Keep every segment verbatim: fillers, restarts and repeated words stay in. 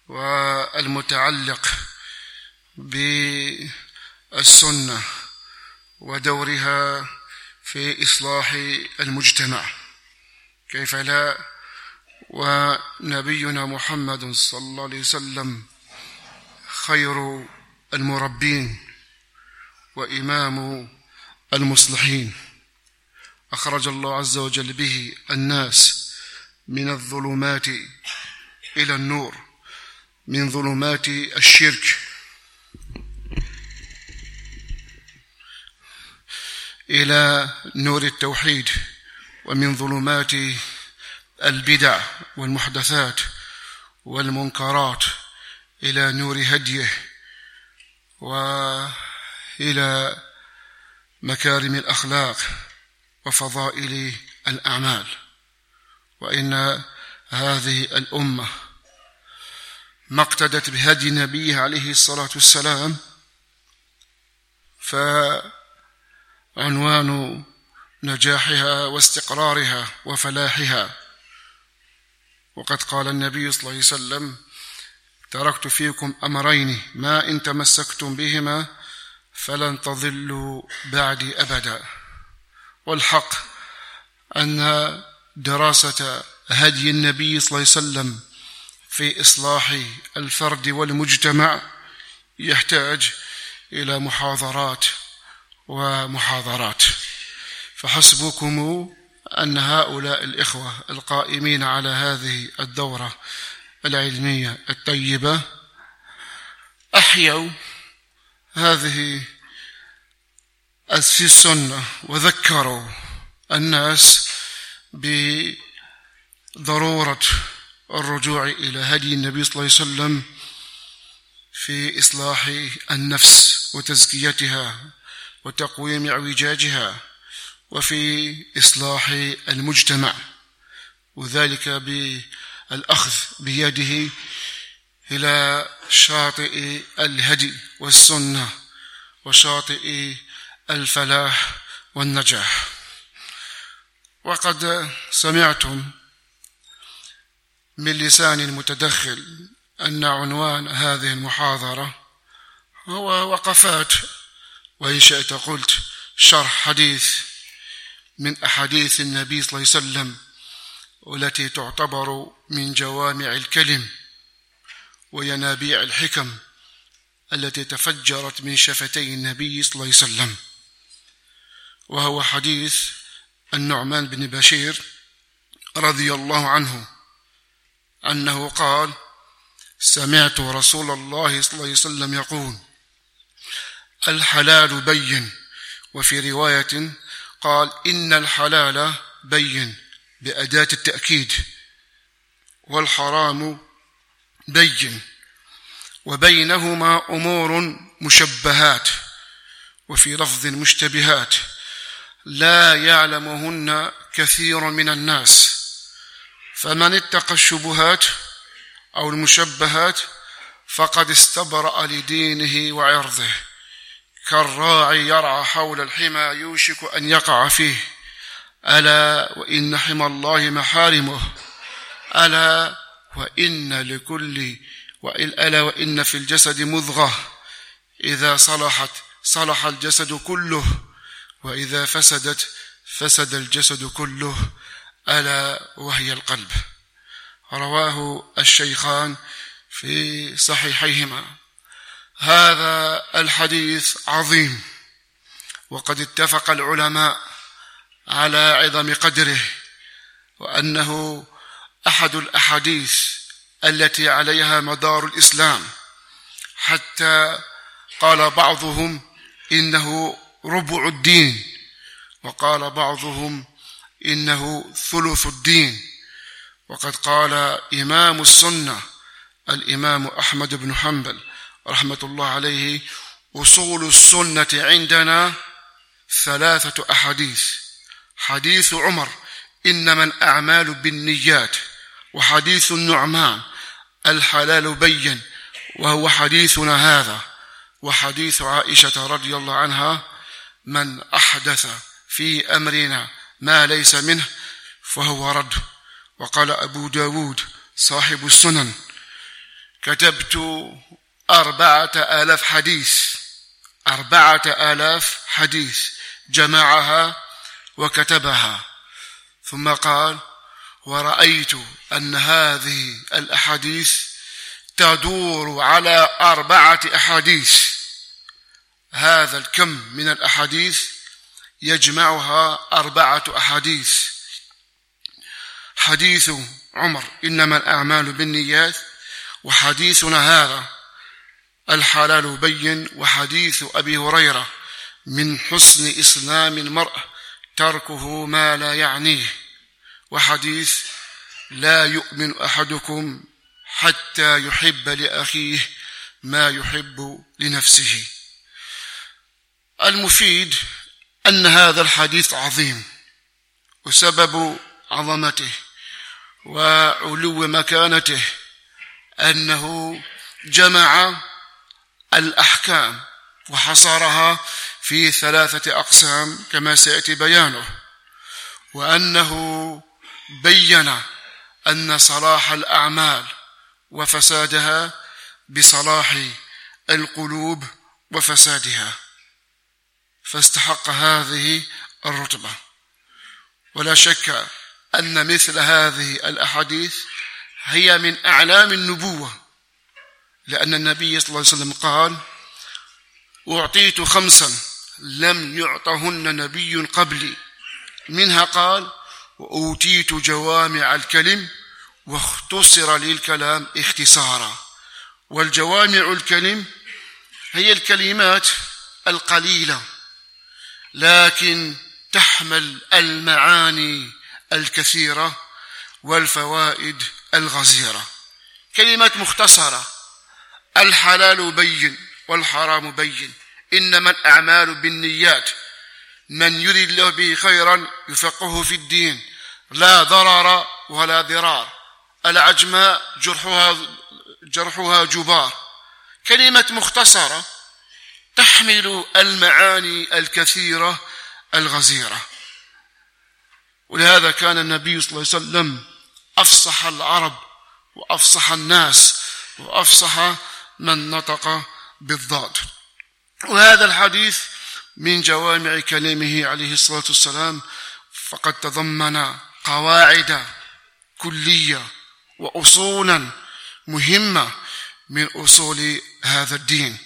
والمتعلق بالسنة ودورها في إصلاح المجتمع، كيف لا، ونبينا محمد صلى الله عليه وسلم خير المربين وإمام المصلحين، أخرج الله عز وجل به الناس من الظلمات إلى النور، من ظلمات الشرك إلى نور التوحيد، ومن ظلمات البدع والمحدثات والمنكرات إلى نور هديه وإلى مكارم الأخلاق وفضائل الأعمال. وإن هذه الأمة ما اقتدت بهدي نبيه عليه الصلاة والسلام فعنوان نجاحها واستقرارها وفلاحها. وقد قال النبي صلى الله عليه وسلم: تركت فيكم أمرين ما إن تمسكتم بهما فلن تضلوا بعدي أبدا. والحق أن دراسة هدي النبي صلى الله عليه وسلم في إصلاح الفرد والمجتمع يحتاج إلى محاضرات ومحاضرات، فحسبكم أن هؤلاء الإخوة القائمين على هذه الدورة العلمية الطيبة أحيوا هذه في السنة وذكروا الناس بضرورة الرجوع إلى هدي النبي صلى الله عليه وسلم في إصلاح النفس وتزكيتها وتقويم اعوجاجها، وفي إصلاح المجتمع، وذلك بالأخذ بيده إلى شاطئ الهدي والسنة وشاطئ الفلاح والنجاح. وقد سمعتم من لسان المتدخل أن عنوان هذه المحاضرة هو وقفات، وإن شئت قلت شرح حديث من أحاديث النبي صلى الله عليه وسلم، والتي تعتبر من جوامع الكلم وينابيع الحكم التي تفجرت من شفتي النبي صلى الله عليه وسلم. وهو حديث النعمان بن بشير رضي الله عنه أنه قال: سمعت رسول الله صلى الله عليه وسلم يقول: الحلال بين. وفي رواية قال: إن الحلال بين بأداة التأكيد، والحرام بين، وبينهما أمور مشبهات، وفي لفظ مشتبهات لا يعلمهن كثير من الناس، فمن اتقى الشبهات أو المشبهات فقد استبرأ لدينه وعرضه، كالراعي يرعى حول الحمى يوشك أن يقع فيه، ألا وإن حمى الله محارمه، ألا وإن لكل ألا وإن في الجسد مضغة إذا صلحت صلح الجسد كله، وإذا فسدت فسد الجسد كله، ألا وهي القلب. رواه الشيخان في صحيحيهما. هذا الحديث عظيم، وقد اتفق العلماء على عظم قدره، وأنه أحد الأحاديث التي عليها مدار الإسلام، حتى قال بعضهم إنه ربع الدين، وقال بعضهم إنه ثلث الدين. وقد قال إمام السنة الإمام أحمد بن حنبل رحمة الله عليه: أصول السنة عندنا ثلاثة أحاديث: حديث عمر إنما الأعمال بالنيات، وحديث النعمان الحلال بين وهو حديثنا هذا، وحديث عائشة رضي الله عنها: من أحدث في أمرنا ما ليس منه فهو رد. وقال أبو داود صاحب السنن: كتبت أربعة آلاف حديث أربعة آلاف حديث جمعها وكتبها. ثم قال: ورأيت أن هذه الأحاديث تدور على أربعة أحاديث. هذا الكم من الأحاديث يجمعها أربعة أحاديث: حديث عمر إنما الأعمال بالنيات، وحديثنا هذا الحلال بين، وحديث أبي هريرة من حسن إسلام المرء تركه ما لا يعنيه، وحديث لا يؤمن أحدكم حتى يحب لأخيه ما يحب لنفسه. المفيد أن هذا الحديث عظيم، وسبب عظمته وعلو مكانته أنه جمع الأحكام وحصرها في ثلاثة أقسام كما سيأتي بيانه، وأنه بين أن صلاح الأعمال وفسادها بصلاح القلوب وفسادها، فاستحق هذه الرتبة. ولا شك أن مثل هذه الأحاديث هي من أعلام النبوة، لأن النبي صلى الله عليه وسلم قال: أعطيت خمسا لم يعطهن نبي قبلي، منها قال: وأوتيت جوامع الكلم واختصر لي الكلام اختصارا. والجوامع الكلم هي الكلمات القليلة لكن تحمل المعاني الكثيرة والفوائد الغزيرة. كلمات مختصرة: الحلال بين والحرام بين، إنما الأعمال بالنيات، من يريد الله به خيرا يفقهه في الدين، لا ضرر ولا ضرار، العجماء جرحها, جرحها جبار. كلمة مختصرة تحمل المعاني الكثيرة الغزيرة. ولهذا كان النبي صلى الله عليه وسلم أفصح العرب وأفصح الناس وأفصح من نطق بالضاد. وهذا الحديث من جوامع كلامه عليه الصلاة والسلام، فقد تضمن قواعد كلية وأصولا مهمة من أصول هذا الدين.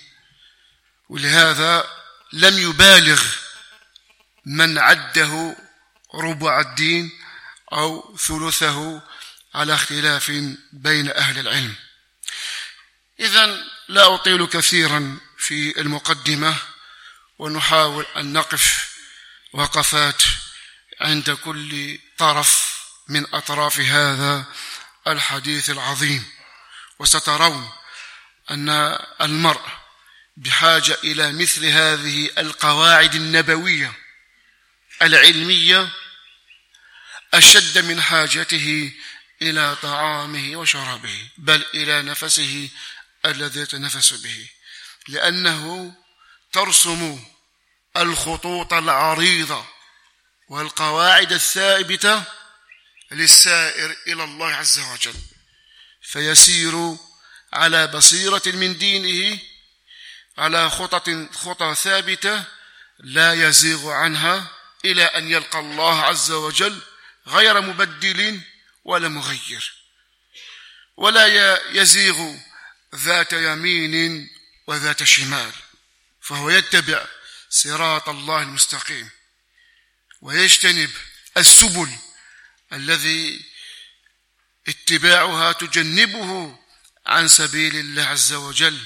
ولهذا لم يبالغ من عده ربع الدين أو ثلثه على اختلاف بين أهل العلم. إذن لا أطيل كثيرا في المقدمة، ونحاول أن نقف وقفات عند كل طرف من أطراف هذا الحديث العظيم. وسترون أن المرء بحاجة إلى مثل هذه القواعد النبوية العلمية أشد من حاجته إلى طعامه وشرابه، بل إلى نفسه الذي يتنفس به، لأنه ترسم الخطوط العريضة والقواعد الثابتة للسائر إلى الله عز وجل، فيسير على بصيرة من دينه، على خطط خطى ثابتة لا يزيغ عنها إلى أن يلقى الله عز وجل غير مبدل ولا مغير، ولا يزيغ ذات يمين وذات شمال، فهو يتبع صراط الله المستقيم ويجتنب السبل الذي اتباعها تجنبه عن سبيل الله عز وجل،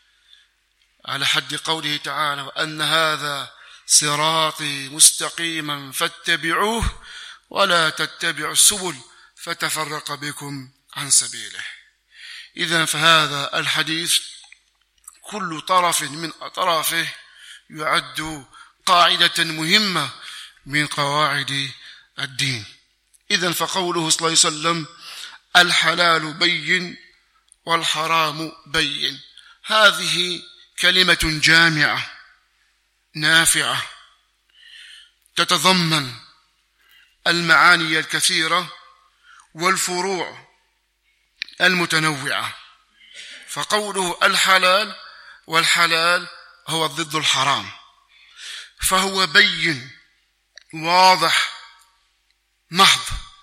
على حد قوله تعالى: وأن هذا صراطي مستقيما فاتبعوه ولا تتبعوا السبل فتفرق بكم عن سبيله. إذن فهذا الحديث كل طرف من أطرافه يعد قاعدة مهمة من قواعد الدين. إذن فقوله صلى الله عليه وسلم: الحلال بين والحرام بين، هذه كلمة جامعة نافعة تتضمن المعاني الكثيرة والفروع المتنوعة، فقوله الحلال والحلال هو ضد الحرام، فهو بين واضح محض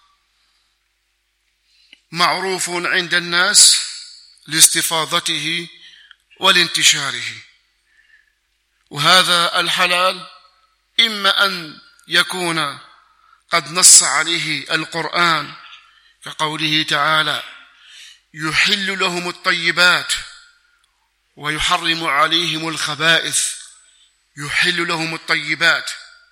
معروف عند الناس لاستفاضته ولانتشاره. وهذا الحلال إما أن يكون قد نص عليه القرآن كقوله تعالى: يحل لهم الطيبات ويحرم عليهم الخبائث، يحل لهم الطيبات،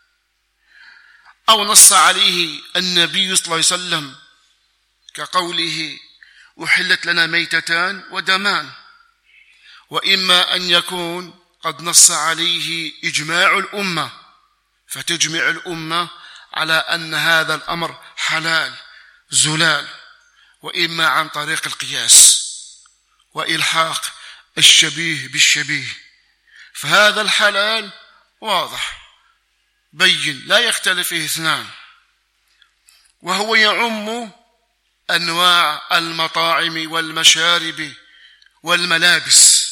أو نص عليه النبي صلى الله عليه وسلم كقوله: أحلت لنا ميتتان ودمان. وإما أن يكون قد نص عليه إجماع الأمة فتجمع الأمة على أن هذا الأمر حلال زلال، وإما عن طريق القياس وإلحاق الشبيه بالشبيه. فهذا الحلال واضح بين لا يختلف فيه اثنان، وهو يعم أنواع المطاعم والمشارب والملابس،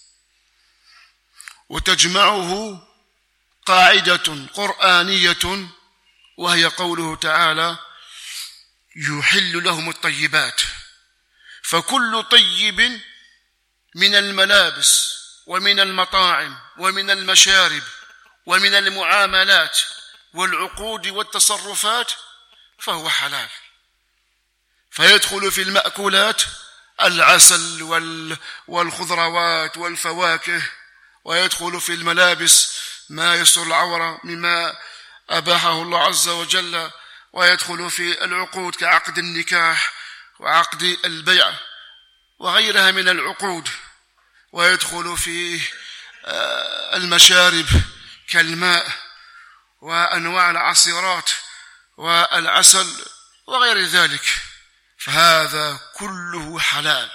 وتجمعه قاعدة قرآنية وهي قوله تعالى: يحل لهم الطيبات. فكل طيب من الملابس ومن المطاعم ومن المشارب ومن المعاملات والعقود والتصرفات فهو حلال، فيدخل في المأكولات العسل والخضروات والفواكه، ويدخل في الملابس ما يستر العورة مما أباحه الله عز وجل، ويدخل في العقود كعقد النكاح وعقد البيع وغيرها من العقود، ويدخل في المشارب كالماء وأنواع العصيرات والعسل وغير ذلك، فهذا كله حلال،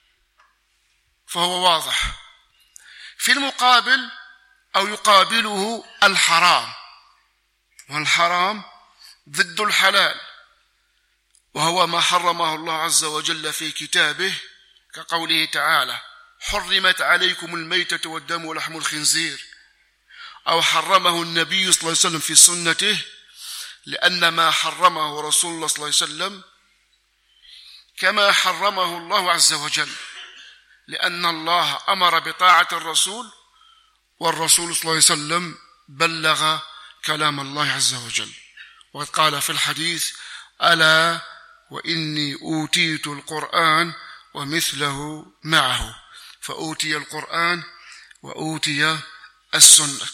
فهو واضح. في المقابل أو يقابله الحرام، والحرام ضد الحلال، وهو ما حرمه الله عز وجل في كتابه كقوله تعالى: حرمت عليكم الميتة والدم ولحم الخنزير، أو حرمه النبي صلى الله عليه وسلم في سنته، لأن ما حرمه رسول الله صلى الله عليه وسلم كما حرمه الله عز وجل، لأن الله أمر بطاعة الرسول، والرسول صلى الله عليه وسلم بلغ كلام الله عز وجل. وقد قال في الحديث: ألا وإني أوتيت القرآن ومثله معه، فأوتي القرآن وأوتي السنة.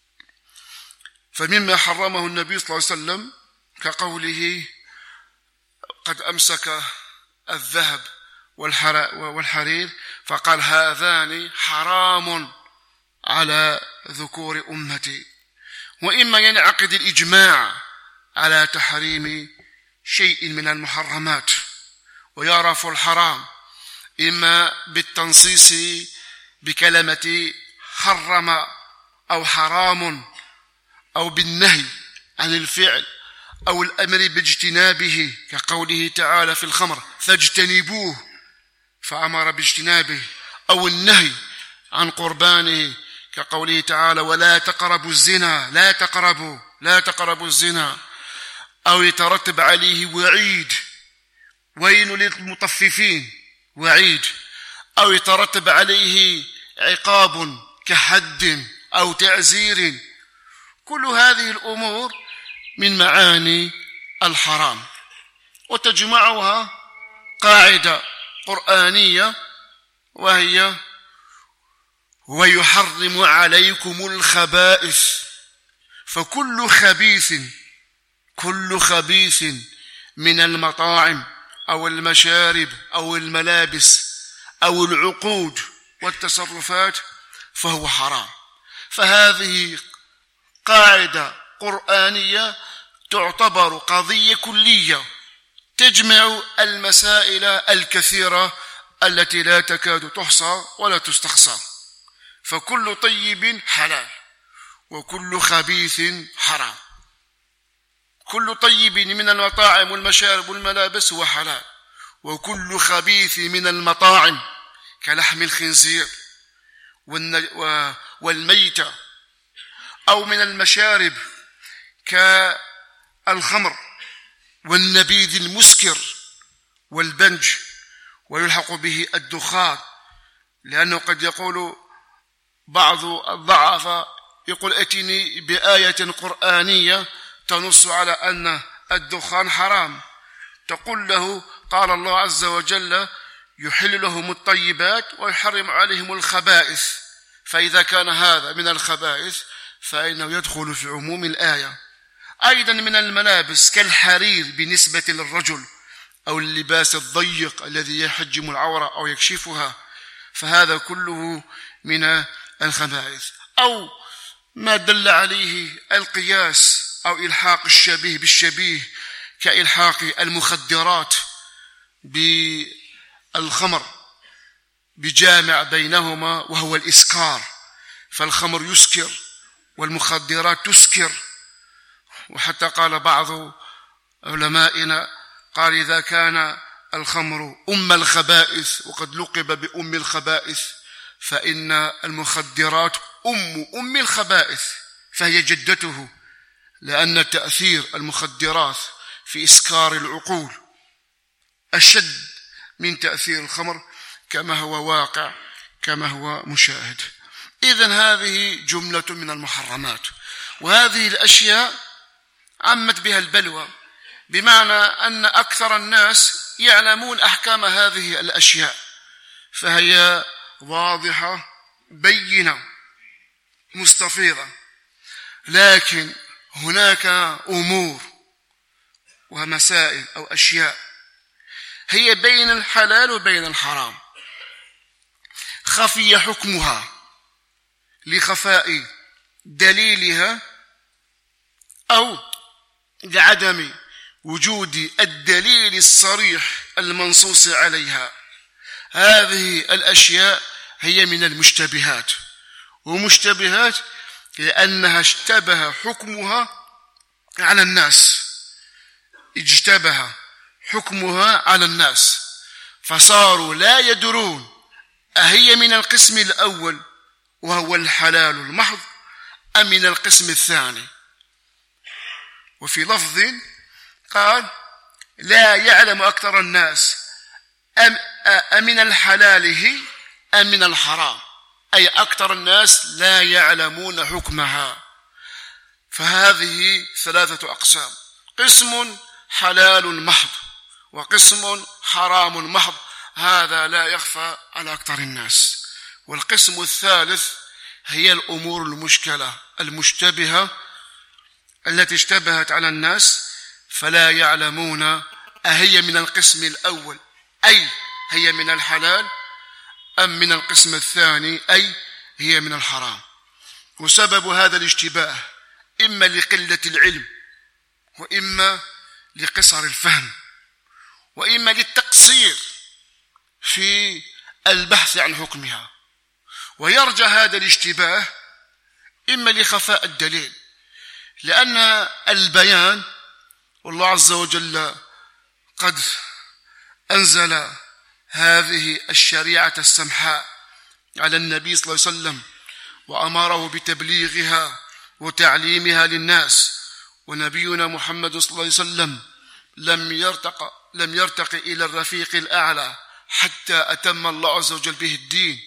فمما حرمه النبي صلى الله عليه وسلم كقوله: قد أمسك الذهب والحرير، فقال: هذان حرام على ذكور أمتي. وإما ينعقد الإجماع على تحريم شيء من المحرمات ويعرف الحرام إما بالتنصيص بكلمة حرم أو حرام، أو بالنهي عن الفعل أو الأمر باجتنابه كقوله تعالى في الخمر: فاجتنبوه، فأمر باجتنابه، أو النهي عن قربانه كقوله تعالى: ولا تقربوا الزنا، لا تقربوا لا تقربوا الزنا، أو يترتب عليه وعيد: ويل للمطففين، وعيد، أو يترتب عليه عقاب كحد أو تعزير. كل هذه الأمور من معاني الحرام، وتجمعها قاعدة قرآنية وهي: ويحرم عليكم الخبائث. فكل خبيث كل خبيث من المطاعم أو المشارب أو الملابس أو العقود والتصرفات فهو حرام. فهذه قاعدة قرآنية تعتبر قضية كلية تجمع المسائل الكثيرة التي لا تكاد تحصى ولا تستقصى. فكل طيب حلال وكل خبيث حرام. كل طيب من المطاعم والمشارب والملابس هو حلال، وكل خبيث من المطاعم كلحم الخنزير والميتة، أو من المشارب كالخمر والنبيذ المسكر والبنج، ويلحق به الدخان، لأنه قد يقول بعض الضعفاء يقول ائتني بآية قرآنية تنص على أن الدخان حرام، تقول له قال الله عز وجل يحل لهم الطيبات ويحرم عليهم الخبائث، فإذا كان هذا من الخبائث فإنه يدخل في عموم الآية. أيضا من الملابس كالحرير بالنسبة للرجل، أو اللباس الضيق الذي يحجم العورة أو يكشفها، فهذا كله من الخبائث. أو ما دل عليه القياس أو إلحاق الشبيه بالشبيه كإلحاق المخدرات بالخمر بجامع بينهما وهو الإسكار، فالخمر يسكر والمخدرات تسكر. وحتى قال بعض علمائنا قال إذا كان الخمر أم الخبائث وقد لقب بأم الخبائث فإن المخدرات أم أم الخبائث، فهي جدته، لأن تأثير المخدرات في إسكار العقول أشد من تأثير الخمر كما هو واقع كما هو مشاهد. إذن هذه جملة من المحرمات، وهذه الأشياء عمت بها البلوى، بمعنى أن أكثر الناس يعلمون أحكام هذه الأشياء، فهي واضحة بينة مستفيضة، لكن هناك أمور ومسائل أو أشياء هي بين الحلال وبين الحرام، خفي حكمها لخفاء دليلها أو لعدم وجود الدليل الصريح المنصوص عليها. هذه الأشياء هي من المشتبهات، ومشتبهات لأنها اشتبه حكمها على الناس، اجتبه حكمها على الناس، فصاروا لا يدرون أهي من القسم الأول وهو الحلال المحض أم من القسم الثاني. وفي لفظ قال لا يعلم أكثر الناس أم أمن الحلال هي أم من الحرام، أي أكثر الناس لا يعلمون حكمها. فهذه ثلاثة أقسام: قسم حلال محض وقسم حرام محض، هذا لا يخفى على أكثر الناس. والقسم الثالث هي الأمور المشكلة المشتبهة التي اشتبهت على الناس فلا يعلمون أهي من القسم الأول أي هي من الحلال أم من القسم الثاني أي هي من الحرام. وسبب هذا الاشتباه إما لقلة العلم، وإما لقصر الفهم، وإما للتقصير في البحث عن حكمها. ويرجع هذا الاشتباه إما لخفاء الدليل، لأن البيان، والله عز وجل قد أنزل هذه الشريعة السمحاء على النبي صلى الله عليه وسلم وأمره بتبليغها وتعليمها للناس، ونبينا محمد صلى الله عليه وسلم لم يرتق لم يرتقي إلى الرفيق الأعلى حتى أتم الله عز وجل به الدين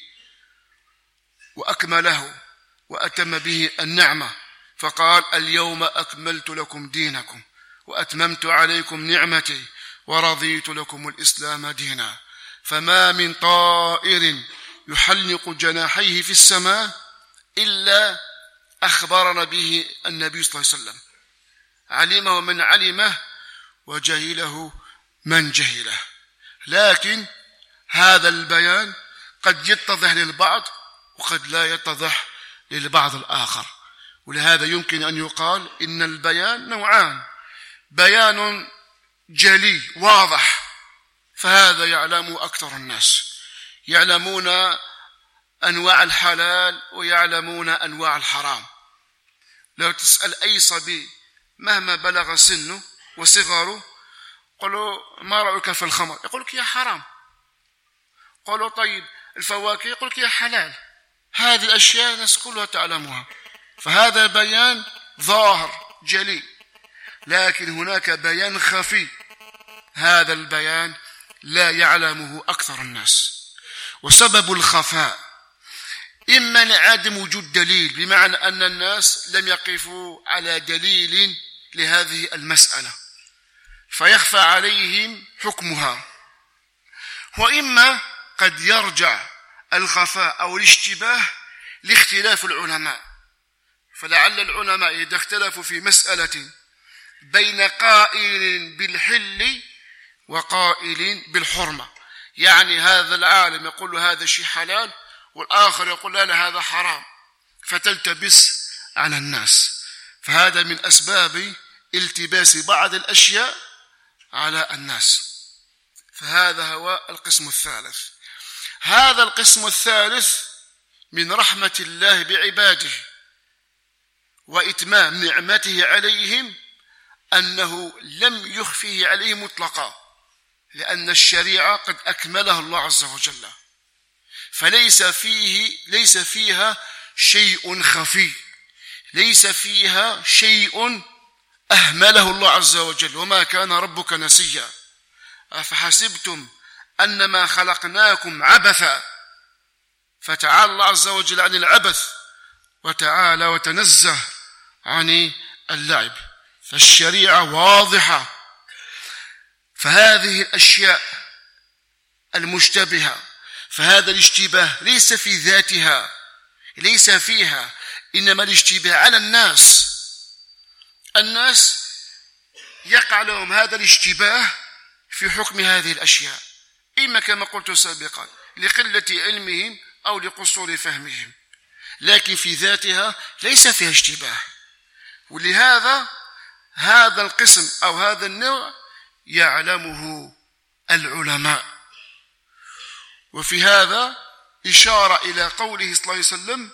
وأكمله وأتم به النعمة، فقال اليوم أكملت لكم دينكم وأتممت عليكم نعمتي ورضيت لكم الإسلام دينا. فما من طائر يحلق جناحيه في السماء إلا أخبرنا به النبي صلى الله عليه وسلم، علمه من علمه وجهله من جهله. لكن هذا البيان قد يتضح للبعض وقد لا يتضح للبعض الآخر، ولهذا يمكن أن يقال إن البيان نوعان: بيان جلي واضح، فهذا يعلم أكثر الناس، يعلمون أنواع الحلال ويعلمون أنواع الحرام. لو تسأل أي صبي مهما بلغ سنه وصغره قالوا ما رأيك في الخمر، يقول لك يا حرام. قالوا طيب الفواكه يقول لك يا حلال. هذه الأشياء الناس كلها تعلمها، فهذا بيان ظاهر جلي. لكن هناك بيان خفي، هذا البيان لا يعلمه أكثر الناس. وسبب الخفاء إما لعدم وجود دليل، بمعنى أن الناس لم يقفوا على دليل لهذه المسألة فيخفى عليهم حكمها، وإما قد يرجع الخفاء أو الاشتباه لاختلاف العلماء. فلعل العلماء إذا اختلفوا في مسألة بين قائل بالحل وقائل بالحرمة، يعني هذا العالم يقول هذا شيء حلال والآخر يقول لا هذا حرام، فتلتبس على الناس. فهذا من أسباب التباس بعض الأشياء على الناس. فهذا هو القسم الثالث. هذا القسم الثالث من رحمة الله بعباده وإتمام نعمته عليهم أنه لم يخفيه عليهم مطلقا، لأن الشريعة قد أكملها الله عز وجل، فليس فيه ليس فيها شيء خفي، ليس فيها شيء أهمله الله عز وجل. وما كان ربك نسيا. أفحسبتم أنما خلقناكم عبثا، فتعالى الله عز وجل عن العبث وتعالى وتنزه عن اللعب. فالشريعة واضحة. فهذه الأشياء المشتبهة، فهذا الاشتباه ليس في ذاتها، ليس فيها، إنما الاشتباه على الناس. الناس يقع لهم هذا الاشتباه في حكم هذه الأشياء، إما كما قلت سابقا لقلة علمهم أو لقصور فهمهم، لكن في ذاتها ليس فيها اشتباه. ولهذا هذا القسم أو هذا النوع يعلمه العلماء. وفي هذا إشارة إلى قوله صلى الله عليه وسلم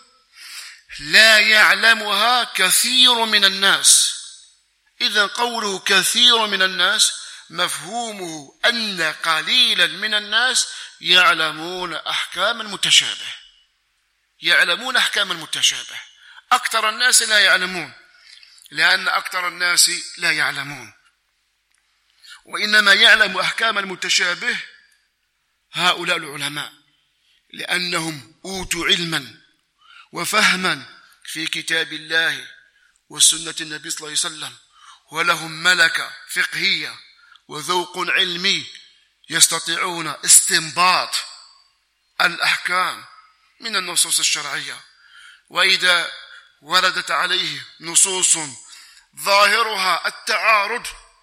لا يعلمها كثير من الناس. إذن قوله كثير من الناس مفهومه أن قليلا من الناس يعلمون أحكام المتشابه، يعلمون أحكام المتشابه. أكثر الناس لا يعلمون، لأن أكثر الناس لا يعلمون. وإنما يعلم أحكام المتشابه هؤلاء العلماء، لأنهم أوتوا علما وفهما في كتاب الله وسنة النبي صلى الله عليه وسلم، ولهم ملكة فقهية وذوق علمي يستطيعون استنباط الأحكام من النصوص الشرعية. وإذا وردت عليه نصوص ظاهرها التعارض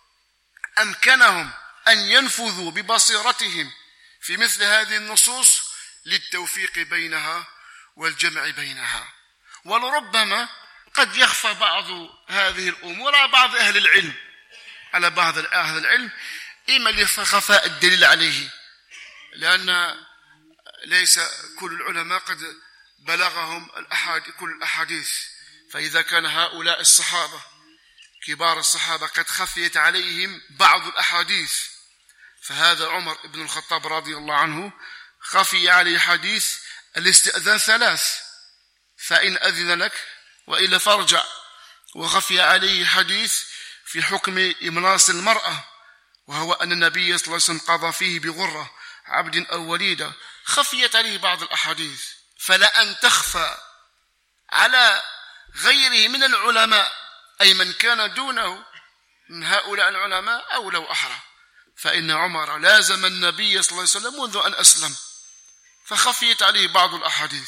أمكنهم أن ينفذوا ببصيرتهم في مثل هذه النصوص للتوفيق بينها والجمع بينها. ولربما قد يخفى بعض هذه الأمور على بعض أهل العلم على بعض أهل العلم إما لخفاء الدليل عليه، لأن ليس كل العلماء قد بلغهم الأحاديث كل الأحاديث. فإذا كان هؤلاء الصحابة كبار الصحابة قد خفيت عليهم بعض الأحاديث، فهذا عمر بن الخطاب رضي الله عنه خفي عليه حديث الاستئذان ثلاث، فإن أذن لك وإلا فارجع. وخفي عليه حديث في حكم إملاص المرأة، وهو أن النبي صلى الله عليه وسلم قضى فيه بغرة عبد أو وليدة. خفيت عليه بعض الأحاديث، فلا أن تخفى على غيره من العلماء، أي من كان دونه من هؤلاء العلماء أو لو أحرى. فإن عمر لازم النبي صلى الله عليه وسلم منذ أن أسلم، فخفيت عليه بعض الأحاديث.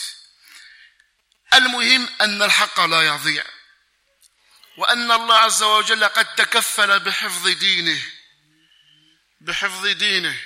المهم أن الحق لا يضيع، وأن الله عز وجل قد تكفل بحفظ دينه بحفظ دينه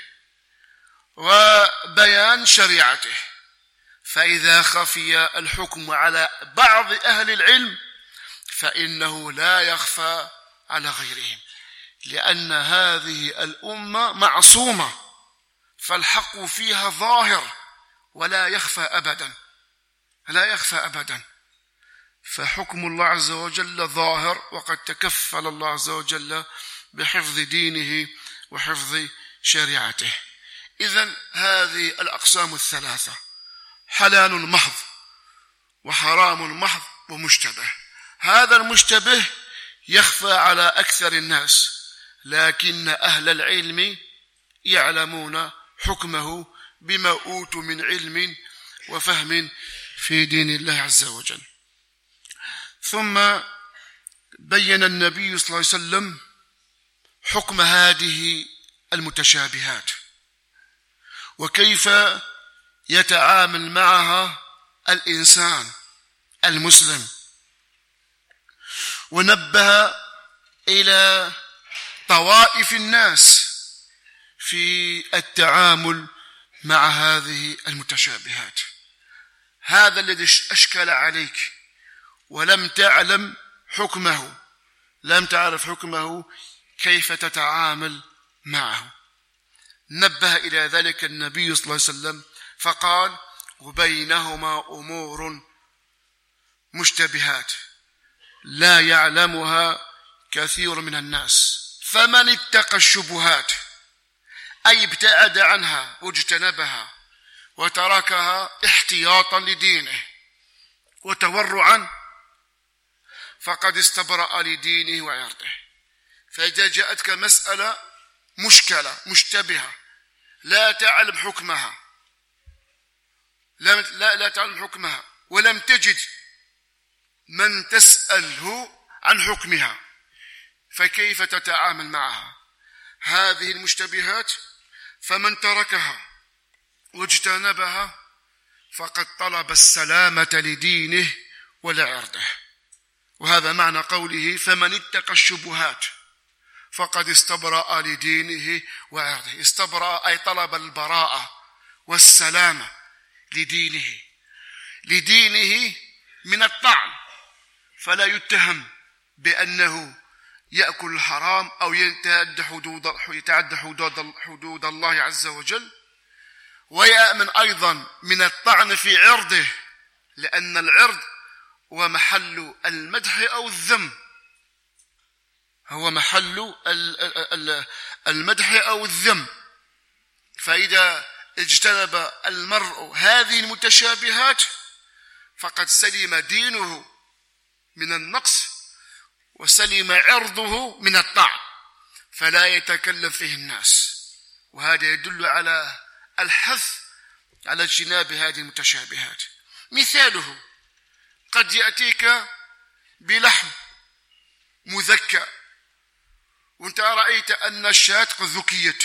وبيان شريعته. فإذا خفي الحكم على بعض أهل العلم فإنه لا يخفى على غيرهم، لأن هذه الأمة معصومة، فالحق فيها ظاهر ولا يخفى أبدا لا يخفى أبدا. فحكم الله عز وجل ظاهر، وقد تكفل الله عز وجل بحفظ دينه وحفظ شريعته. إذن هذه الأقسام الثلاثة حلال محض وحرام محض ومشتبه. هذا المشتبه يخفى على أكثر الناس، لكن أهل العلم يعلمون حكمه بما أوتوا من علم وفهم في دين الله عز وجل. ثم بين النبي صلى الله عليه وسلم حكم هذه المتشابهات وكيف يتعامل معها الإنسان المسلم، ونبه إلى طوائف الناس في التعامل مع هذه المتشابهات. هذا الذي أشكل عليك ولم تعلم حكمه، لم تعرف حكمه، كيف تتعامل معه. نبه إلى ذلك النبي صلى الله عليه وسلم فقال: وبينهما أمور مشتبهات لا يعلمها كثير من الناس فمن اتقى الشبهات، أي ابتعد عنها واجتنبها وتركها احتياطا لدينه وتورعا، فقد استبرأ لدينه وعرضه. فإذا جاءتك مسألة مشكلة مشتبهة لا تعلم حكمها لا, لا, لا تعلم حكمها ولم تجد من تسأله عن حكمها، فكيف تتعامل معها؟ هذه المشتبهات فمن تركها واجتنبها فقد طلب السلامة لدينه ولعرضه. وهذا معنى قوله: فمن اتقى الشبهات فقد استبرأ لدينه وعرضه. استبرأ أي طلب البراءة والسلامة لدينه لدينه من الطعن، فلا يتهم بأنه يأكل الحرام أو يتعدى حدود, يتعدى حدود, حدود الله عز وجل، ويأمن أيضا من الطعن في عرضه، لأن العرض هو محل المدح أو الذم، هو محل المدح أو الذم. فإذا اجتنب المرء هذه المتشابهات فقد سلم دينه من النقص وسلم عرضه من الطعن، فلا يتكلم فيه الناس. وهذا يدل على الحث على اجتناب هذه المتشابهات. مثاله: قد يأتيك بلحم مذكى وانت رأيت أن الشاة قد ذكيت،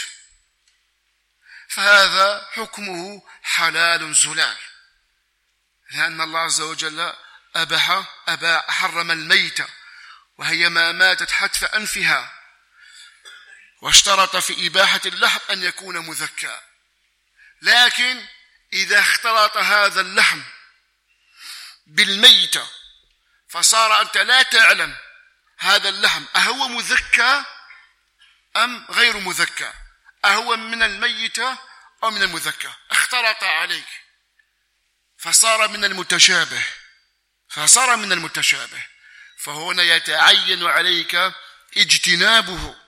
فهذا حكمه حلال زلال، لأن الله عز وجل أباح أبا حرم الميتة وهي ما ماتت حتف أنفها، واشترط في إباحة اللحم أن يكون مذكى. لكن إذا اختلط هذا اللحم بالميتة فصار أنت لا تعلم هذا اللحم أهو مذكى أم غير مذكى، أهو من الميتة أو من المذكى، اختلط عليك فصار من المتشابه فصار من المتشابه فهنا يتعين عليك اجتنابه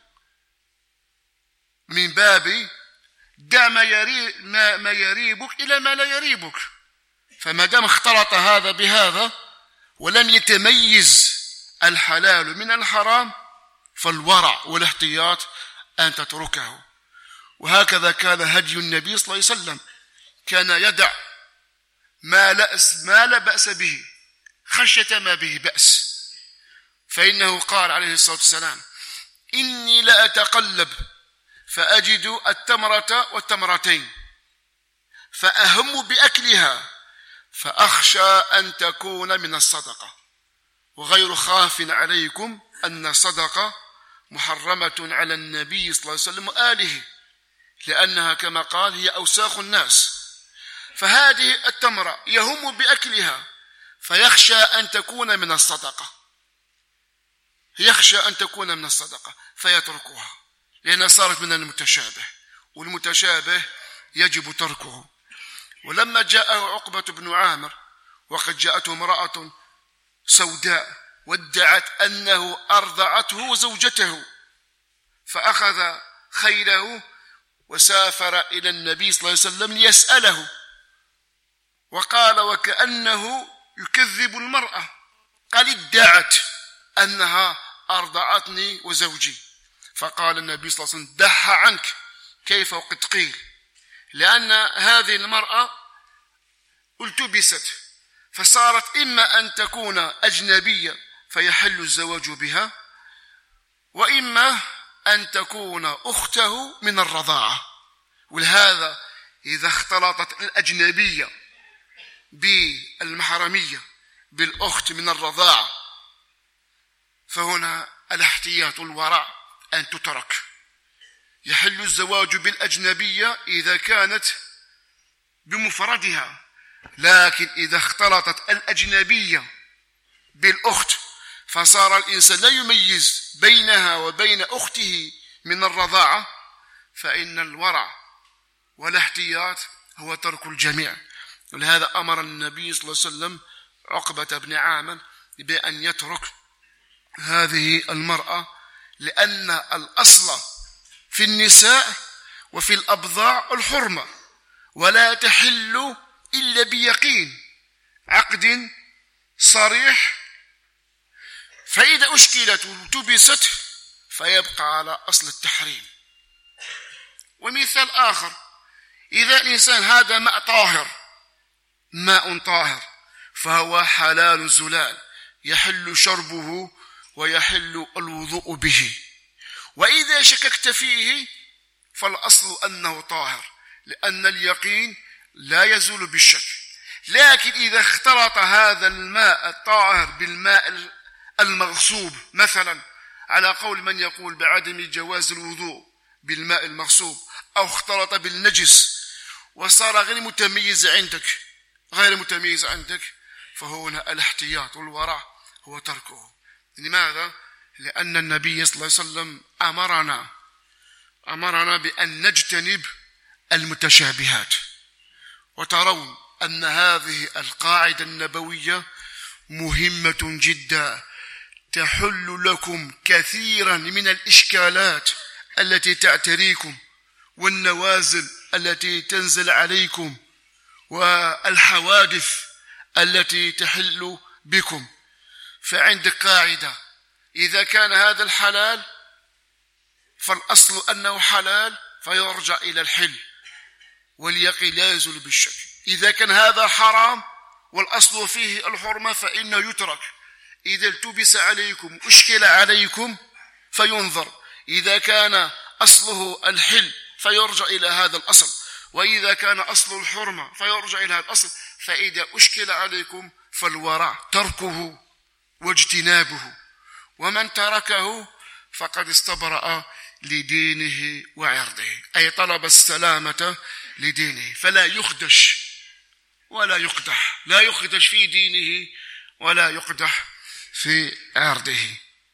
من باب دع ما, يري ما, ما يريبك إلى ما لا يريبك. فما دام اختلط هذا بهذا ولم يتميز الحلال من الحرام فالورع والاحتياط أن تتركه. وهكذا كان هدي النبي صلى الله عليه وسلم، كان يدع ما لا, ما لا بأس به خشية ما به بأس، فإنه قال عليه الصلاة والسلام: إني لأتقلب فأجد التمرة والتمرتين فأهم بأكلها فأخشى أن تكون من الصدقة، وغير خاف عليكم أن الصدقة محرمة على النبي صلى الله عليه وسلم وآله، لأنها كما قال هي أوساخ الناس. فهذه التمرة يهم بأكلها فيخشى أن تكون من الصدقة يخشى أن تكون من الصدقة فيتركها، لأنها صارت من المتشابه، والمتشابه يجب تركه. ولما جاءه عقبة بن عامر وقد جاءته امرأة سوداء وادعت أنه أرضعته زوجته، فأخذ خيله وسافر إلى النبي صلى الله عليه وسلم ليسأله، وقال وكأنه يكذب المرأة، قال ادعت أنها أرضعتني وزوجي. فقال النبي صلى الله عليه وسلم دح عنك، كيف وقد قيل؟ لأن هذه المرأة التبست، فصارت إما أن تكون أجنبية فيحل الزواج بها، وإما أن تكون أخته من الرضاعة. ولهذا إذا اختلطت الأجنبية بالمحرمية بالأخت من الرضاعة فهنا الاحتياط والورع أن تترك. يحل الزواج بالأجنبية إذا كانت بمفردها، لكن إذا اختلطت الأجنبية بالأخت فصار الإنسان لا يميز بينها وبين أخته من الرضاعة، فإن الورع والاحتياط هو ترك الجميع. ولهذا أمر النبي صلى الله عليه وسلم عقبة بن عامر بأن يترك هذه المرأة، لأن الأصل في النساء وفي الأبضاع الحرمة، ولا تحل إلا بيقين عقد صريح، فإذا أشكلت وتبست فيبقى على أصل التحريم. ومثال آخر، إذا الإنسان هذا ماء طاهر ماء طاهر فهو حلال زلال، يحل شربه ويحل الوضوء به، وإذا شككت فيه فالأصل أنه طاهر، لأن اليقين لا يزول بالشك. لكن إذا اختلط هذا الماء الطاهر بالماء المغصوب مثلا، على قول من يقول بعدم جواز الوضوء بالماء المغصوب، أو اختلط بالنجس وصار غير متميز عندك غير متميز عندك فهنا الاحتياط والورع هو تركه. لماذا؟ لأن النبي صلى الله عليه وسلم أمرنا أمرنا بأن نجتنب المتشابهات. وترون أن هذه القاعدة النبوية مهمة جدا، تحل لكم كثيرا من الإشكالات التي تعتريكم والنوازل التي تنزل عليكم والحوادث التي تحل بكم. فعندك قاعدة، إذا كان هذا الحلال فالأصل أنه حلال فيرجع إلى الحل واليقين لا يزول بالشك. إذا كان هذا حرام والأصل فيه الحرمة فإنه يترك. إذا التبس عليكم أشكل عليكم فينظر، إذا كان أصله الحل فيرجع إلى هذا الأصل، وإذا كان أصل الحرمة فيرجع إلى هذا الأصل. فإذا أشكل عليكم فالورع تركه واجتنابه، ومن تركه فقد استبرأ لدينه وعرضه، أي طلب السلامة لدينه، فلا يخدش ولا يقدح، لا يخدش في دينه ولا يقدح في عرضه.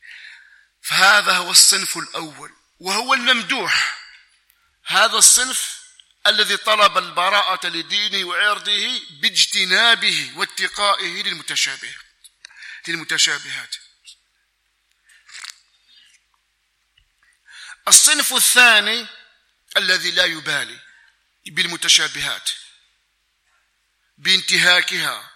فهذا هو الصنف الأول وهو الممدوح، هذا الصنف الذي طلب البراءة لدينه وعرضه باجتنابه واتقائه للمتشابه للمتشابهات. الصنف الثاني الذي لا يبالي بالمتشابهات بانتهاكها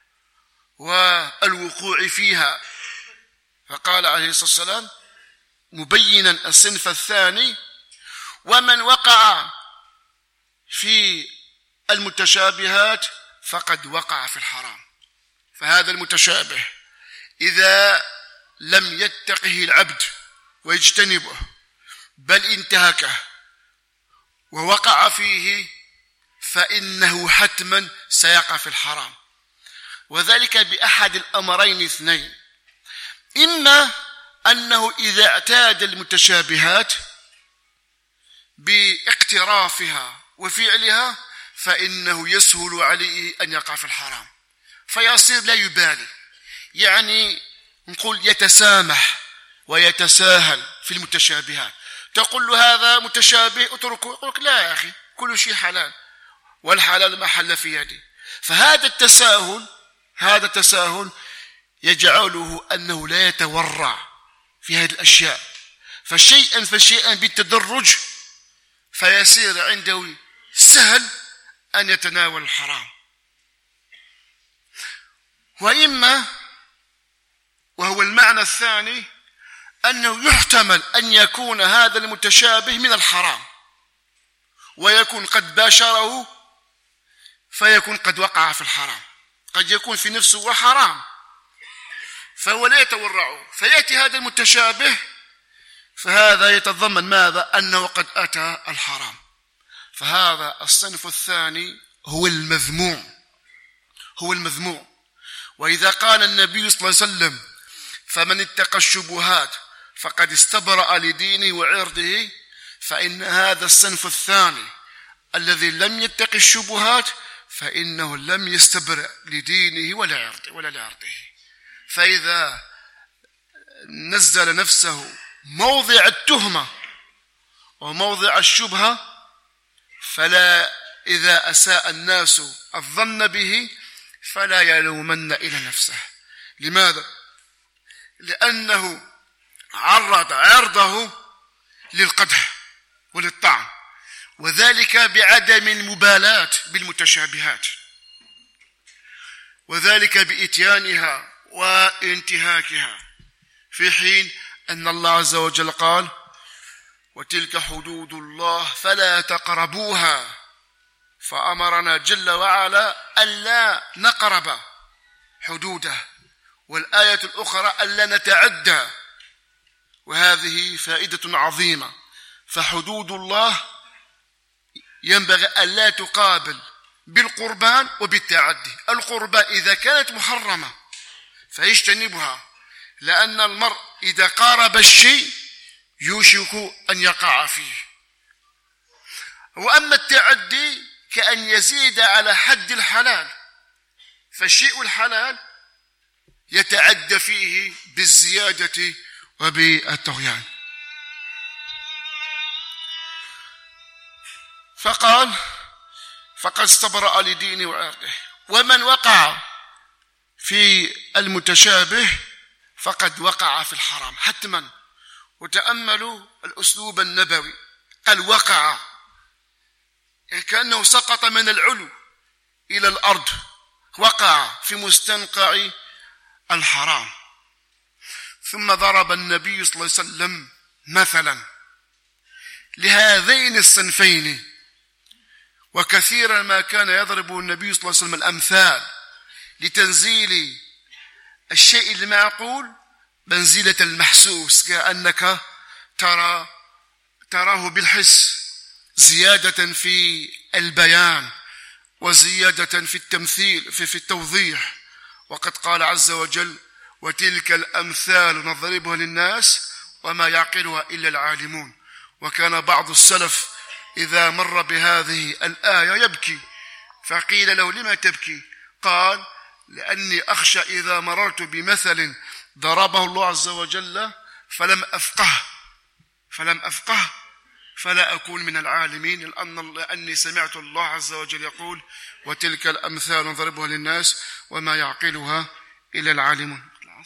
والوقوع فيها، فقال عليه الصلاة والسلام مبينا الصنف الثاني: ومن وقع في المتشابهات فقد وقع في الحرام. فهذا المتشابه إذا لم يتقه العبد ويجتنبه بل انتهكه ووقع فيه فإنه حتما سيقع في الحرام، وذلك بأحد الأمرين اثنين: إما أنه إذا اعتاد المتشابهات باقترافها وفعلها فإنه يسهل عليه أن يقع في الحرام فيصير لا يبالي، يعني نقول يتسامح ويتساهل في المتشابهات. تقول له هذا متشابه اتركه، يقول لك لا يا أخي كل شيء حلال والحلال ما حل في يدي. فهذا التساهل هذا التساهل يجعله أنه لا يتورع في هذه الأشياء، فشيئا فشيئا بالتدرج فيصير عنده سهل أن يتناول الحرام. وإما وهو المعنى الثاني أنه يحتمل أن يكون هذا المتشابه من الحرام ويكون قد باشره فيكون قد وقع في الحرام، قد يكون في نفسه وحرام فهو لا يتورعه فيأتي هذا المتشابه، فهذا يتضمن ماذا؟ أنه قد أتى الحرام. فهذا الصنف الثاني هو المذموم، هو المذموم. وإذا قال النبي صلى الله عليه وسلم فمن اتقى الشبهات فقد استبرأ لدينه وعرضه، فإن هذا الصنف الثاني الذي لم يتقي الشبهات فإنه لم يستبرأ لدينه ولا عرضه ولا لعرضه. فإذا نزل نفسه موضع التهمة وموضع الشبهة فلا، إذا أساء الناس الظن به فلا يلومن إلى نفسه. لماذا؟ لأنه عرض عرضه للقدح وللطعن، وذلك بعدم المبالاة بالمتشابهات، وذلك بإتيانها وانتهاكها، في حين أن الله عز وجل قال وتلك حدود الله فلا تقربوها، فأمرنا جل وعلا ألا نقرب حدوده، والآية الأخرى ألا نتعدى، وهذه فائدة عظيمة. فحدود الله ينبغي ألا تقابل بالقربان وبالتعدي. القربان إذا كانت محرمة فيجتنبها، لأن المرء إذا قارب الشيء يوشك أن يقع فيه. وأما التعدي كأن يزيد على حد الحلال، فالشيء الحلال يتعدى فيه بالزيادة وبالطغيان. فقال فقد استبرأ لدينه وعرضه. ومن وقع في المتشابه فقد وقع في الحرام حتما. وتأملوا الأسلوب النبوي، قال وقع كأنه سقط من العلو إلى الأرض، وقع في مستنقع الحرام. ثم ضرب النبي صلى الله عليه وسلم مثلا لهذين الصنفين، وكثيرا ما كان يضرب النبي صلى الله عليه وسلم الأمثال لتنزيل الشيء المعقول منزلة المحسوس، كأنك ترى تراه بالحس، زيادة في البيان وزيادة في التمثيل في, في التوضيح. وقد قال عز وجل وتلك الأمثال نضربها للناس وما يعقلها إلا العالمون. وكان بعض السلف إذا مر بهذه الآية يبكي، فقيل له لما تبكي؟ قال لأني أخشى إذا مررت بمثل ضربه الله عز وجل فلم أفقه فلم أفقه فلا أكون من العالمين، لأني سمعت الله عز وجل يقول وتلك الأمثال نضربها للناس وما يعقلها إلا العالمون.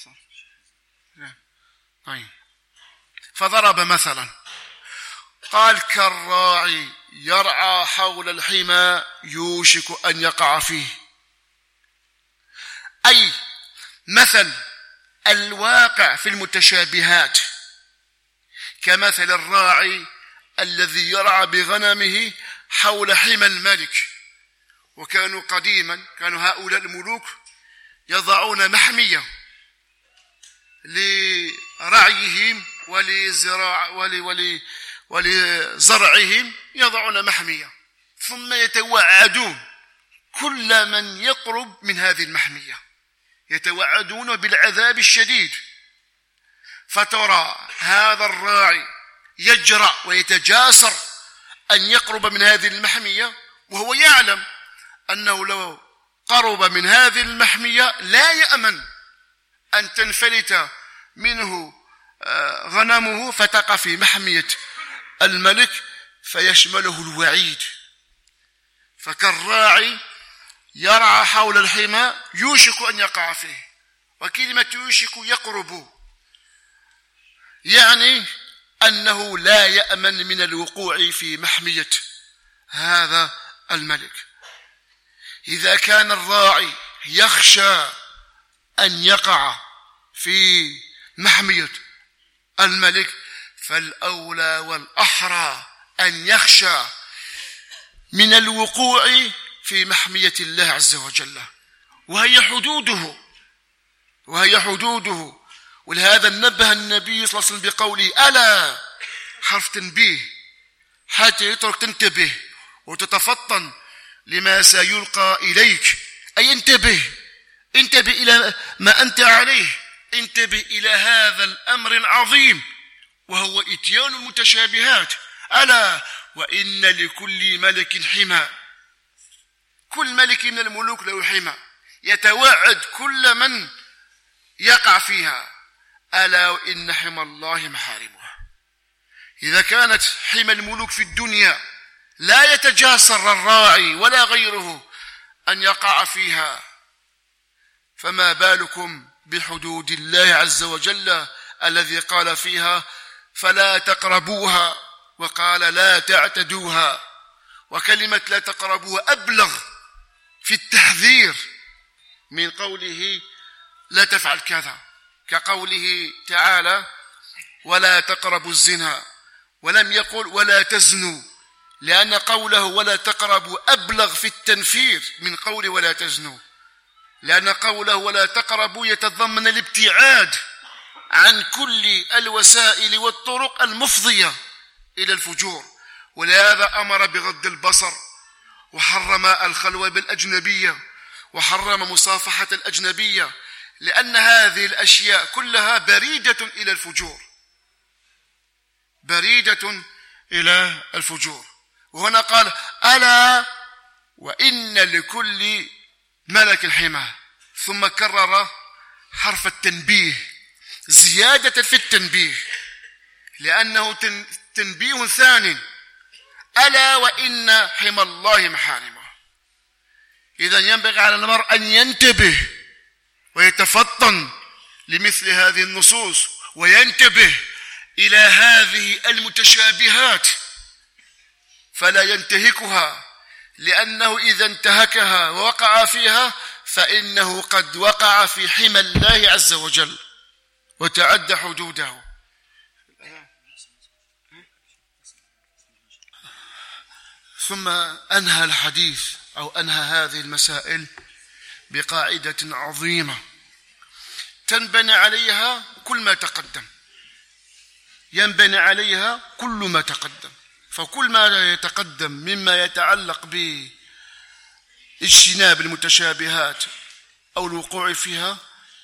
فضرب مثلا قال كالراعي يرعى حول الحمى يوشك أن يقع فيه، أي مثل الواقع في المتشابهات كمثل الراعي الذي يرعى بغنمه حول حمى الملك. وكانوا قديما كانوا هؤلاء الملوك يضعون محمية لرعيهم ولزراع ولي ولي ولزرعهم، يضعون محمية ثم يتوعدون كل من يقرب من هذه المحمية، يتوعدون بالعذاب الشديد. فترى هذا الراعي يجرأ ويتجاسر أن يقرب من هذه المحمية وهو يعلم أنه لو قرب من هذه المحمية لا يأمن أن تنفلت منه غنمه فتقع في محمية الملك فيشمله الوعيد. فكالراعي يرعى حول الحمى يوشك أن يقع فيه. وكلمة يوشك يقرب، يعني أنه لا يأمن من الوقوع في محمية هذا الملك. إذا كان الراعي يخشى أن يقع في محمية الملك، فالأولى والأحرى أن يخشى من الوقوع في محمية الله عز وجل، وهي حدوده وهي حدوده ولهذا نبه النبي صلى الله عليه وسلم بقوله ألا، حرف تنبيه حتى يترك تنتبه وتتفطن لما سيلقى إليك، أي انتبه انتبه إلى ما أنت عليه، انتبه إلى هذا الأمر العظيم وهو إتيان المتشابهات. ألا وإن لكل ملك حمى، كل ملك من الملوك له حمى يتوعد كل من يقع فيها. ألا وإن حمى الله محارمها. إذا كانت حمى الملوك في الدنيا لا يتجاسر الراعي ولا غيره أن يقع فيها، فما بالكم بحدود الله عز وجل الذي قال فيها فلا تقربوها وقال لا تعتدوها. وكلمة لا تقربوها أبلغ في التحذير من قوله لا تفعل كذا، كقوله تعالى ولا تقربوا الزنا، ولم يقل ولا تزنوا، لأن قوله ولا تقربوا أبلغ في التنفير من قوله ولا تزنوا، لأن قوله ولا تقربوا يتضمن الابتعاد عن كل الوسائل والطرق المفضية إلى الفجور. ولهذا أمر بغض البصر، وحرم الخلوة بالأجنبية، وحرم مصافحة الأجنبية، لأن هذه الأشياء كلها بريدة إلى الفجور، بريدة إلى الفجور. وهنا قال ألا وإن لكل ملك حمى، ثم كرر حرف التنبيه زيادة في التنبيه، لأنه تنبيه ثاني. ألا وإن حمى الله محارمه. إذن ينبغي على المرء أن ينتبه ويتفطن لمثل هذه النصوص، وينتبه إلى هذه المتشابهات فلا ينتهكها، لأنه إذا انتهكها ووقع فيها فإنه قد وقع في حمى الله عز وجل وتعدى حدوده. ثم أنهى الحديث أو أنهى هذه المسائل بقاعدة عظيمة تنبني عليها كل ما تقدم، ينبني عليها كل ما تقدم. فكل ما يتقدم مما يتعلق باجتناب المتشابهات أو الوقوع فيها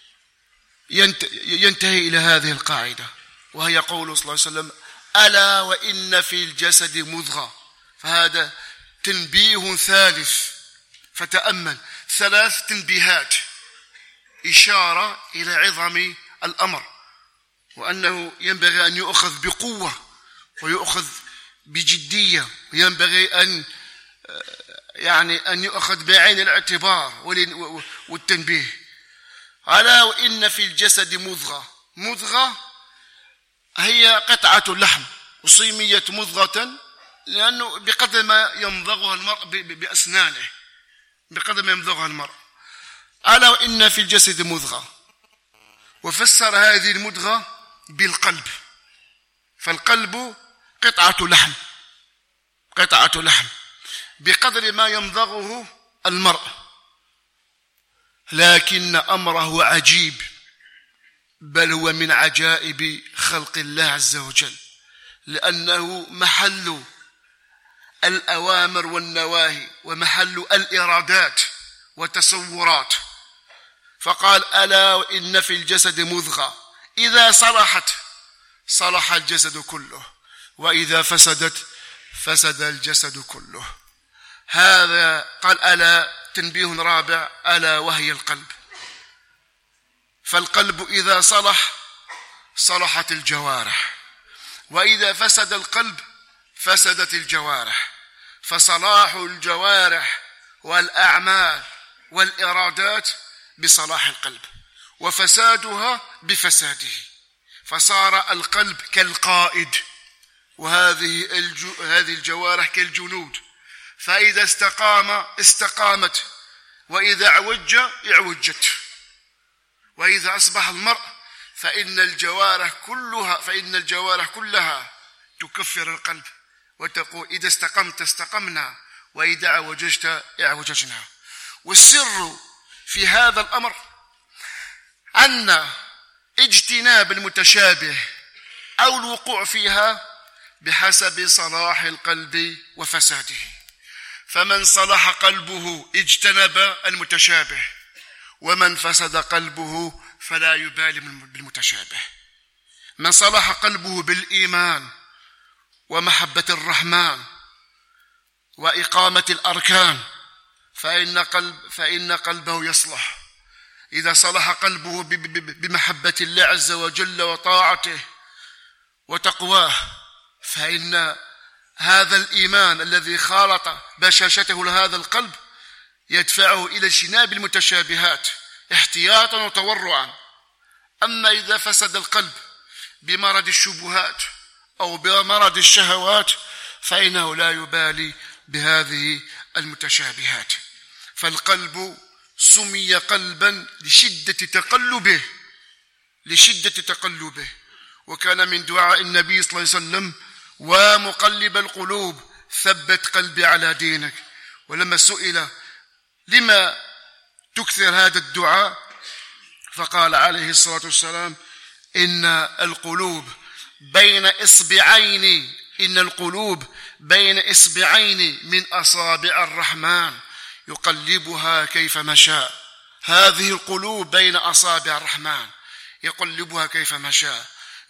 ينتهي إلى هذه القاعدة، وهي قوله صلى الله عليه وسلم ألا وإن في الجسد مضغة. فهذا تنبيه ثالث، فتأمل ثلاث تنبيهات إشارة إلى عظم الأمر، وأنه ينبغي أن يؤخذ بقوة ويؤخذ بجدية، وينبغي أن يعني أن يؤخذ بعين الاعتبار والتنبيه. ألا وإن في الجسد مضغة. مضغة هي قطعة لحم، وصيمية مضغة لأنه بقدر ما يمضغها المرء بأسنانه، بقدر ما يمضغها المرء. ألا وإن في الجسد مضغة، وفسر هذه المضغة بالقلب، فالقلب قطعة لحم، قطعة لحم بقدر ما يمضغه المرء، لكن أمره عجيب، بل هو من عجائب خلق الله عز وجل، لأنه محل الأوامر والنواهي ومحل الإرادات والتصورات. فقال ألا وإن في الجسد مضغة إذا صلحت صلح الجسد كله، وإذا فسدت فسد الجسد كله. هذا قال ألا تنبيه رابع، ألا وهي القلب. فالقلب إذا صلح صلحت الجوارح، وإذا فسد القلب فسدت الجوارح. فصلاح الجوارح والأعمال والإرادات بصلاح القلب، وفسادها بفساده، فصار القلب كالقائد، وهذه هذه الجوارح كالجنود، فإذا استقام استقامت، وإذا اعوج اعوجت. وإذا أصبح المرء فإن الجوارح كلها فإن الجوارح كلها تكفر القلب وتقول إذا استقمت استقمنا وإذا اعوججت اعوججنا. والسر في هذا الأمر أن اجتناب المتشابه أو الوقوع فيها بحسب صلاح القلب وفساده. فمن صلح قلبه اجتنب المتشابه، ومن فسد قلبه فلا يبالي بالمتشابه. من صلح قلبه بالإيمان ومحبة الرحمن وإقامة الأركان فإن قلب فإن قلبه يصلح. إذا صلح قلبه بمحبة الله عز وجل وطاعته وتقواه فإن هذا الإيمان الذي خالط بشاشته لهذا القلب يدفعه إلى اجتناب المتشابهات احتياطا وتورعا. أما إذا فسد القلب بمرض الشبهات أو بمرض الشهوات فإنه لا يبالي بهذه المتشابهات. فالقلب سمي قلبا لشدة تقلبه لشدة تقلبه وكان من دعاء النبي صلى الله عليه وسلم: ومقلب القلوب ثبت قلبي على دينك. ولما سئل لما تكثر هذا الدعاء فقال عليه الصلاة والسلام: إن القلوب بين إصبعين إن القلوب بين إصبعين من أصابع الرحمن يقلبها كيفما شاء. هذه القلوب بين أصابع الرحمن يقلبها كيفما شاء،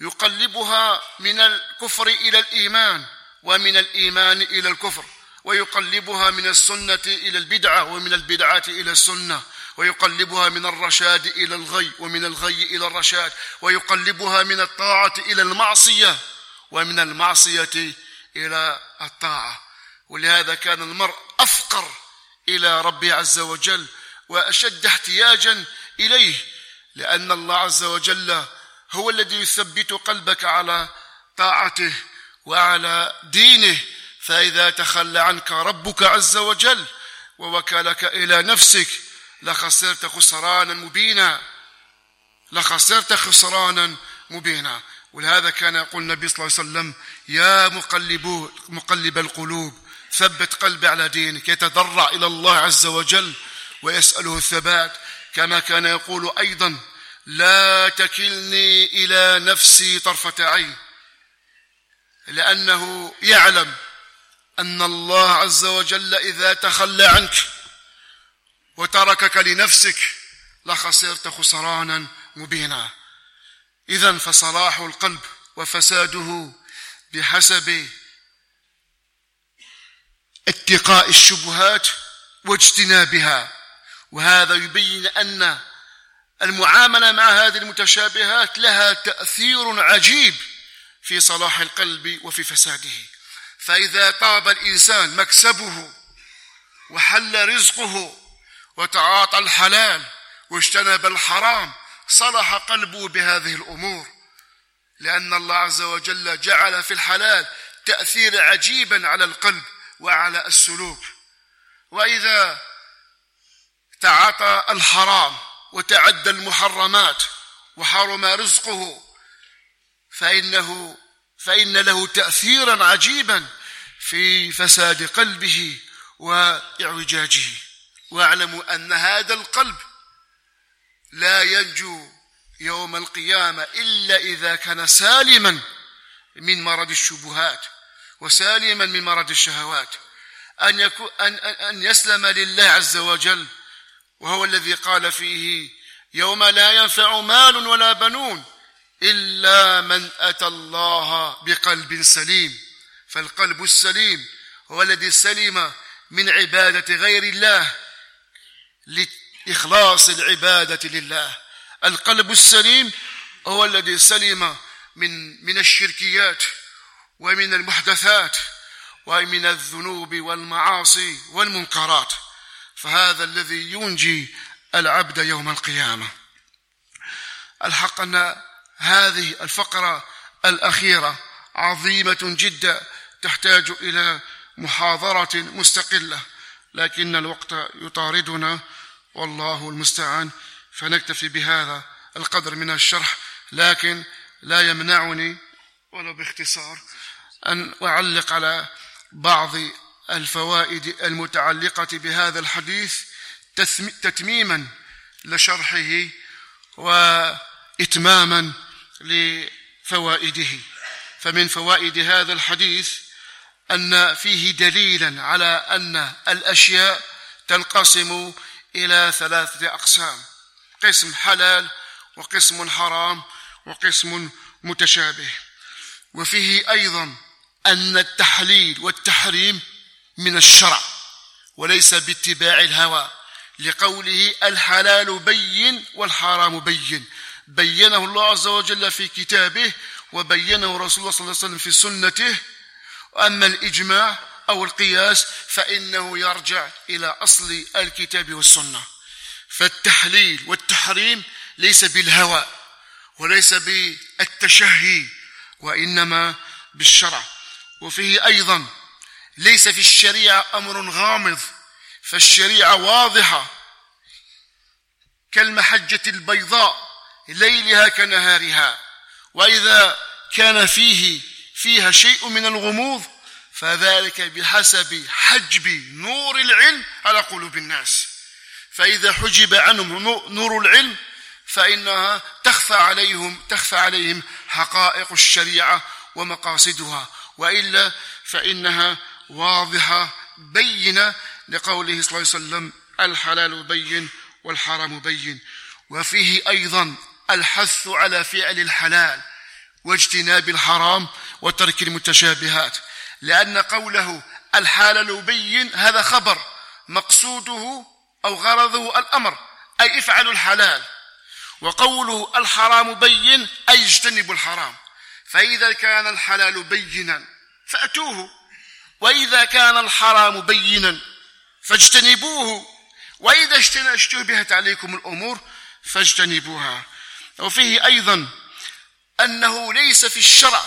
يقلبها من الكفر إلى الإيمان ومن الإيمان إلى الكفر، ويقلبها من السنة إلى البدعة ومن البدعة إلى السنة، ويقلبها من الرشاد إلى الغي ومن الغي إلى الرشاد، ويقلبها من الطاعة إلى المعصية ومن المعصية إلى الطاعة. ولهذا كان المرء أفقر إلى ربه عز وجل وأشد احتياجا إليه، لأن الله عز وجل هو الذي يثبت قلبك على طاعته وعلى دينه. فإذا تخلى عنك ربك عز وجل ووكلك إلى نفسك لخسرت خسرانا مبينا لخسرت خسرانا مبينا. ولهذا كان يقول النبي صلى الله عليه وسلم: يا مقلب مقلب القلوب ثبت قلبي على دينك. يتضرع إلى الله عز وجل ويسأله الثبات. كما كان يقول أيضا: لا تكلني إلى نفسي طرفة عين، لأنه يعلم أن الله عز وجل إذا تخلى عنك وتركك لنفسك لخسرت خسرانا مبينا. إذن فصلاح القلب وفساده بحسب اتقاء الشبهات واجتنابها. وهذا يبين أن المعاملة مع هذه المتشابهات لها تأثير عجيب في صلاح القلب وفي فساده. فإذا طاب الإنسان مكسبه وحل رزقه وتعاطى الحلال واجتنب الحرام صلح قلبه بهذه الأمور، لأن الله عز وجل جعل في الحلال تأثير عجيبا على القلب وعلى السلوك. وإذا تعاطى الحرام وتعدى المحرمات وحرم رزقه فإنه فإن له تأثيرا عجيبا في فساد قلبه وإعوجاجه. واعلموا أن هذا القلب لا ينجو يوم القيامة إلا إذا كان سالما من مرض الشبهات وسالما من مرض الشهوات، أن, يكون أن, أن يسلم لله عز وجل، وهو الذي قال فيه: يوم لا ينفع مال ولا بنون إلا من أتى الله بقلب سليم. فالقلب السليم هو الذي سلم من عبادة غير الله لإخلاص العبادة لله. القلب السليم هو الذي سلم من من الشركيات ومن المحدثات ومن الذنوب والمعاصي والمنكرات. فهذا الذي ينجي العبد يوم القيامة. الحق أن هذه الفقرة الأخيرة عظيمة جدا تحتاج إلى محاضرة مستقلة، لكن الوقت يطاردنا والله المستعان. فنكتفي بهذا القدر من الشرح، لكن لا يمنعني ولو باختصار أن أعلق على بعض الفوائد المتعلقة بهذا الحديث تتميما لشرحه وإتماما لفوائده. فمن فوائد هذا الحديث أن فيه دليلا على أن الأشياء تنقسم إلى ثلاثة أقسام: قسم حلال، وقسم حرام، وقسم متشابه. وفيه أيضا أن التحليل والتحريم من الشرع وليس باتباع الهوى، لقوله الحلال بين والحرام بين، بينه الله عز وجل في كتابه وبينه رسول الله صلى الله عليه وسلم في سنته. أما الإجماع أو القياس فإنه يرجع إلى أصل الكتاب والسنة. فالتحليل والتحريم ليس بالهوى وليس بالتشهي، وإنما بالشرع. وفيه أيضا ليس في الشريعة أمر غامض، فالشريعة واضحة كالمحجة البيضاء ليلها كنهارها، وإذا كان فيه فيها شيء من الغموض فذلك بحسب حجب نور العلم على قلوب الناس. فإذا حجب عنهم نور العلم فإنها تخفى عليهم تخفى عليهم حقائق الشريعة ومقاصدها، وإلا فإنها واضحة بينة، لقوله صلى الله عليه وسلم الحلال بين والحرام بين. وفيه أيضا الحث على فعل الحلال واجتناب الحرام وترك المتشابهات، لأن قوله الحلال بين هذا خبر مقصوده أو غرضه الأمر، أي افعلوا الحلال، وقوله الحرام بين أي اجتنبوا الحرام. فإذا كان الحلال بينا فأتوه، وإذا كان الحرام بينا فاجتنبوه، وإذا اشتبهت عليكم الأمور فاجتنبوها. وفيه أيضا أنه ليس في الشرع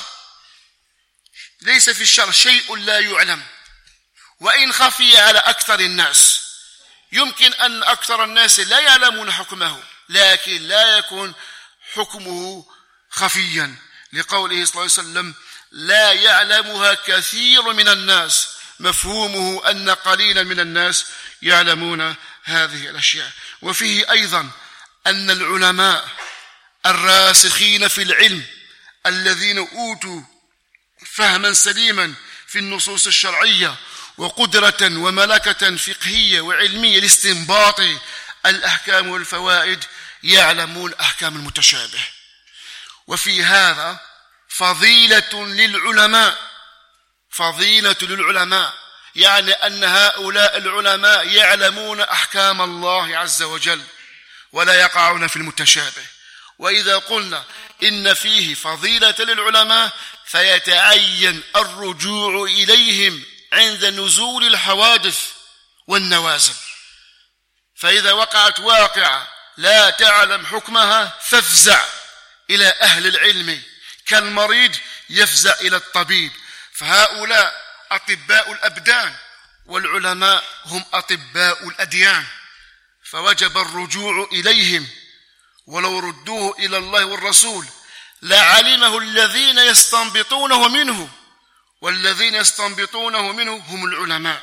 ليس في الشرع شيء لا يعلم، وإن خفي على أكثر الناس. يمكن أن أكثر الناس لا يعلمون حكمه، لكن لا يكون حكمه خفيا، لقوله صلى الله عليه وسلم لا يعلمها كثير من الناس، مفهومه أن قليلا من الناس يعلمون هذه الأشياء. وفيه أيضا أن العلماء الراسخين في العلم الذين أوتوا فهما سليما في النصوص الشرعية وقدرة وملكة فقهية وعلمية لاستنباط الأحكام والفوائد يعلمون أحكام المتشابه. وفي هذا فضيلة للعلماء فضيلة للعلماء يعني أن هؤلاء العلماء يعلمون أحكام الله عز وجل ولا يقعون في المتشابه. وإذا قلنا إن فيه فضيلة للعلماء فيتعين الرجوع إليهم عند نزول الحوادث والنوازل. فإذا وقعت واقعة لا تعلم حكمها فافزع إلى أهل العلم، كالمريض يفزع إلى الطبيب. فهؤلاء أطباء الأبدان والعلماء هم أطباء الأديان، فوجب الرجوع إليهم، ولو ردوه إلى الله والرسول لعلمه الذين يستنبطونه منه، والذين يستنبطونه منه هم العلماء.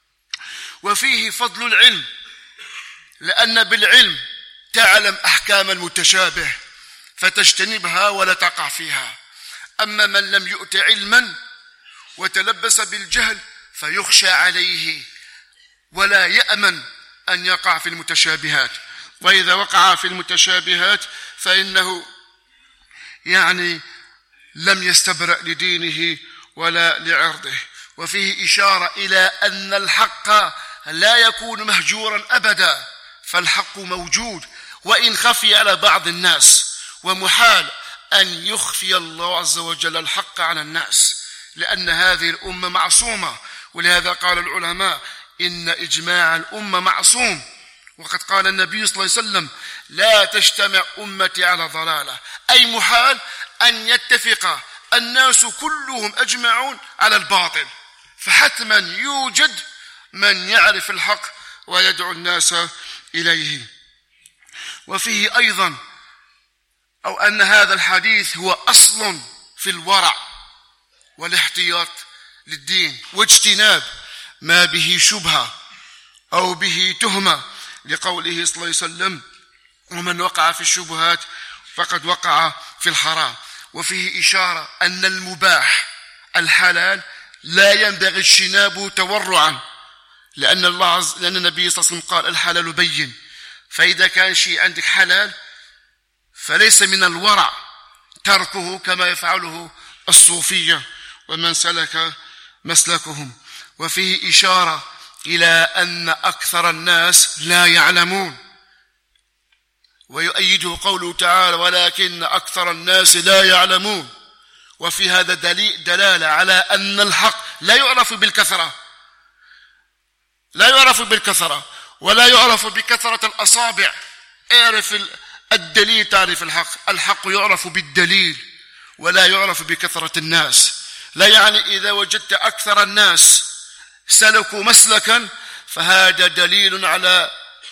وفيه فضل العلم، لأن بالعلم تعلم أحكام المتشابه فتجتنبها ولا تقع فيها. أما من لم يؤت علما وتلبس بالجهل فيخشى عليه ولا يأمن أن يقع في المتشابهات، وإذا وقع في المتشابهات فإنه يعني لم يستبرأ لدينه ولا لعرضه. وفيه إشارة إلى أن الحق لا يكون مهجورا أبدا، فالحق موجود وإن خفي على بعض الناس، ومحال أن يخفي الله عز وجل الحق على الناس، لأن هذه الأمة معصومة. ولهذا قال العلماء إن إجماع الأمة معصوم، وقد قال النبي صلى الله عليه وسلم لا تجتمع أمتي على ضلالة، أي محال أن يتفق الناس كلهم أجمعون على الباطل، فحتما يوجد من يعرف الحق ويدعو الناس إليه. وفيه أيضا أو أن هذا الحديث هو أصل في الورع والاحتياط للدين واجتناب ما به شبهة أو به تهمة، لقوله صلى الله عليه وسلم: ومن وقع في الشبهات فقد وقع في الحرام. وفيه إشارة أن المباح الحلال لا ينبغي اجتنابه تورعا، لأن الله عز لأن النبي صلى الله عليه وسلم قال: الحلال بين. فإذا كان شيء عندك حلال فليس من الورع تركه كما يفعله الصوفية ومن سلك مسلكهم. وفيه إشارة إلى أن أكثر الناس لا يعلمون، ويؤيده قوله تعالى: ولكن أكثر الناس لا يعلمون. وفي هذا دليل دلالة على أن الحق لا يعرف بالكثرة لا يعرف بالكثرة ولا يعرف بكثرة الأصابع. اعرف الدليل تعرف الحق. الحق يعرف بالدليل ولا يعرف بكثرة الناس. لا يعني إذا وجدت أكثر الناس سلكوا مسلكا فهذا دليل على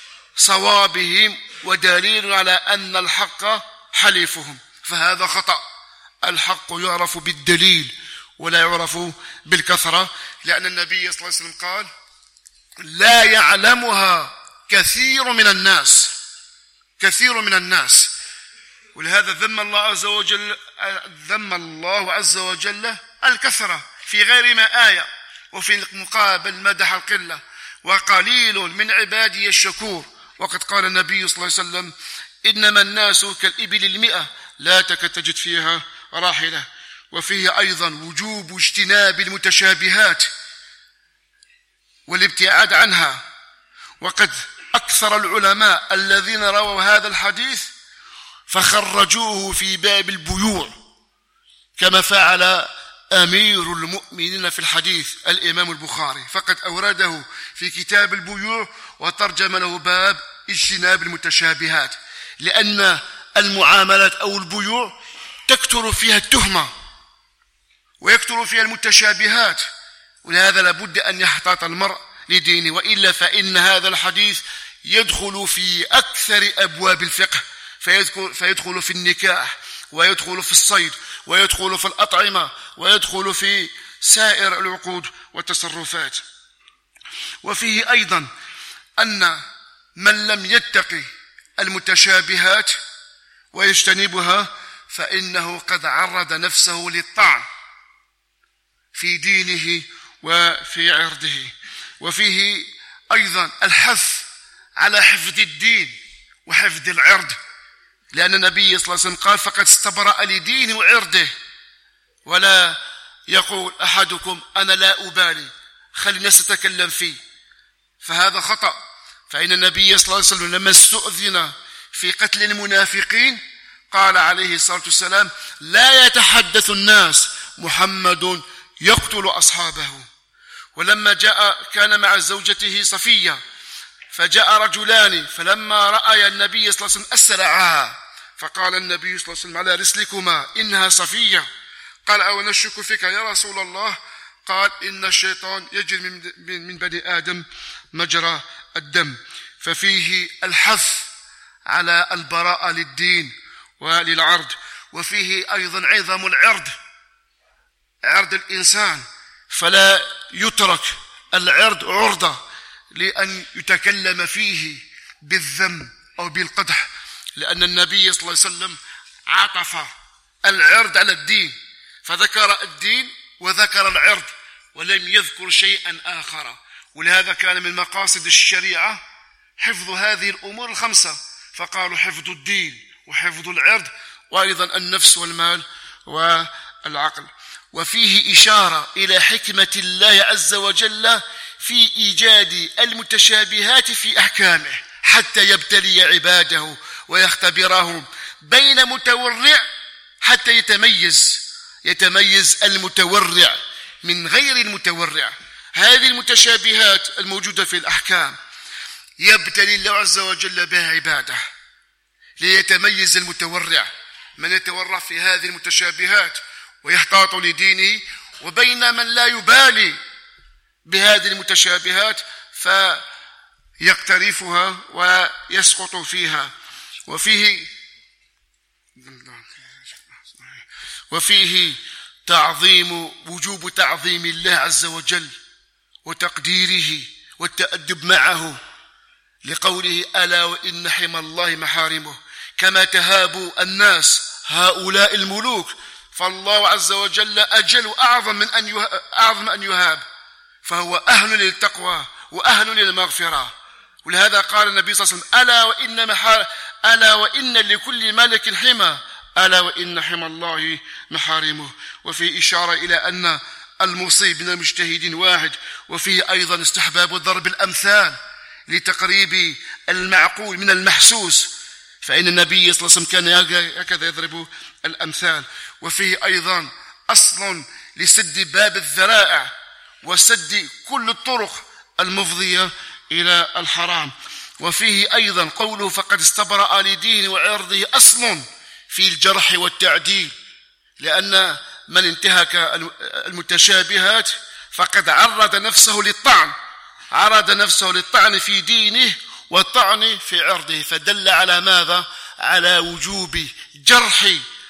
صوابهم ودليل على أن الحق حليفهم، فهذا خطأ. الحق يعرف بالدليل ولا يعرف بالكثرة، لأن النبي صلى الله عليه وسلم قال: لا يعلمها كثير من الناس كثير من الناس. ولهذا ذم الله عز وجل ذم الله عز وجل الكثرة في غير ما آية، وفي المقابل مدح القلة: وقليل من عبادي الشكور. وقد قال النبي صلى الله عليه وسلم: إنما الناس كالإبل المئة لا تكاد تجد فيها راحلة. وفيه أيضا وجوب اجتناب المتشابهات والابتعاد عنها. وقد أكثر العلماء الذين رووا هذا الحديث فخرجوه في باب البيوع، كما فعل أمير المؤمنين في الحديث الإمام البخاري، فقد أورده في كتاب البيوع وترجم له باب اجتناب المتشابهات، لأن المعاملات أو البيوع تكثر فيها التهمة ويكثر فيها المتشابهات، ولهذا لابد أن يحتاط المرء لدينه، وإلا فإن هذا الحديث يدخل في أكثر أبواب الفقه، فيدخل في النكاح ويدخل في الصيد ويدخل في الأطعمة ويدخل في سائر العقود والتصرفات. وفيه أيضا أن من لم يتقي المتشابهات ويجتنبها فإنه قد عرض نفسه للطعن في دينه وفي عرضه. وفيه أيضا الحث على حفظ الدين وحفظ العرض، لأن النبي صلى الله عليه وسلم قال: فقد استبرأ لدينه وعرضه. ولا يقول أحدكم: أنا لا أبالي، خلي الناس تتكلم فيه، فهذا خطأ. فإن النبي صلى الله عليه وسلم لما استؤذن في قتل المنافقين قال عليه الصلاة والسلام: لا يتحدث الناس، محمد يقتل أصحابه. ولما جاء كان مع زوجته صفية، فجاء رجلان فلما رأى النبي صلى الله عليه وسلم أسرعا، فقال النبي صلى الله عليه وسلم: على رسلكما إنها صفية. قال: أو نشك فيك يا رسول الله؟ قال: إن الشيطان يجري من بني آدم مجرى الدم. ففيه الحث على البراءة للدين وللعرض. وفيه أيضا عظم العرض، عرض الإنسان، فلا يترك العرض عرضة لأن يتكلم فيه بالذم أو بالقدح، لأن النبي صلى الله عليه وسلم عطف العرض على الدين، فذكر الدين وذكر العرض ولم يذكر شيئا آخر. ولهذا كان من مقاصد الشريعة حفظ هذه الأمور الخمسة، فقالوا حفظ الدين وحفظ العرض وأيضا النفس والمال والعقل. وفيه إشارة إلى حكمة الله عز وجل في إيجاد المتشابهات في أحكامه حتى يبتلي عباده ويختبرهم بين متورع حتى يتميز يتميز المتورع من غير المتورع. هذه المتشابهات الموجودة في الأحكام يبتلي الله عز وجل بها عباده ليتميز المتورع من يتورع في هذه المتشابهات ويحتاط لدينه، وبين من لا يبالي بهذه المتشابهات فيقترفها ويسقط فيها. وفيه وفيه تعظيم وجوب تعظيم الله عز وجل وتقديره والتأدب معه، لقوله ألا وإن حمى الله محارمه، كما تهاب الناس هؤلاء الملوك فالله عز وجل أجل وأعظم من أن أعظم أن يهاب، فهو أهل للتقوى وأهل للمغفرة. ولهذا قال النبي صلى الله عليه وسلم ألا وإن محار ألا وإن لكل ملك حمى ألا وإن حمى الله محارمه. وفي إشارة إلى أن المصيب من المجتهدين واحد. وفيه أيضا استحباب ضرب الأمثال لتقريب المعقول من المحسوس، فإن النبي صلى الله عليه وسلم كان هكذا يضرب الأمثال. وفيه أيضا أصل لسد باب الذرائع وسد كل الطرق المفضية إلى الحرام. وفيه أيضا قوله فقد استبرأ لدينه وعرضه أصل في الجرح والتعديل، لأن من انتهك المتشابهات فقد عرض نفسه للطعن عرض نفسه للطعن في دينه والطعن في عرضه، فدل على ماذا؟ على وجوب جرح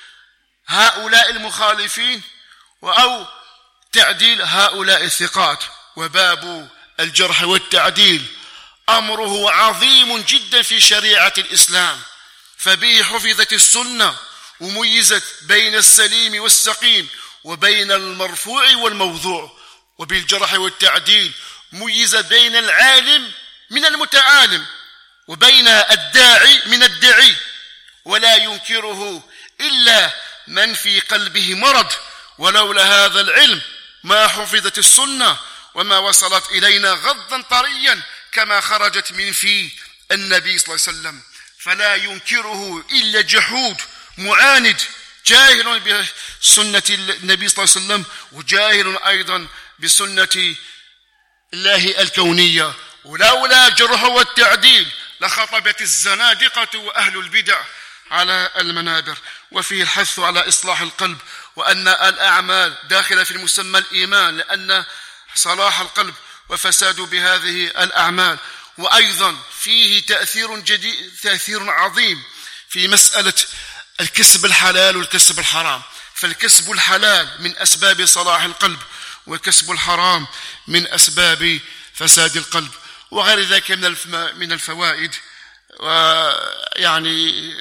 هؤلاء المخالفين أو تعديل هؤلاء الثقات. وباب الجرح والتعديل أمره عظيم جدا في شريعة الإسلام، فبه حفظت السنة وميزت بين السليم والسقيم وبين المرفوع والموضوع. وبالجرح والتعديل ميز بين العالم من المتعالم وبين الداعي من الداعي، ولا ينكره إلا من في قلبه مرض. ولولا هذا العلم ما حفظت السنة وما وصلت إلينا غضا طريا كما خرجت من في النبي صلى الله عليه وسلم. فلا ينكره إلا جحود معاند جاهل بسنة النبي صلى الله عليه وسلم وجاهل أيضا بسنة الله الكونية. ولولا جرح والتعديل لخطبت الزنادقة وأهل البدع على المنابر. وفيه الحث على إصلاح القلب، وأن الأعمال داخلة في المسمى الإيمان، لأن صلاح القلب وفساد بهذه الأعمال. وأيضا فيه تأثير جديد تأثير عظيم في مسألة الكسب الحلال والكسب الحرام. فالكسب الحلال من أسباب صلاح القلب، والكسب الحرام من أسباب فساد القلب. وغير ذلك من الفوائد، ويعني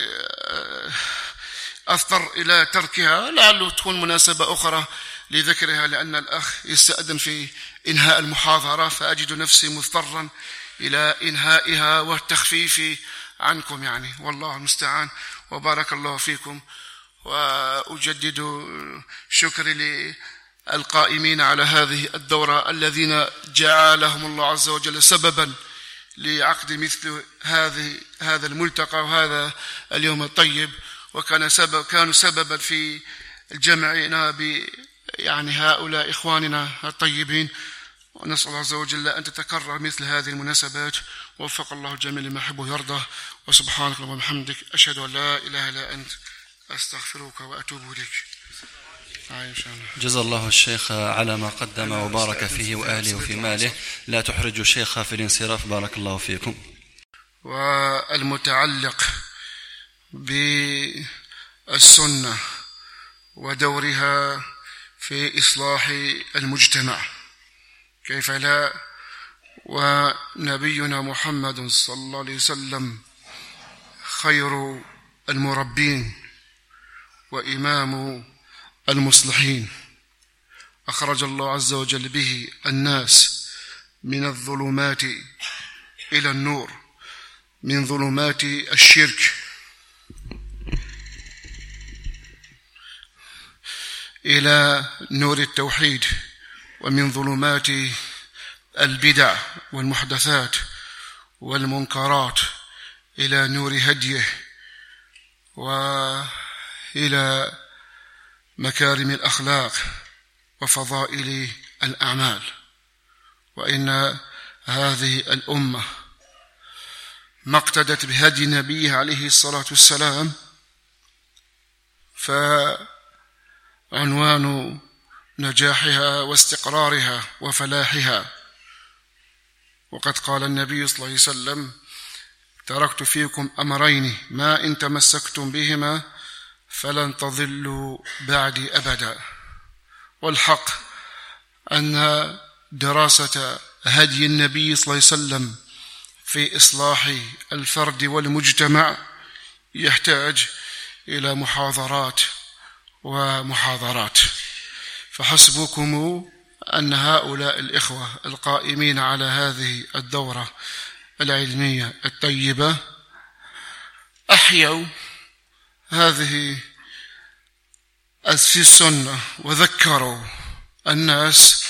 أضطر إلى تركها، لعله تكون مناسبة أخرى لذكرها، لأن الأخ يستأذن في إنهاء المحاضرة، فأجد نفسي مضطرا إلى إنهائها والتخفيف عنكم يعني، والله المستعان. وبارك الله فيكم، وأجدد شكري للقائمين على هذه الدورة الذين جعلهم الله عز وجل سببا لعقد مثل هذه هذا الملتقى وهذا اليوم الطيب، وكان سبب كانوا سببا في جمعنا ب يعني هؤلاء إخواننا الطيبين. ونسأل الله عز وجل أن تتكرر مثل هذه المناسبات، ووفق الله الجميع لما يحب ويرضى. وسبحانك اللهم وبحمدك أشهد أن لا إله إلا أنت أستغفرك وأتوب إليك. جزا الله الشيخ على ما قدم وبارك فيه وأهله وفي ماله. لا تحرجوا الشيخ في الانصراف، بارك الله فيكم. والمتعلق بالسنة ودورها في إصلاح المجتمع، كيف لا؟ ونبينا محمد صلى الله عليه وسلم خير المربين وإمام المصلحين، أخرج الله عز وجل به الناس من الظلمات إلى النور، من ظلمات الشرك إلى نور التوحيد، ومن ظلمات البدع والمحدثات والمنكرات إلى نور هديه، وإلى مكارم الأخلاق وفضائل الأعمال. وإن هذه الأمة ما اقتدت بهدي نبيه عليه الصلاة والسلام، فعنوان نجاحها واستقرارها وفلاحها. وقد قال النبي صلى الله عليه وسلم: تركت فيكم أمرين ما إن تمسكتم بهما فلن تضلوا بعدي أبدا. والحق أن دراسة هدي النبي صلى الله عليه وسلم في إصلاح الفرد والمجتمع يحتاج إلى محاضرات ومحاضرات، فحسبكم أن هؤلاء الإخوة القائمين على هذه الدورة العلمية الطيبة أحيوا هذه في السنة وذكروا الناس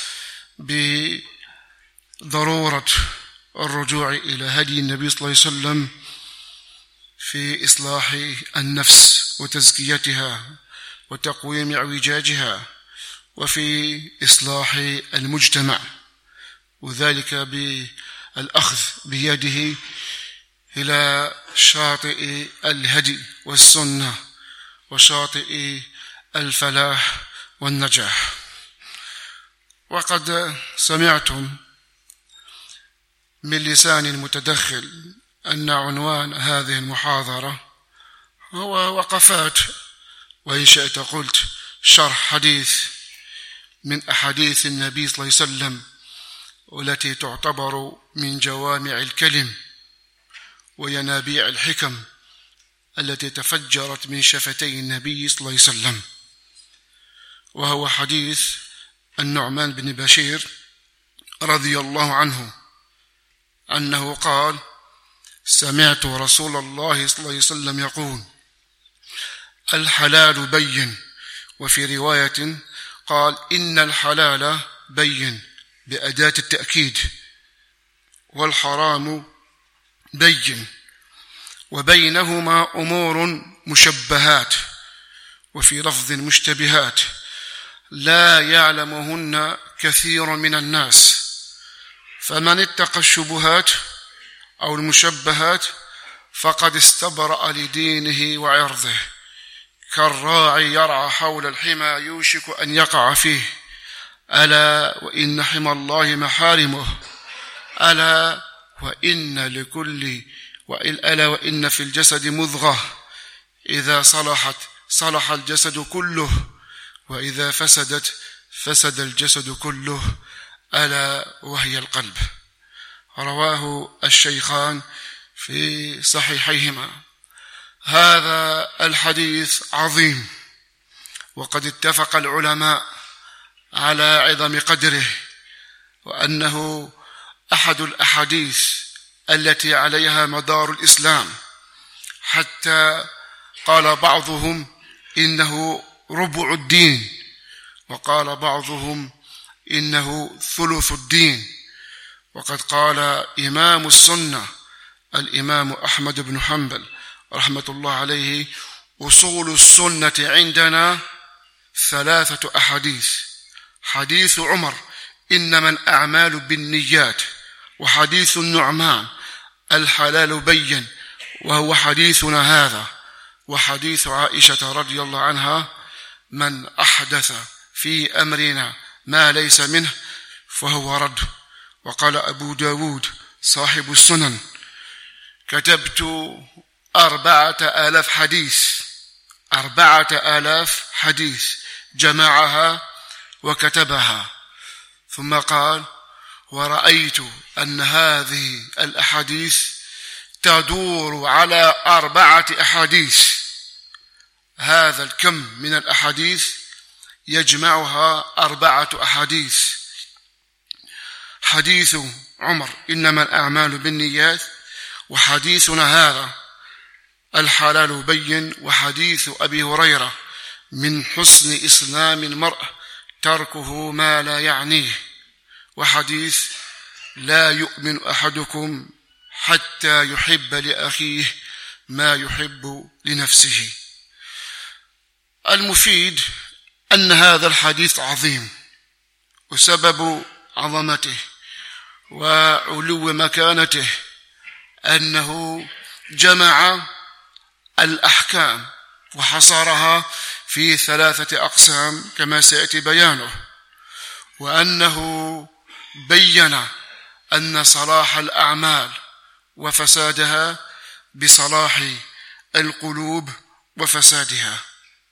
بضرورة الرجوع إلى هدي النبي صلى الله عليه وسلم في إصلاح النفس وتزكيتها وتقويم اعوجاجها، وفي إصلاح المجتمع، وذلك بالأخذ بيده إلى شاطئ الهدي والسنة وشاطئ الفلاح والنجاح. وقد سمعتم من لسان المتدخل أن عنوان هذه المحاضرة هو وقفات، وإن شئت قلت شرح حديث من أحاديث النبي صلى الله عليه وسلم، والتي تعتبر من جوامع الكلم وينابيع الحكم التي تفجرت من شفتي النبي صلى الله عليه وسلم، وهو حديث النعمان بن بشير رضي الله عنه أنه قال: سمعت رسول الله صلى الله عليه وسلم يقول: الحلال بين. وفي رواية قال: إن الحلال بين بأداة التأكيد، والحرام بين، وبينهما أمور مشبهات، وفي لفظ مشتبهات لا يعلمهن كثير من الناس، فمن اتقى الشبهات أو المشبهات فقد استبرأ لدينه وعرضه، كالراعي يرعى حول الحمى يوشك أن يقع فيه، ألا وإن حمى الله محارمه، ألا وإن لكل ألا وإن في الجسد مضغة إذا صلحت صلح الجسد كله، وإذا فسدت فسد الجسد كله، ألا وهي القلب. رواه الشيخان في صحيحيهما. هذا الحديث عظيم، وقد اتفق العلماء على عظم قدره، وأنه أحد الأحاديث التي عليها مدار الإسلام، حتى قال بعضهم إنه ربع الدين، وقال بعضهم إنه ثلث الدين. وقد قال إمام السنة الإمام أحمد بن حنبل رحمة الله عليه: أصول السنة عندنا ثلاثة أحاديث: حديث عمر إنما الأعمال بالنيات، وحديث النعمان الحلال بين وهو حديثنا هذا، وحديث عائشة رضي الله عنها: من أحدث في أمرنا ما ليس منه فهو رد. وقال أبو داود صاحب السنن: كتبت أربعة آلاف حديث أربعة آلاف حديث جمعها وكتبها. ثم قال: ورأيت أن هذه الأحاديث تدور على أربعة أحاديث، هذا الكم من الأحاديث يجمعها أربعة أحاديث: حديث عمر إنما الأعمال بالنيات، وحديثنا هذا الحلال بين، وحديث أبي هريرة من حسن إسلام المرء تركه ما لا يعنيه، وحديث لا يؤمن أحدكم حتى يحب لأخيه ما يحب لنفسه. المفيد أن هذا الحديث عظيم، وسبب عظمته وعلو مكانته أنه جمع الأحكام وحصرها في ثلاثة أقسام كما سيأتي بيانه، وأنه بين أن صلاح الأعمال وفسادها بصلاح القلوب وفسادها،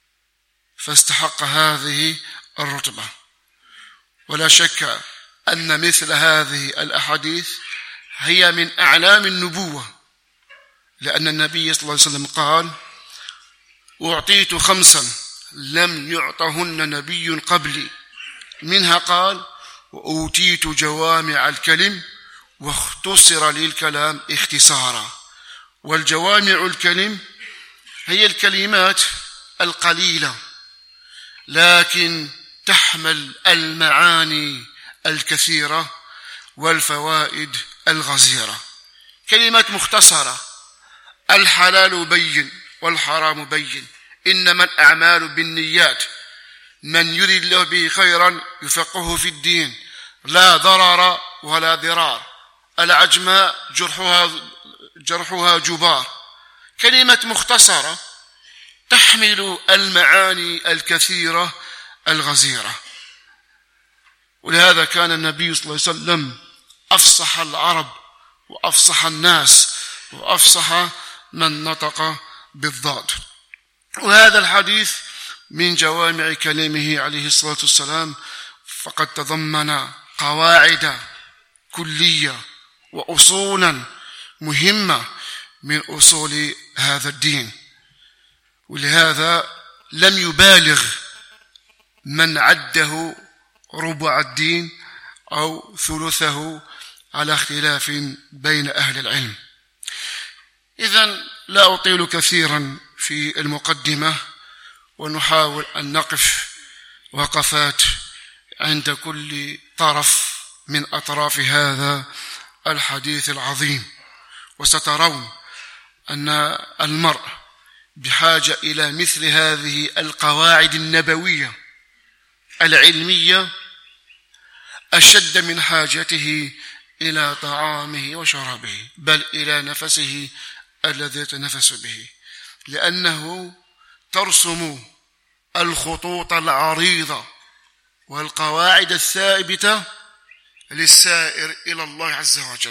فاستحق هذه الرتبة. ولا شك أن مثل هذه الأحاديث هي من أعلام النبوة، لأن النبي صلى الله عليه وسلم قال: أعطيت خمسا لم يعطهن نبي قبلي، منها قال: وأوتيت جوامع الكلم واختصر لي الكلام اختصارا. والجوامع الكلم هي الكلمات القليلة لكن تحمل المعاني الكثيرة والفوائد الغزيرة. كلمات مختصرة: الحلال بين والحرام بين، إنما الأعمال بالنيات، من يريد الله به خيرا يفقهه في الدين، لا ضرر ولا ضرار، العجماء جرحها, جرحها جبار. كلمة مختصرة تحمل المعاني الكثيرة الغزيرة. ولهذا كان النبي صلى الله عليه وسلم أفصح العرب وأفصح الناس وأفصح من نطق بالضاد. وهذا الحديث من جوامع كلامه عليه الصلاة والسلام، فقد تضمن قواعد كلية وأصولا مهمة من أصول هذا الدين. ولهذا لم يبالغ من عده ربع الدين أو ثلثه على اختلاف بين أهل العلم. إذن لا أطيل كثيرا في المقدمة، ونحاول أن نقف وقفات عند كل طرف من أطراف هذا الحديث العظيم. وسترون أن المرء بحاجة إلى مثل هذه القواعد النبوية العلمية أشد من حاجته إلى طعامه وشرابه، بل إلى نفسه الذي يتنفس به، لأنه ترسم الخطوط العريضة والقواعد الثابتة للسائر إلى الله عز وجل،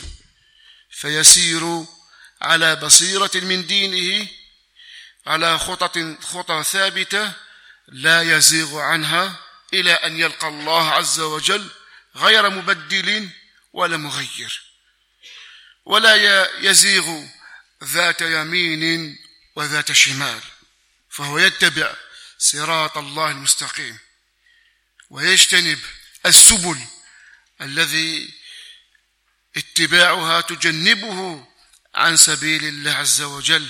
فيسير على بصيرة من دينه، على خطط خطى ثابتة لا يزيغ عنها إلى أن يلقى الله عز وجل غير مبدل ولا مغير، ولا يزيغ ذات يمين وذات شمال، فهو يتبع صراط الله المستقيم ويجتنب السبل الذي اتباعها تجنبه عن سبيل الله عز وجل،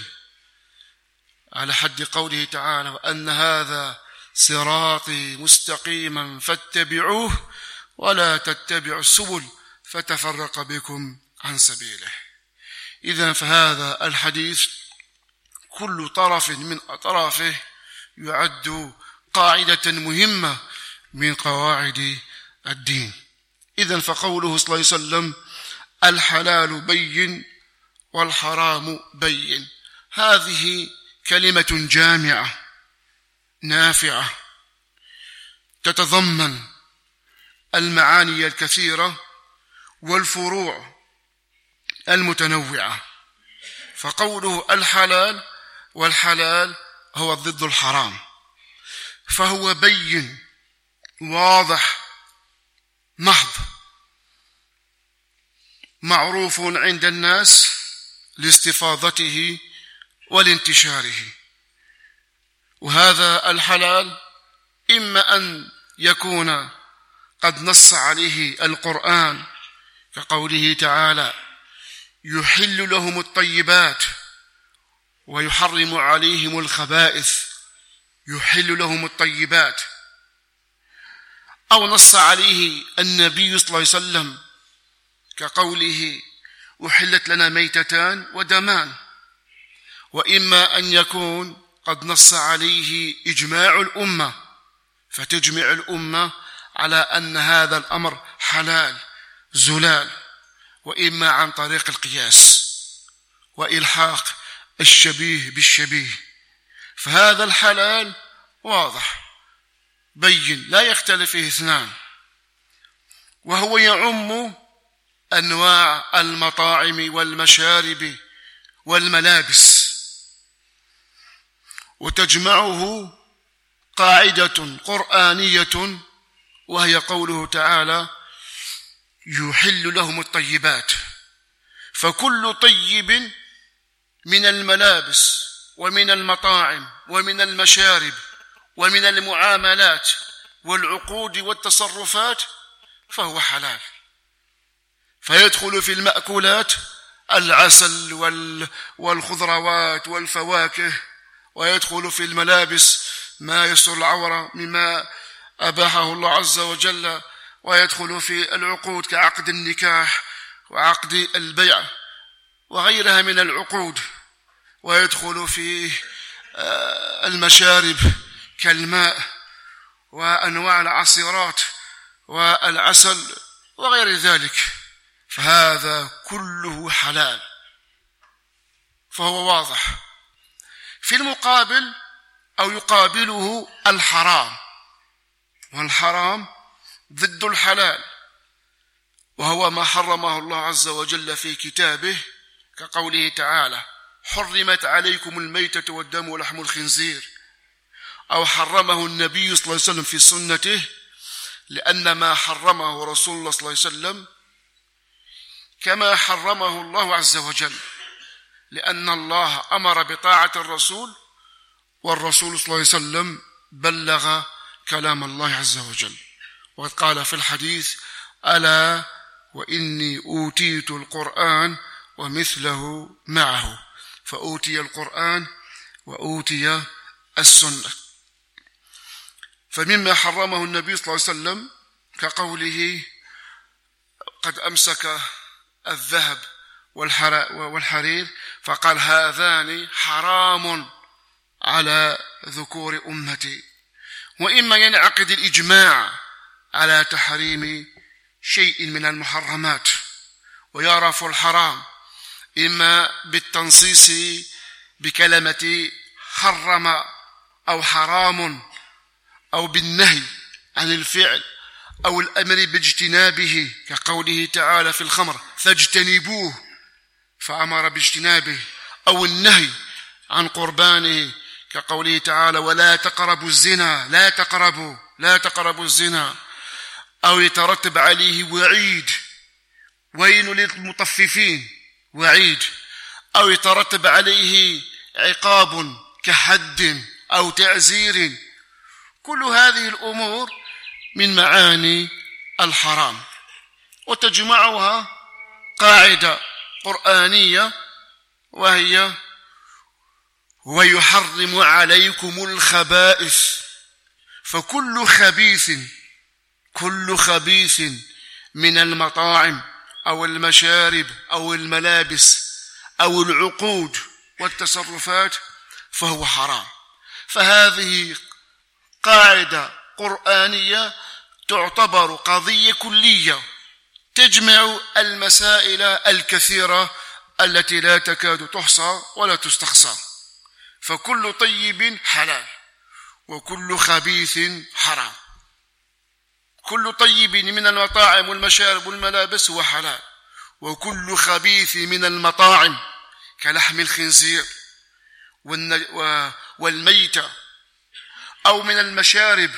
على حد قوله تعالى: وأن هذا صراطي مستقيما فاتبعوه ولا تتبعوا السبل فتفرق بكم عن سبيله. إذن فهذا الحديث كل طرف من أطرافه يعد قاعدة مهمة من قواعد الدين. إذن فقوله صلى الله عليه وسلم: الحلال بين والحرام بين، هذه كلمة جامعة نافعة تتضمن المعاني الكثيرة والفروع المتنوعة. فقوله الحلال والحلال هو ضد الحرام، فهو بين واضح محض معروف عند الناس لاستفاضته ولانتشاره. وهذا الحلال إما أن يكون قد نص عليه القرآن كقوله تعالى: يحل لهم الطيبات ويحرم عليهم الخبائث، يحل لهم الطيبات، أو نص عليه النبي صلى الله عليه وسلم كقوله: أحلت لنا ميتتان ودمان. وإما أن يكون قد نص عليه إجماع الأمة فتجمع الأمة على أن هذا الأمر حلال زلال، وإما عن طريق القياس وإلحاق الشبيه بالشبيه. فهذا الحلال واضح بين لا يختلف فيه اثنان، وهو يعم أنواع المطاعم والمشارب والملابس. وتجمعه قاعدة قرآنية وهي قوله تعالى يحل لهم الطيبات. فكل طيب من الملابس ومن المطاعم ومن المشارب ومن المعاملات والعقود والتصرفات فهو حلال. فيدخل في المأكولات العسل والخضروات والفواكه، ويدخل في الملابس ما يستر العورة مما أباحه الله عز وجل، ويدخل في العقود كعقد النكاح وعقد البيع وغيرها من العقود، ويدخل في المشارب كالماء وأنواع العصيرات والعسل وغير ذلك، فهذا كله حلال، فهو واضح. في المقابل أو يقابله الحرام، والحرام ضد الحلال، وهو ما حرمه الله عز وجل في كتابه كقوله تعالى حرمت عليكم الميتة والدم ولحم الخنزير، أو حرمه النبي صلى الله عليه وسلم في سنته، لأن ما حرمه رسول الله صلى الله عليه وسلم كما حرمه الله عز وجل، لأن الله أمر بطاعة الرسول، والرسول صلى الله عليه وسلم بلغ كلام الله عز وجل. وقد قال في الحديث ألا وإني أوتيت القرآن ومثله معه، فأوتي القرآن وأوتي السنة. فمما حرمه النبي صلى الله عليه وسلم كقوله قد أمسك الذهب والحرير فقال هذان حرام على ذكور أمتي. وإما ينعقد الإجماع على تحريم شيء من المحرمات ويعرف الحرام إما بالتنصيص بكلمة حرم أو حرام، أو بالنهي عن الفعل أو الأمر باجتنابه كقوله تعالى في الخمر فاجتنبوه فأمر باجتنابه، أو النهي عن قربانه كقوله تعالى ولا تقربوا الزنا لا تقربوا لا تقربوا الزنا، أو يترتب عليه وعيد ويل للمطففين وعيد، أو يترتب عليه عقاب كحد أو تعزير. كل هذه الأمور من معاني الحرام، وتجمعها قاعدة قرآنية وهي ويحرم عليكم الخبائث. فكل خبيث كل خبيث من المطاعم أو المشارب أو الملابس أو العقود والتصرفات فهو حرام. فهذه قاعدة قرآنية تعتبر قضية كلية تجمع المسائل الكثيرة التي لا تكاد تحصى ولا تستقصى. فكل طيب حلال وكل خبيث حرام. كل طيب من المطاعم والمشارب والملابس هو حلال، وكل خبيث من المطاعم كلحم الخنزير والميتة، أو من المشارب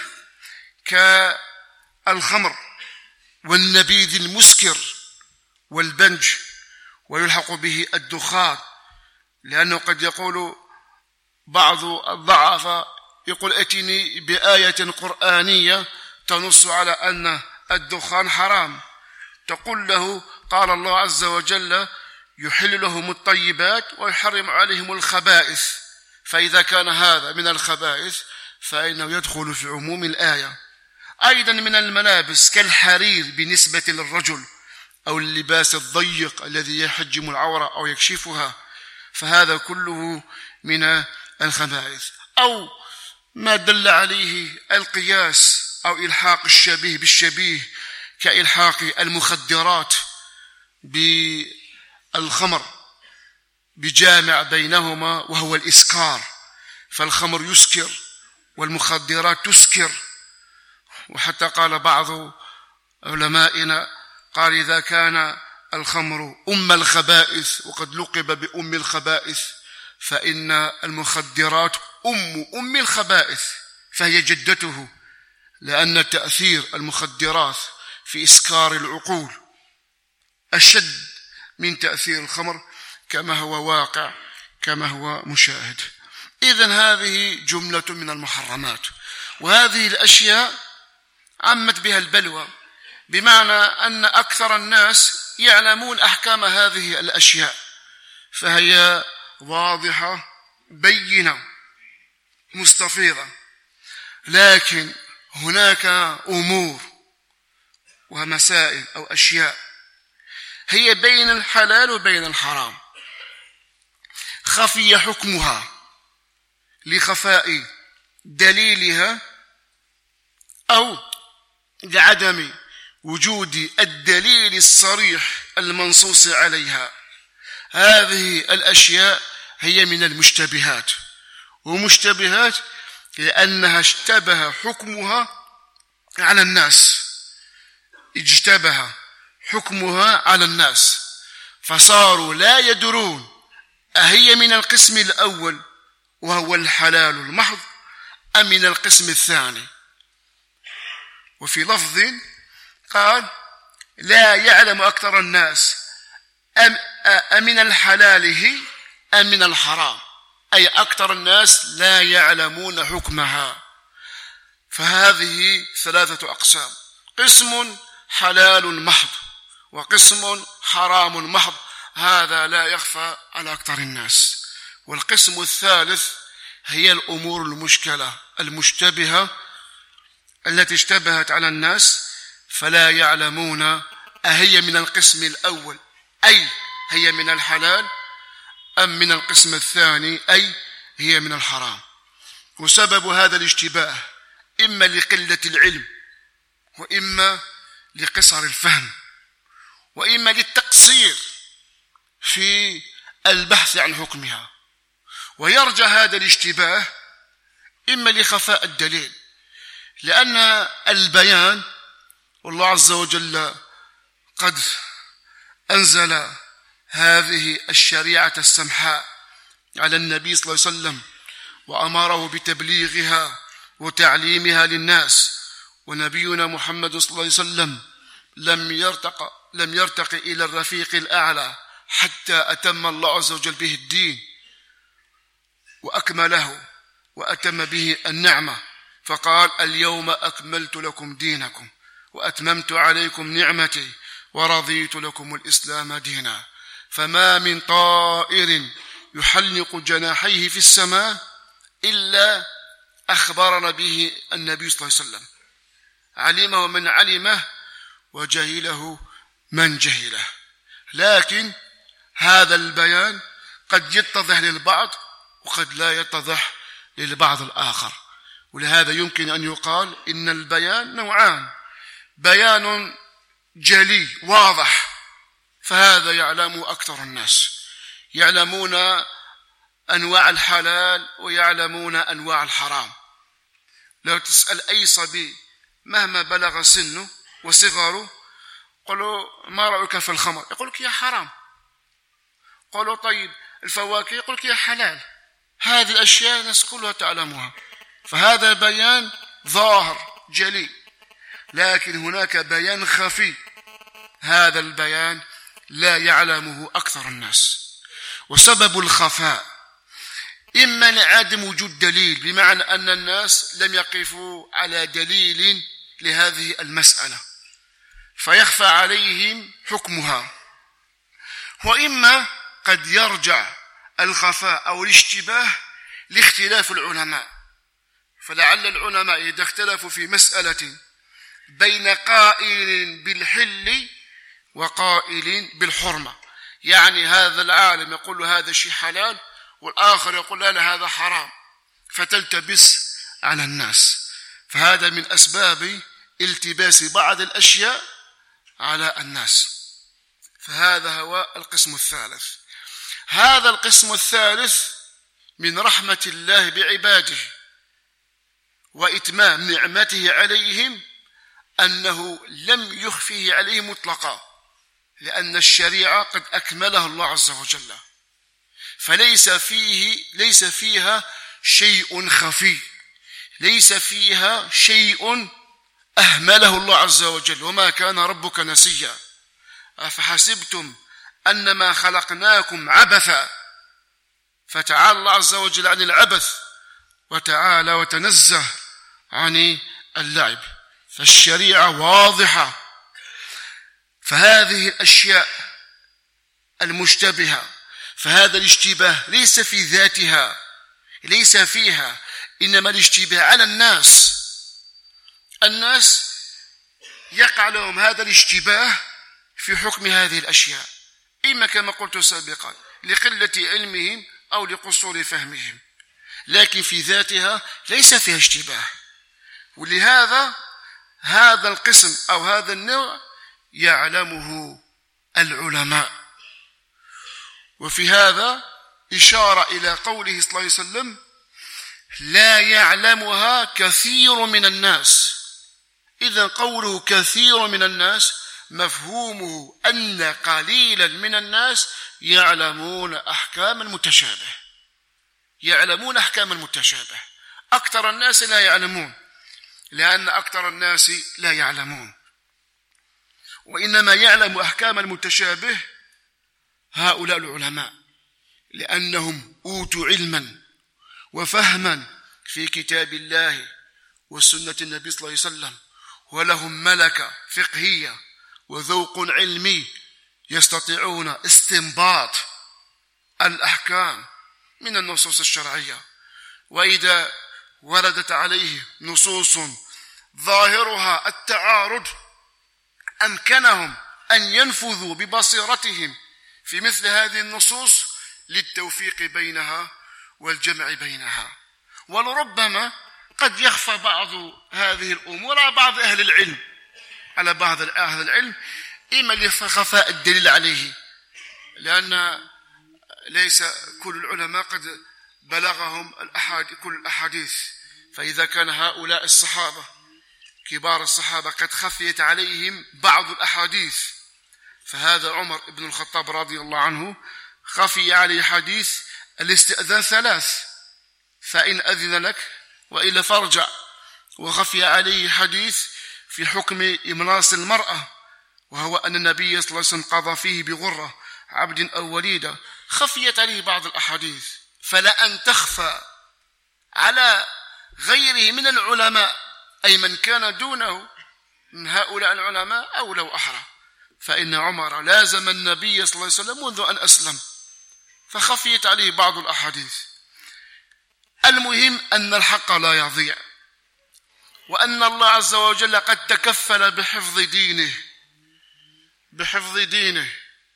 كالخمر والنبيذ المسكر والبنج، ويلحق به الدخان، لأنه قد يقول بعض الضعفاء يقول ائتني بآية قرآنية تنص على أن الدخان حرام، تقول له قال الله عز وجل يحل لهم الطيبات ويحرم عليهم الخبائث، فإذا كان هذا من الخبائث فإنه يدخل في عموم الآية. أيضا من الملابس كالحرير بالنسبة للرجل، أو اللباس الضيق الذي يحجم العورة أو يكشفها، فهذا كله من الخبائث. أو ما دل عليه القياس أو إلحاق الشبيه بالشبيه كإلحاق المخدرات بالخمر بجامع بينهما وهو الإسكار، فالخمر يسكر والمخدرات تسكر. وحتى قال بعض علمائنا قال إذا كان الخمر أم الخبائث وقد لقب بأم الخبائث، فإن المخدرات أم أم الخبائث، فهي جدته، لأن تأثير المخدرات في إسكار العقول أشد من تأثير الخمر كما هو واقع، كما هو مشاهد. إذن هذه جملة من المحرمات، وهذه الأشياء عمت بها البلوى، بمعنى أن أكثر الناس يعلمون أحكام هذه الأشياء، فهي واضحة بينة مستفيضة، لكن هناك أمور ومسائل أو أشياء هي بين الحلال وبين الحرام، خفي حكمها لخفاء دليلها أو لعدم وجود الدليل الصريح المنصوص عليها. هذه الأشياء هي من المشتبهات، ومشتبهات لأنها اشتبه حكمها على الناس، اجتبه حكمها على الناس، فصاروا لا يدرون أهي من القسم الأول وهو الحلال المحض أم من القسم الثاني. وفي لفظ قال لا يعلم أكثر الناس أم أمن الحلال هي أم من الحرام، أي أكثر الناس لا يعلمون حكمها. فهذه ثلاثة أقسام: قسم حلال محض وقسم حرام محض، هذا لا يخفى على أكثر الناس. والقسم الثالث هي الأمور المشكلة المشتبهة التي اشتبهت على الناس فلا يعلمون أهي من القسم الأول أي هي من الحلال أم من القسم الثاني أي هي من الحرام. وسبب هذا الاشتباه إما لقلة العلم، وإما لقصر الفهم، وإما للتقصير في البحث عن حكمها. ويرجع هذا الاشتباه إما لخفاء الدليل، لأن البيان، والله عز وجل قد أنزل هذه الشريعة السمحاء على النبي صلى الله عليه وسلم وأمره بتبليغها وتعليمها للناس، ونبينا محمد صلى الله عليه وسلم لم يرتق لم يرتق إلى الرفيق الأعلى حتى أتم الله عز وجل به الدين وأكمله وأتم به النعمة، فقال اليوم أكملت لكم دينكم وأتممت عليكم نعمتي ورضيت لكم الإسلام دينا. فما من طائر يحلق جناحيه في السماء إلا أخبرنا به النبي صلى الله عليه وسلم، علمه من علمه وجهله من جهله. لكن هذا البيان قد يتضح للبعض وقد لا يتضح للبعض الآخر، ولهذا يمكن أن يقال إن البيان نوعان: بيان جلي واضح، فهذا يعلم أكثر الناس، يعلمون أنواع الحلال ويعلمون أنواع الحرام. لو تسأل أي صبي مهما بلغ سنه وصغره قالوا ما رأيك في الخمر؟ يقول لك يا حرام. قالوا طيب الفواكه؟ يقول لك يا حلال. هذه الأشياء الناس كلها تعلمها، فهذا بيان ظاهر جلي. لكن هناك بيان خفي، هذا البيان لا يعلمه أكثر الناس. وسبب الخفاء إما لعدم وجود دليل، بمعنى أن الناس لم يقفوا على دليل لهذه المسألة فيخفى عليهم حكمها، وإما قد يرجع الخفاء أو الاشتباه لاختلاف العلماء. فلعل العلماء إذا اختلفوا في مسألة بين قائل بالحل وقائل بالحرمة، يعني هذا العالم يقول هذا شيء حلال والآخر يقول لا هذا حرام، فتلتبس على الناس. فهذا من أسباب التباس بعض الأشياء على الناس. فهذا هو القسم الثالث. هذا القسم الثالث من رحمة الله بعباده وإتمام نعمته عليهم أنه لم يخفيه عليهم مطلقا، لأن الشريعة قد أكملها الله عز وجل، فليس فيه ليس فيها شيء خفي، ليس فيها شيء أهمله الله عز وجل. وما كان ربك نسيا. أفحسبتم أنما خلقناكم عبثا، فتعالى الله عز وجل عن العبث وتعالى وتنزه عن اللعب. فالشريعة واضحة. فهذه الأشياء المشتبهة، فهذا الاشتباه ليس في ذاتها، ليس فيها، إنما الاشتباه على الناس. الناس يقع لهم هذا الاشتباه في حكم هذه الأشياء، إما كما قلت سابقا لقلة علمهم أو لقصور فهمهم، لكن في ذاتها ليس فيها اشتباه. ولهذا هذا القسم أو هذا النوع يعلمه العلماء. وفي هذا إشارة إلى قوله صلى الله عليه وسلم: لا يعلمها كثير من الناس. إذن قوله كثير من الناس مفهومه أن قليلا من الناس يعلمون أحكام المتشابه، يعلمون أحكام المتشابه. أكثر الناس لا يعلمون، لأن أكثر الناس لا يعلمون. وإنما يعلم أحكام المتشابه هؤلاء العلماء، لأنهم أوتوا علما وفهما في كتاب الله وسنة النبي صلى الله عليه وسلم، ولهم ملكة فقهية وذوق علمي، يستطيعون استنباط الأحكام من النصوص الشرعية. وإذا وردت عليه نصوص ظاهرها التعارض أمكنهم أن ينفذوا ببصيرتهم في مثل هذه النصوص للتوفيق بينها والجمع بينها. ولربما قد يخفى بعض هذه الأمور على بعض أهل العلم على بعض أهل العلم إما لخفاء الدليل عليه، لأن ليس كل العلماء قد بلغهم الأحاديث كل الأحاديث. فإذا كان هؤلاء الصحابة كبار الصحابة قد خفيت عليهم بعض الأحاديث، فهذا عمر بن الخطاب رضي الله عنه خفي عليه حديث الاستئذان ثلاث، فإن أذن لك وإلا فارجع. وخفي عليه حديث في حكم إملاص المرأة، وهو أن النبي صلى الله عليه وسلم قضى فيه بغرة عبد أو وليدة. خفيت عليه بعض الأحاديث، فلأن تخفى على غيره من العلماء، أي من كان دونه من هؤلاء العلماء، أو لو أحرى. فإن عمر لازم النبي صلى الله عليه وسلم منذ أن أسلم، فخفيت عليه بعض الأحاديث. المهم أن الحق لا يضيع، وأن الله عز وجل قد تكفل بحفظ دينه بحفظ دينه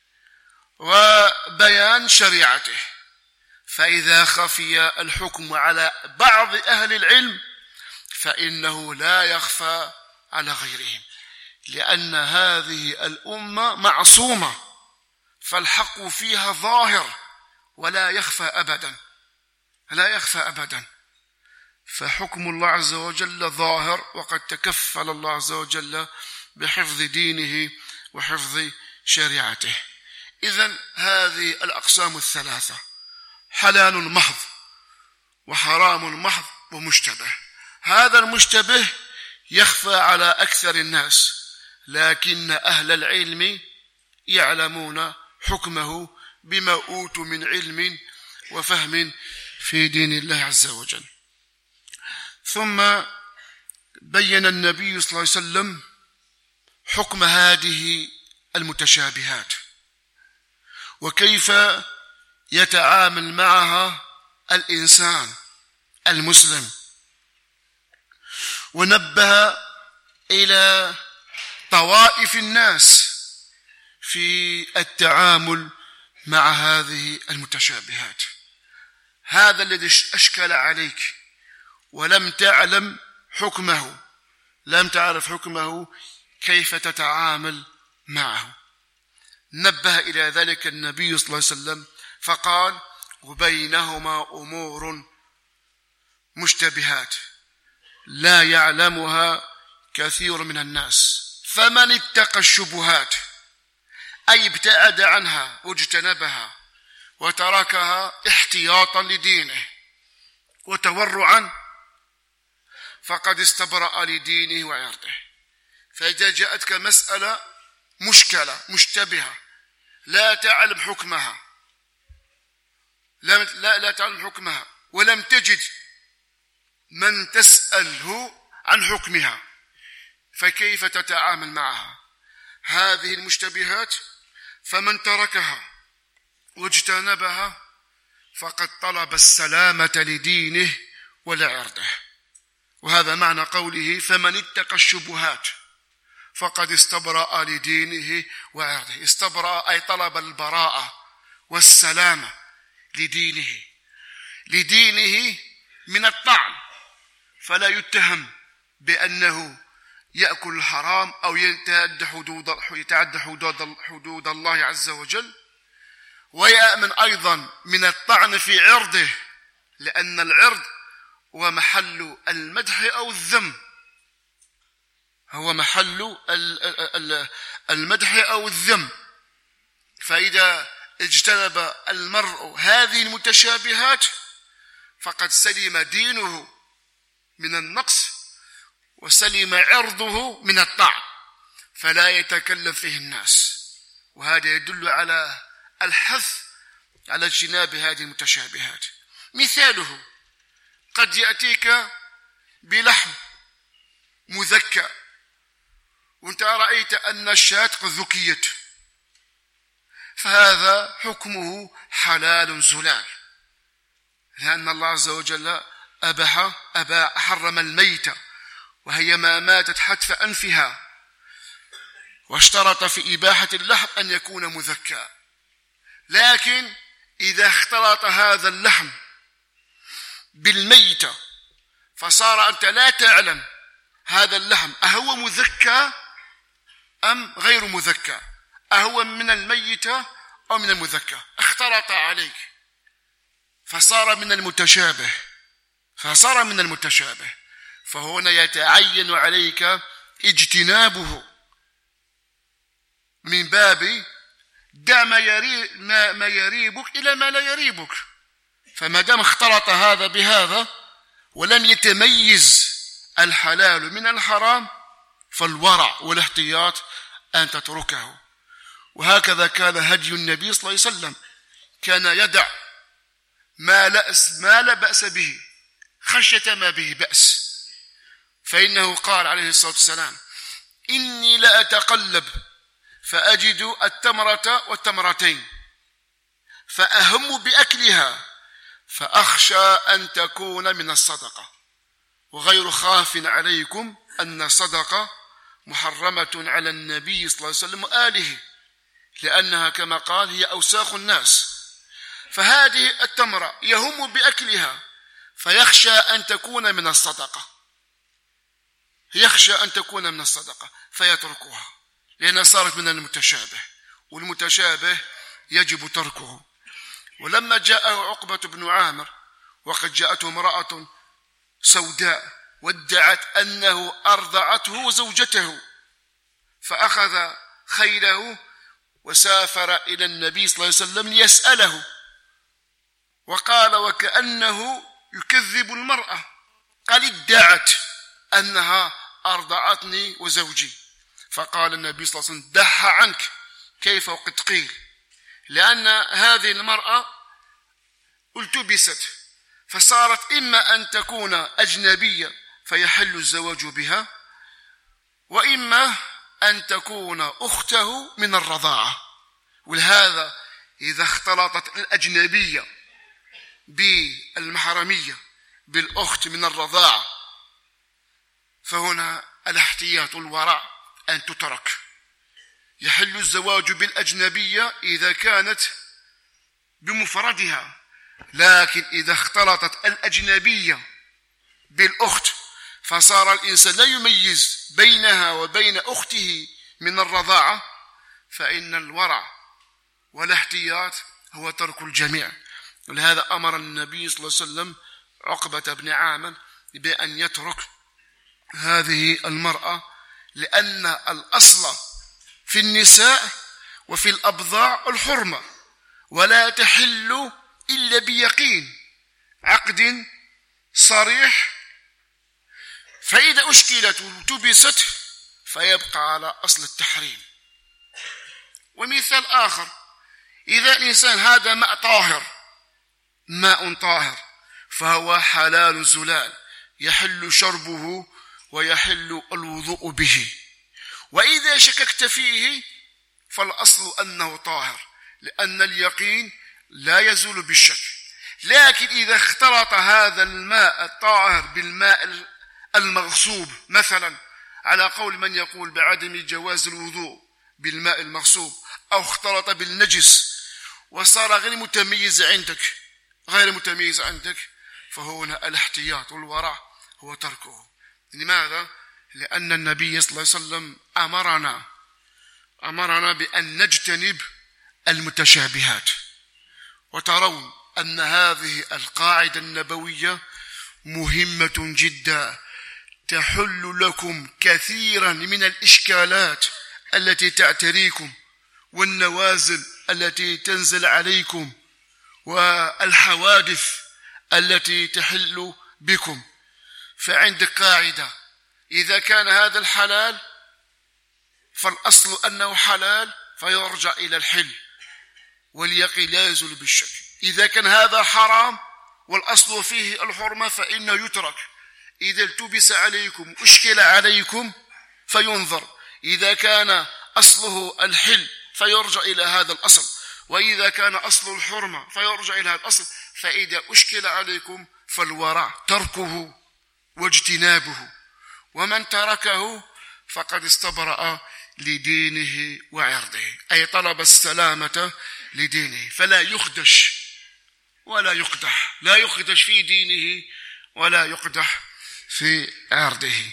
وبيان شريعته. فإذا خفي الحكم على بعض أهل العلم فإنه لا يخفى على غيرهم، لأن هذه الأمة معصومة، فالحق فيها ظاهر ولا يخفى أبدا، لا يخفى أبدا. فحكم الله عز وجل ظاهر، وقد تكفل الله عز وجل بحفظ دينه وحفظ شريعته. إذن هذه الأقسام الثلاثة: حلال محض وحرام محض ومشتبه. هذا المشتبه يخفى على أكثر الناس، لكن أهل العلم يعلمون حكمه بما أوتوا من علم وفهم في دين الله عز وجل. ثم بين النبي صلى الله عليه وسلم حكم هذه المتشابهات وكيف يتعامل معها الإنسان المسلم، ونبه إلى طوائف الناس في التعامل مع هذه المتشابهات. هذا الذي أشكل عليك ولم تعلم حكمه، لم تعرف حكمه، كيف تتعامل معه. نبه إلى ذلك النبي صلى الله عليه وسلم فقال: وبينهما أمور مشتبهات لا يعلمها كثير من الناس، فمن اتقى الشبهات أي ابتعد عنها واجتنبها وتركها احتياطا لدينه وتورعا فقد استبرأ لدينه وعرضه. فإذا جاءتك مسألة مشكلة مشتبهة لا تعلم حكمها لا, لا, لا تعلم حكمها ولم تجد من تسأله عن حكمها، فكيف تتعامل معها؟ هذه المشتبهات فمن تركها واجتنبها فقد طلب السلامة لدينه ولعرضه. وهذا معنى قوله فمن اتقى الشبهات فقد استبرأ لدينه وعرضه. استبرأ أي طلب البراءة والسلامة لدينه لدينه من الطعن، فلا يتهم بأنه يأكل الحرام أو يتعدى حدود يتعدى حدود حدود الله عز وجل، ويأمن أيضا من الطعن في عرضه، لأن العرض هو محل المدح أو الذم، هو محل المدح أو الذم. فإذا اجتنب المرء هذه المتشابهات فقد سلم دينه من النقص وسلم عرضه من الطعن، فلا يتكلم فيه الناس. وهذا يدل على الحث على اجتناب هذه المتشابهات. مثاله قد يأتيك بلحم مذكى وانت رأيت أن الشاة قد ذكيت، فهذا حكمه حلال زلال، لأن الله عز وجل أبح أبا حرم الميتة وهي ما ماتت حتف أنفها، واشترط في إباحة اللحم أن يكون مذكى. لكن إذا اختلط هذا اللحم بالميتة فصار أنت لا تعلم هذا اللحم أهو مذكى أم غير مذكى، أهو من الميتة أو من المذكى، اختلط عليك فصار من المتشابه فصار من المتشابه فهنا يتعين عليك اجتنابه من باب دع ما, يري ما, ما يريبك إلى ما لا يريبك. فما دام اختلط هذا بهذا ولم يتميز الحلال من الحرام فالورع والاحتياط أن تتركه. وهكذا كان هدي النبي صلى الله عليه وسلم، كان يدع ما لا, ما لا بأس به خشية ما به بأس، فإنه قال عليه الصلاة والسلام إني لأتقلب فأجد التمرة والتمرتين فأهم بأكلها فأخشى أن تكون من الصدقة، وغير خاف عليكم أن الصدقة محرمة على النبي صلى الله عليه وسلم وآله، لأنها كما قال هي أوساخ الناس. فهذه التمرة يهم بأكلها فيخشى أن تكون من الصدقة يخشى أن تكون من الصدقة فيتركها، لأنها صارت من المتشابه، والمتشابه يجب تركه. ولما جاءه عقبة بن عامر وقد جاءته امرأة سوداء وادعت أنه أرضعته وزوجته، فأخذ خيله وسافر إلى النبي صلى الله عليه وسلم ليسأله، وقال وكأنه يكذب المرأة، قال ادعت أنها أرضعتني وزوجي. فقال النبي صلى الله عليه وسلم دح عنك، كيف وقد قيل، لأن هذه المرأة التبست فصارت إما أن تكون أجنبية فيحل الزواج بها، وإما أن تكون أخته من الرضاعة. ولهذا إذا اختلطت الأجنبية بالمحرمية بالأخت من الرضاعة فهنا الاحتياط والورع أن تترك. يحل الزواج بالأجنبية إذا كانت بمفردها، لكن إذا اختلطت الأجنبية بالأخت فصار الإنسان لا يميز بينها وبين أخته من الرضاعة، فإن الورع والاحتياط هو ترك الجميع. ولهذا أمر النبي صلى الله عليه وسلم عقبة بن عامر بأن يترك هذه المرأة، لأن الأصل في النساء وفي الأبضاع الحرمة، ولا تحل إلا بيقين عقد صريح، فإذا أشكلت وتبست فيبقى على أصل التحريم. ومثال آخر: إذا الإنسان هذا ماء طاهر ماء طاهر فهو حلال زلال، يحل شربه ويحل الوضوء به، وإذا شككت فيه فالأصل أنه طاهر، لأن اليقين لا يزول بالشك. لكن إذا اختلط هذا الماء الطاهر بالماء المغصوب مثلا، على قول من يقول بعدم جواز الوضوء بالماء المغصوب، أو اختلط بالنجس وصار غير متميز عندك غير متميز عندك فهنا الاحتياط والورع هو تركه. لماذا؟ لأن النبي صلى الله عليه وسلم أمرنا أمرنا بأن نجتنب المتشابهات. وترون أن هذه القاعدة النبوية مهمة جدا، تحل لكم كثيرا من الإشكالات التي تعتريكم، والنوازل التي تنزل عليكم، والحوادث التي تحل بكم. فعندك قاعدة: إذا كان هذا الحلال فالأصل أنه حلال فيرجع إلى الحل، واليقين لا يزول بالشك. إذا كان هذا حرام والأصل فيه الحرمة فإنه يترك. إذا التبس عليكم أشكل عليكم فينظر، إذا كان أصله الحل فيرجع إلى هذا الأصل، وإذا كان أصل الحرمة فيرجع إلى هذا الأصل. فإذا أشكل عليكم فالورع تركه واجتنابه، ومن تركه فقد استبرأ لدينه وعرضه، أي طلب السلامة لدينه، فلا يخدش ولا يقدح، لا يخدش في دينه ولا يقدح في عرضه.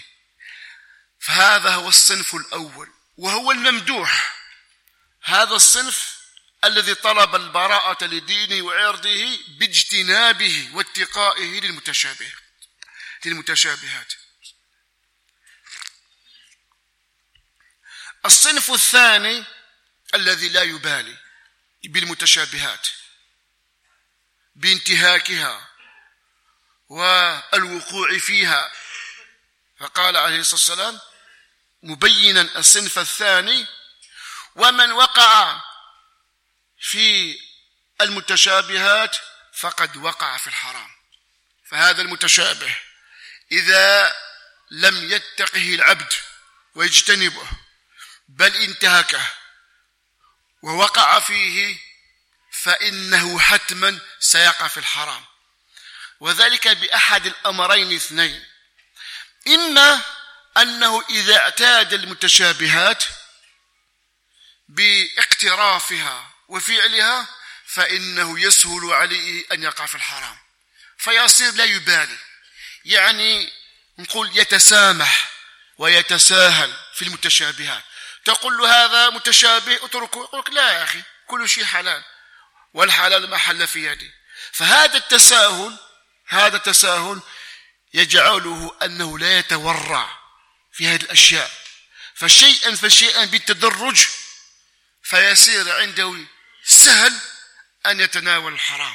فهذا هو الصنف الأول وهو الممدوح، هذا الصنف الذي طلب البراءة لدينه وعرضه باجتنابه واتقائه للمتشابه للمتشابهات. الصنف الثاني الذي لا يبالي بالمتشابهات بانتهاكها والوقوع فيها، فقال عليه الصلاة والسلام مبينا الصنف الثاني: ومن وقع في المتشابهات فقد وقع في الحرام. فهذا المتشابه إذا لم يتقه العبد ويجتنبه بل انتهكه ووقع فيه فإنه حتما سيقع في الحرام، وذلك بأحد الأمرين اثنين: إما أنه إذا اعتاد المتشابهات باقترافها وفعلها فإنه يسهل عليه أن يقع في الحرام فيصير لا يبالي، يعني نقول يتسامح ويتساهل في المتشابهات. تقول له هذا متشابه اتركه، يقول لك لا يا أخي كل شيء حلال والحلال ما حل في يدي. فهذا التساهل هذا التساهل يجعله أنه لا يتورع في هذه الأشياء، فشيئا فشيئا بالتدرج فيصير عنده سهل أن يتناول الحرام.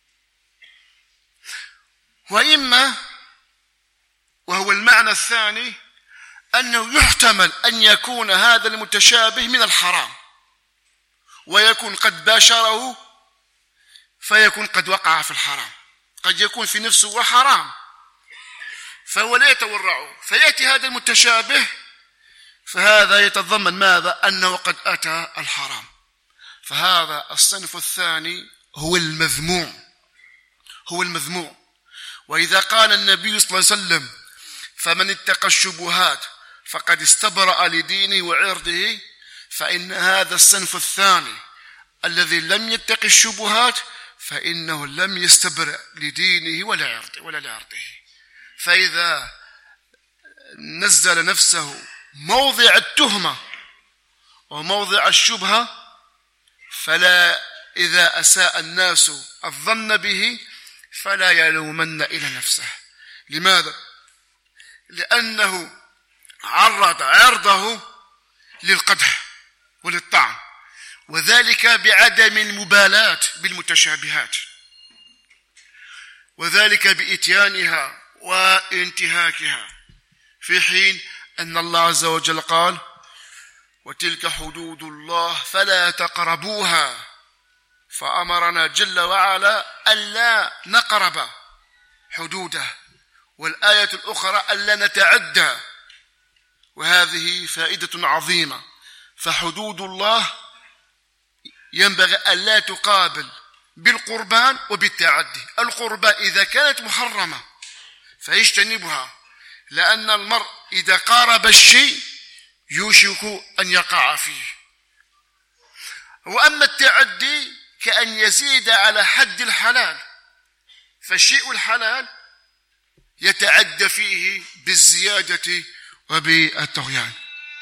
وإما وهو المعنى الثاني أنه يحتمل أن يكون هذا المتشابه من الحرام ويكون قد باشره فيكون قد وقع في الحرام، قد يكون في نفسه وحرام فهو لا يتورعه، فيأتي هذا المتشابه فهذا يتضمن ماذا؟ أنه قد أتى الحرام. فهذا الصنف الثاني هو المذموم هو المذموم وإذا قال النبي صلى الله عليه وسلم فمن اتقى الشبهات فقد استبرأ لدينه وعرضه، فإن هذا الصنف الثاني الذي لم يتقي الشبهات فإنه لم يستبرأ لدينه ولا عرضه ولا لعرضه. فإذا نزل نفسه موضع التهمة وموضع الشبهة فلا إذا أساء الناس الظن به فلا يلومن إلى نفسه. لماذا؟ لأنه عرض عرضه للقدح وللطعن، وذلك بعدم المبالاة بالمتشابهات، وذلك بإتيانها وانتهاكها، في حين أن الله عز وجل قال: وتلك حدود الله فلا تقربوها، فأمرنا جل وعلا ألا نقرب حدوده، والآية الأخرى ألا نتعدى. وهذه فائدة عظيمة. فحدود الله ينبغي ألا تقابل بالقربان وبالتعدي. القربان إذا كانت محرمة فيجتنبها، لأن المرء إذا قارب الشيء يوشك أن يقع فيه. وأما التعدي كأن يزيد على حد الحلال، فالشيء الحلال يتعدى فيه بالزيادة وبالطغيان.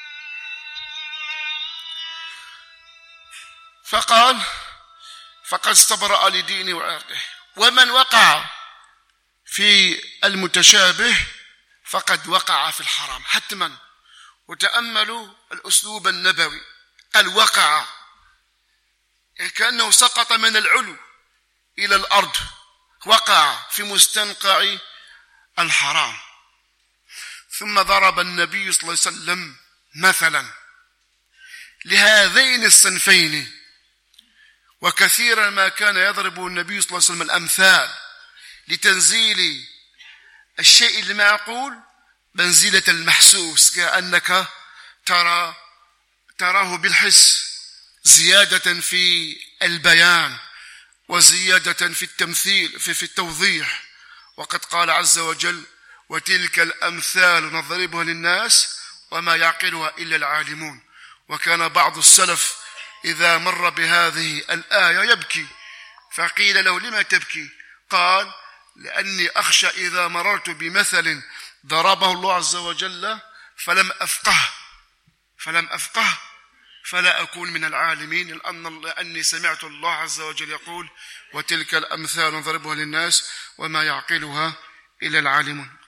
فقال: فقد استبرأ لدينه وعرضه. ومن وقع في المتشابه فقد وقع في الحرام حتما. وتأملوا الأسلوب النبوي، قال وقع، يعني كأنه سقط من العلو إلى الأرض، وقع في مستنقع الحرام. ثم ضرب النبي صلى الله عليه وسلم مثلا لهذين الصنفين، وكثيرا ما كان يضرب النبي صلى الله عليه وسلم الأمثال لتنزيل الشيء المعقول منزلة المحسوس، كأنك ترى تراه بالحس، زيادة في البيان وزيادة في التمثيل في, في التوضيح. وقد قال عز وجل: وتلك الأمثال نضربها للناس وما يعقلها إلا العالمون. وكان بعض السلف إذا مر بهذه الآية يبكي، فقيل له: لما تبكي؟ قال: لأني أخشى إذا مررت بمثل ضربه الله عز وجل فلم أفقه فلم أفقه فلا أكون من العالمين، لأني سمعت الله عز وجل يقول: وتلك الأمثال نضربها للناس وما يعقلها إلا العالمون.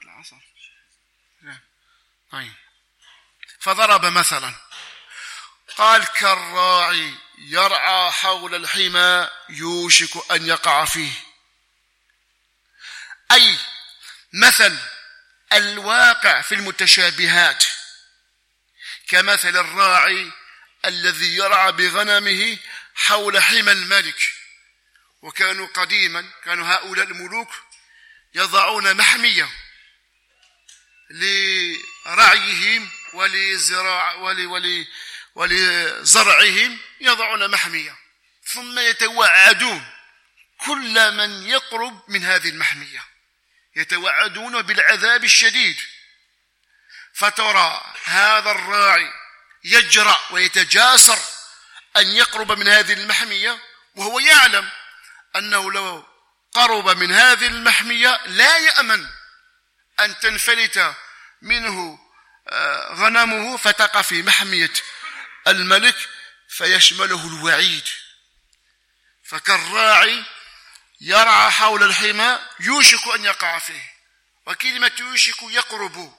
فضرب مثلا قال: كالراعي يرعى حول الحمى يوشك أن يقع فيه. أي مثل الواقع في المتشابهات كمثل الراعي الذي يرعى بغنمه حول حمى الملك. وكانوا قديما كانوا هؤلاء الملوك يضعون محمية لرعيهم ولزراع ولي ولي ولزرعهم، يضعون محمية، ثم يتوعدون كل من يقرب من هذه المحمية، يتوعدون بالعذاب الشديد. فترى هذا الراعي يجرأ ويتجاسر أن يقرب من هذه المحمية، وهو يعلم أنه لو قرب من هذه المحمية لا يأمن أن تنفلت منه غنمه فتقع في محمية الملك فيشمله الوعيد. فكالراعي يرعى حول الحمى يوشك أن يقع فيه. وكلمة يوشك يقرب،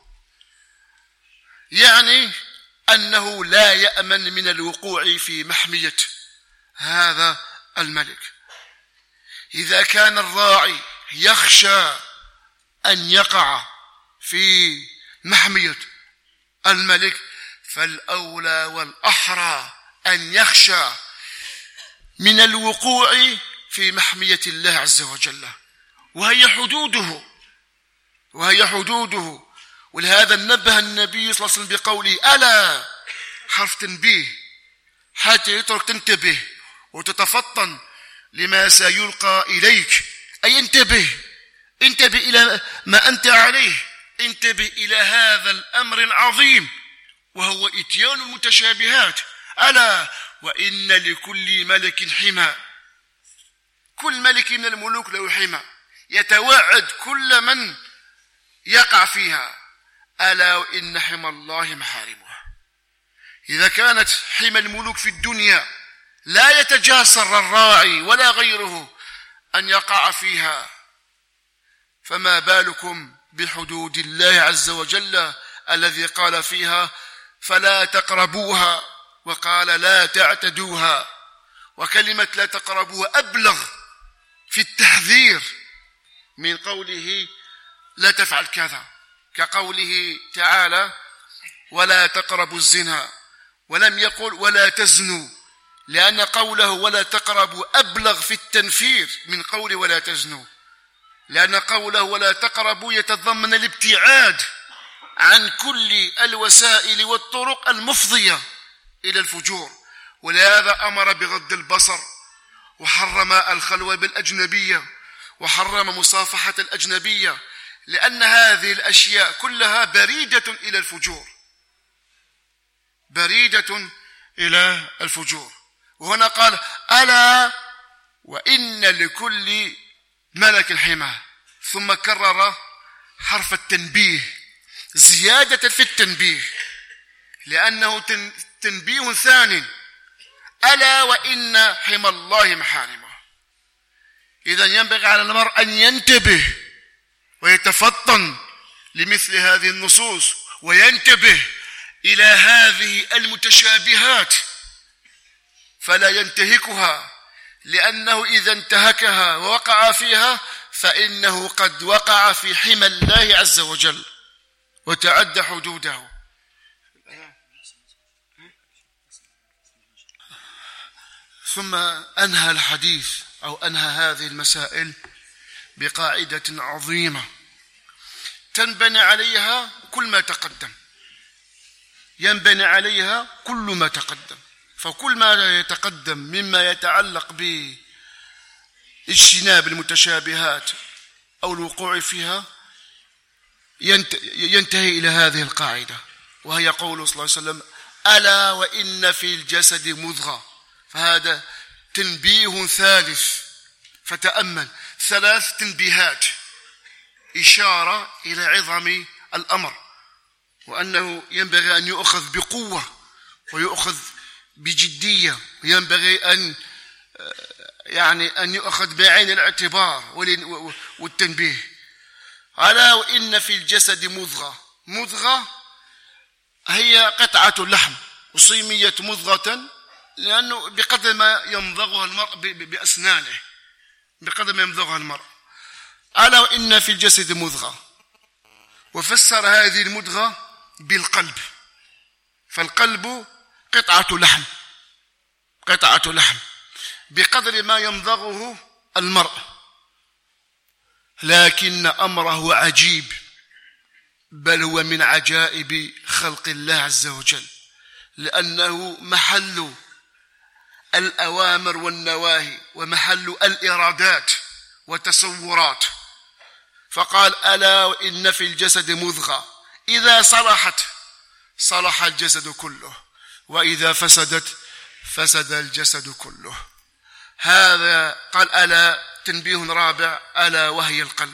يعني أنه لا يأمن من الوقوع في محمية هذا الملك. إذا كان الراعي يخشى أن يقع في محمية الملك، فالأولى والأحرى أن يخشى من الوقوع في محمية الله عز وجل، وهي حدوده وهي حدوده ولهذا نبه النبي صلى الله عليه وسلم بقوله: ألا، حرف تنبيه حتى يترك تنتبه وتتفطن لما سيلقى إليك. أي انتبه انتبه إلى ما أنت عليه، انتبه إلى هذا الأمر العظيم وهو إتيان المتشابهات. ألا وإن لكل ملك حمى، كل ملك من الملوك له حمى يتوعد كل من يقع فيها. ألا وإن حمى الله محارمها. إذا كانت حمى الملوك في الدنيا لا يتجاسر الراعي ولا غيره أن يقع فيها، فما بالكم بحدود الله عز وجل الذي قال فيها: فلا تقربوها، وقال: لا تعتدوها. وكلمة لا تقربوا أبلغ في التحذير من قوله لا تفعل كذا، كقوله تعالى ولا تقربوا الزنا، ولم يقل ولا تزنوا، لأن قوله ولا تقربوا أبلغ في التنفير من قول ولا تزنوا، لأن قوله ولا تقربوا يتضمن الابتعاد عن كل الوسائل والطرق المفضية إلى الفجور، ولهذا أمر بغض البصر، وحرم الخلوة بالأجنبية، وحرم مصافحة الأجنبية، لأن هذه الأشياء كلها بريدة إلى الفجور، بريدة إلى الفجور. وهنا قال ألا وإن لكل ملك حمى، ثم كرر حرف التنبيه زيادة في التنبيه، لأنه تنبيه ثاني، ألا وإن حمى الله محارمه. إذا ينبغي على المرء أن ينتبه ويتفطن لمثل هذه النصوص، وينتبه إلى هذه المتشابهات فلا ينتهكها، لأنه إذا انتهكها ووقع فيها فإنه قد وقع في حمى الله عز وجل وتعدى حدوده. ثم أنهى الحديث أو أنهى هذه المسائل بقاعدة عظيمة تنبني عليها كل ما تقدم، ينبني عليها كل ما تقدم. فكل ما يتقدم مما يتعلق باجتناب المتشابهات أو الوقوع فيها ينتهي إلى هذه القاعدة، وهي قوله صلى الله عليه وسلم ألا وإن في الجسد مضغة. فهذا تنبيه ثالث، فتأمل ثلاث تنبيهات إشارة إلى عظم الأمر، وأنه ينبغي أن يؤخذ بقوة ويؤخذ بجدية، وينبغي أن يعني أن يؤخذ بعين الاعتبار والتنبيه. ألا وإن في الجسد مضغة. مضغة هي قطعة لحم، وصيمية مضغة لأنه بقدر ما يمضغها المرء بأسنانه، بقدر ما يمضغها المرء. ألا وإن في الجسد مضغة، وفسر هذه المضغة بالقلب، فالقلب قطعة لحم، قطعة لحم بقدر ما يمضغه المرء، لكن أمره عجيب، بل هو من عجائب خلق الله عز وجل، لأنه محل الأوامر والنواهي ومحل الإرادات والتصورات. فقال ألا وإن في الجسد مضغة إذا صلحت صلح الجسد كله، وإذا فسدت فسد الجسد كله. هذا قال ألا تنبيه رابع، ألا وهي القلب.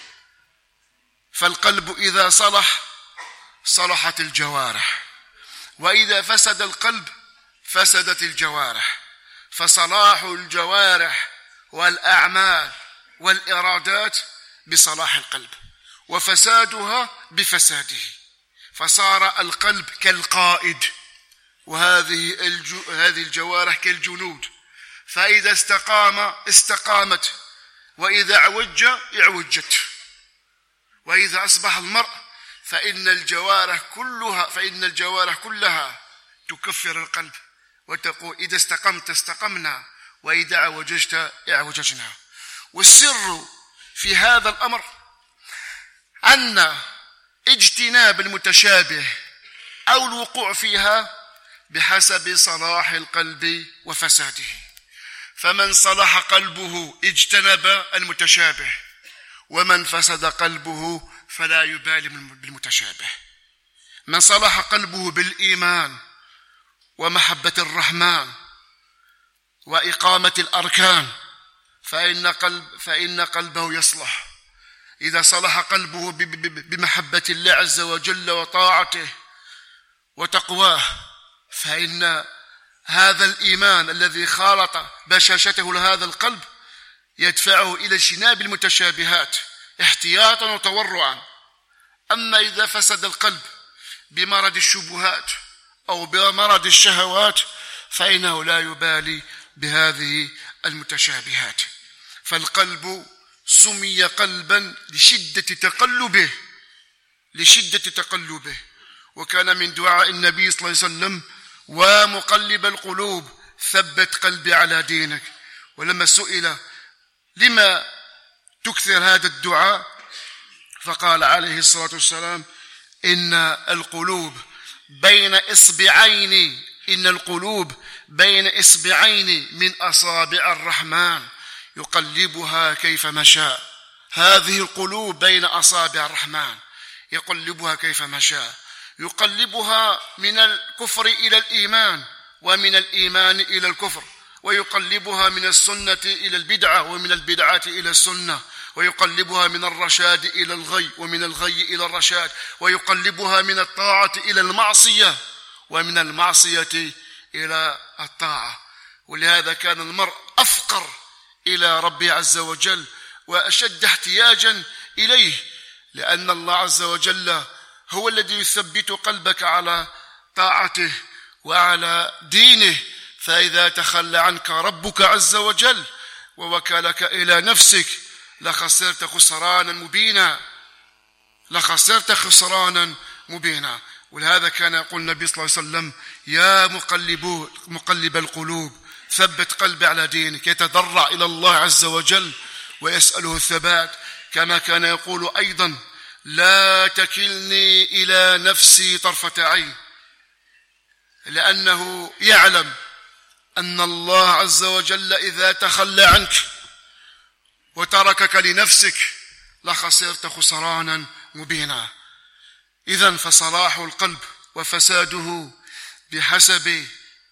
فالقلب إذا صلح صلحت الجوارح، وإذا فسد القلب فسدت الجوارح. فصلاح الجوارح والأعمال والإرادات بصلاح القلب، وفسادها بفساده، فصار القلب كالقائد، وهذه هذه الجوارح كالجنود، فإذا استقام استقامت، وإذا اعوج اعوجت. وإذا أصبح المرء فإن الجوارح كلها فإن الجوارح كلها تكفر القلب وتقول إذا استقمت استقمنا، وإذا اعوججت اعوججنا. والسر في هذا الأمر أن اجتناب المتشابه أو الوقوع فيها بحسب صلاح القلب وفساده. فمن صلح قلبه اجتنب المتشابه، ومن فسد قلبه فلا يبالي بالمتشابه. من صلح قلبه بالإيمان ومحبة الرحمن وإقامة الأركان فإن, قلب فإن قلبه يصلح. إذا صلح قلبه بمحبة الله عز وجل وطاعته وتقواه فإن هذا الإيمان الذي خالط بشاشته لهذا القلب يدفعه إلى اجتناب المتشابهات احتياطا وتورعا. أما إذا فسد القلب بمرض الشبهات أو بمرض الشهوات فإنه لا يبالي بهذه المتشابهات. فالقلب سمي قلبا لشدة تقلبه لشدة تقلبه وكان من دعاء النبي صلى الله عليه وسلم: ومقلب القلوب ثبت قلبي على دينك. ولما سئل لما تكثر هذا الدعاء فقال عليه الصلاة والسلام: إن القلوب بين إصبعين إن القلوب بين إصبعين من أصابع الرحمن يقلبها كيفما شاء. هذه القلوب بين أصابع الرحمن يقلبها كيفما شاء، يقلبها من الكفر إلى الإيمان ومن الإيمان إلى الكفر، ويقلبها من السنة إلى البدعة ومن البدعة إلى السنة، ويقلبها من الرشاد إلى الغي ومن الغي إلى الرشاد، ويقلبها من الطاعة إلى المعصية ومن المعصية إلى الطاعة. ولهذا كان المرء أفقر إلى ربه عز وجل وأشد احتياجا إليه، لأن الله عز وجل هو الذي يثبت قلبك على طاعته وعلى دينه. فإذا تخلى عنك ربك عز وجل ووكلك إلى نفسك لخسرت خسرانا مبينا لخسرت خسرانا مبينا. ولهذا كان يقول النبي صلى الله عليه وسلم: يا مقلب مقلب القلوب ثبت قلبي على دينك. يتضرع إلى الله عز وجل ويسأله الثبات، كما كان يقول أيضا: لا تكلني إلى نفسي طرفة عين، لأنه يعلم أن الله عز وجل إذا تخلى عنك وتركك لنفسك لخسرت خسرانا مبينا. إذن فصلاح القلب وفساده بحسب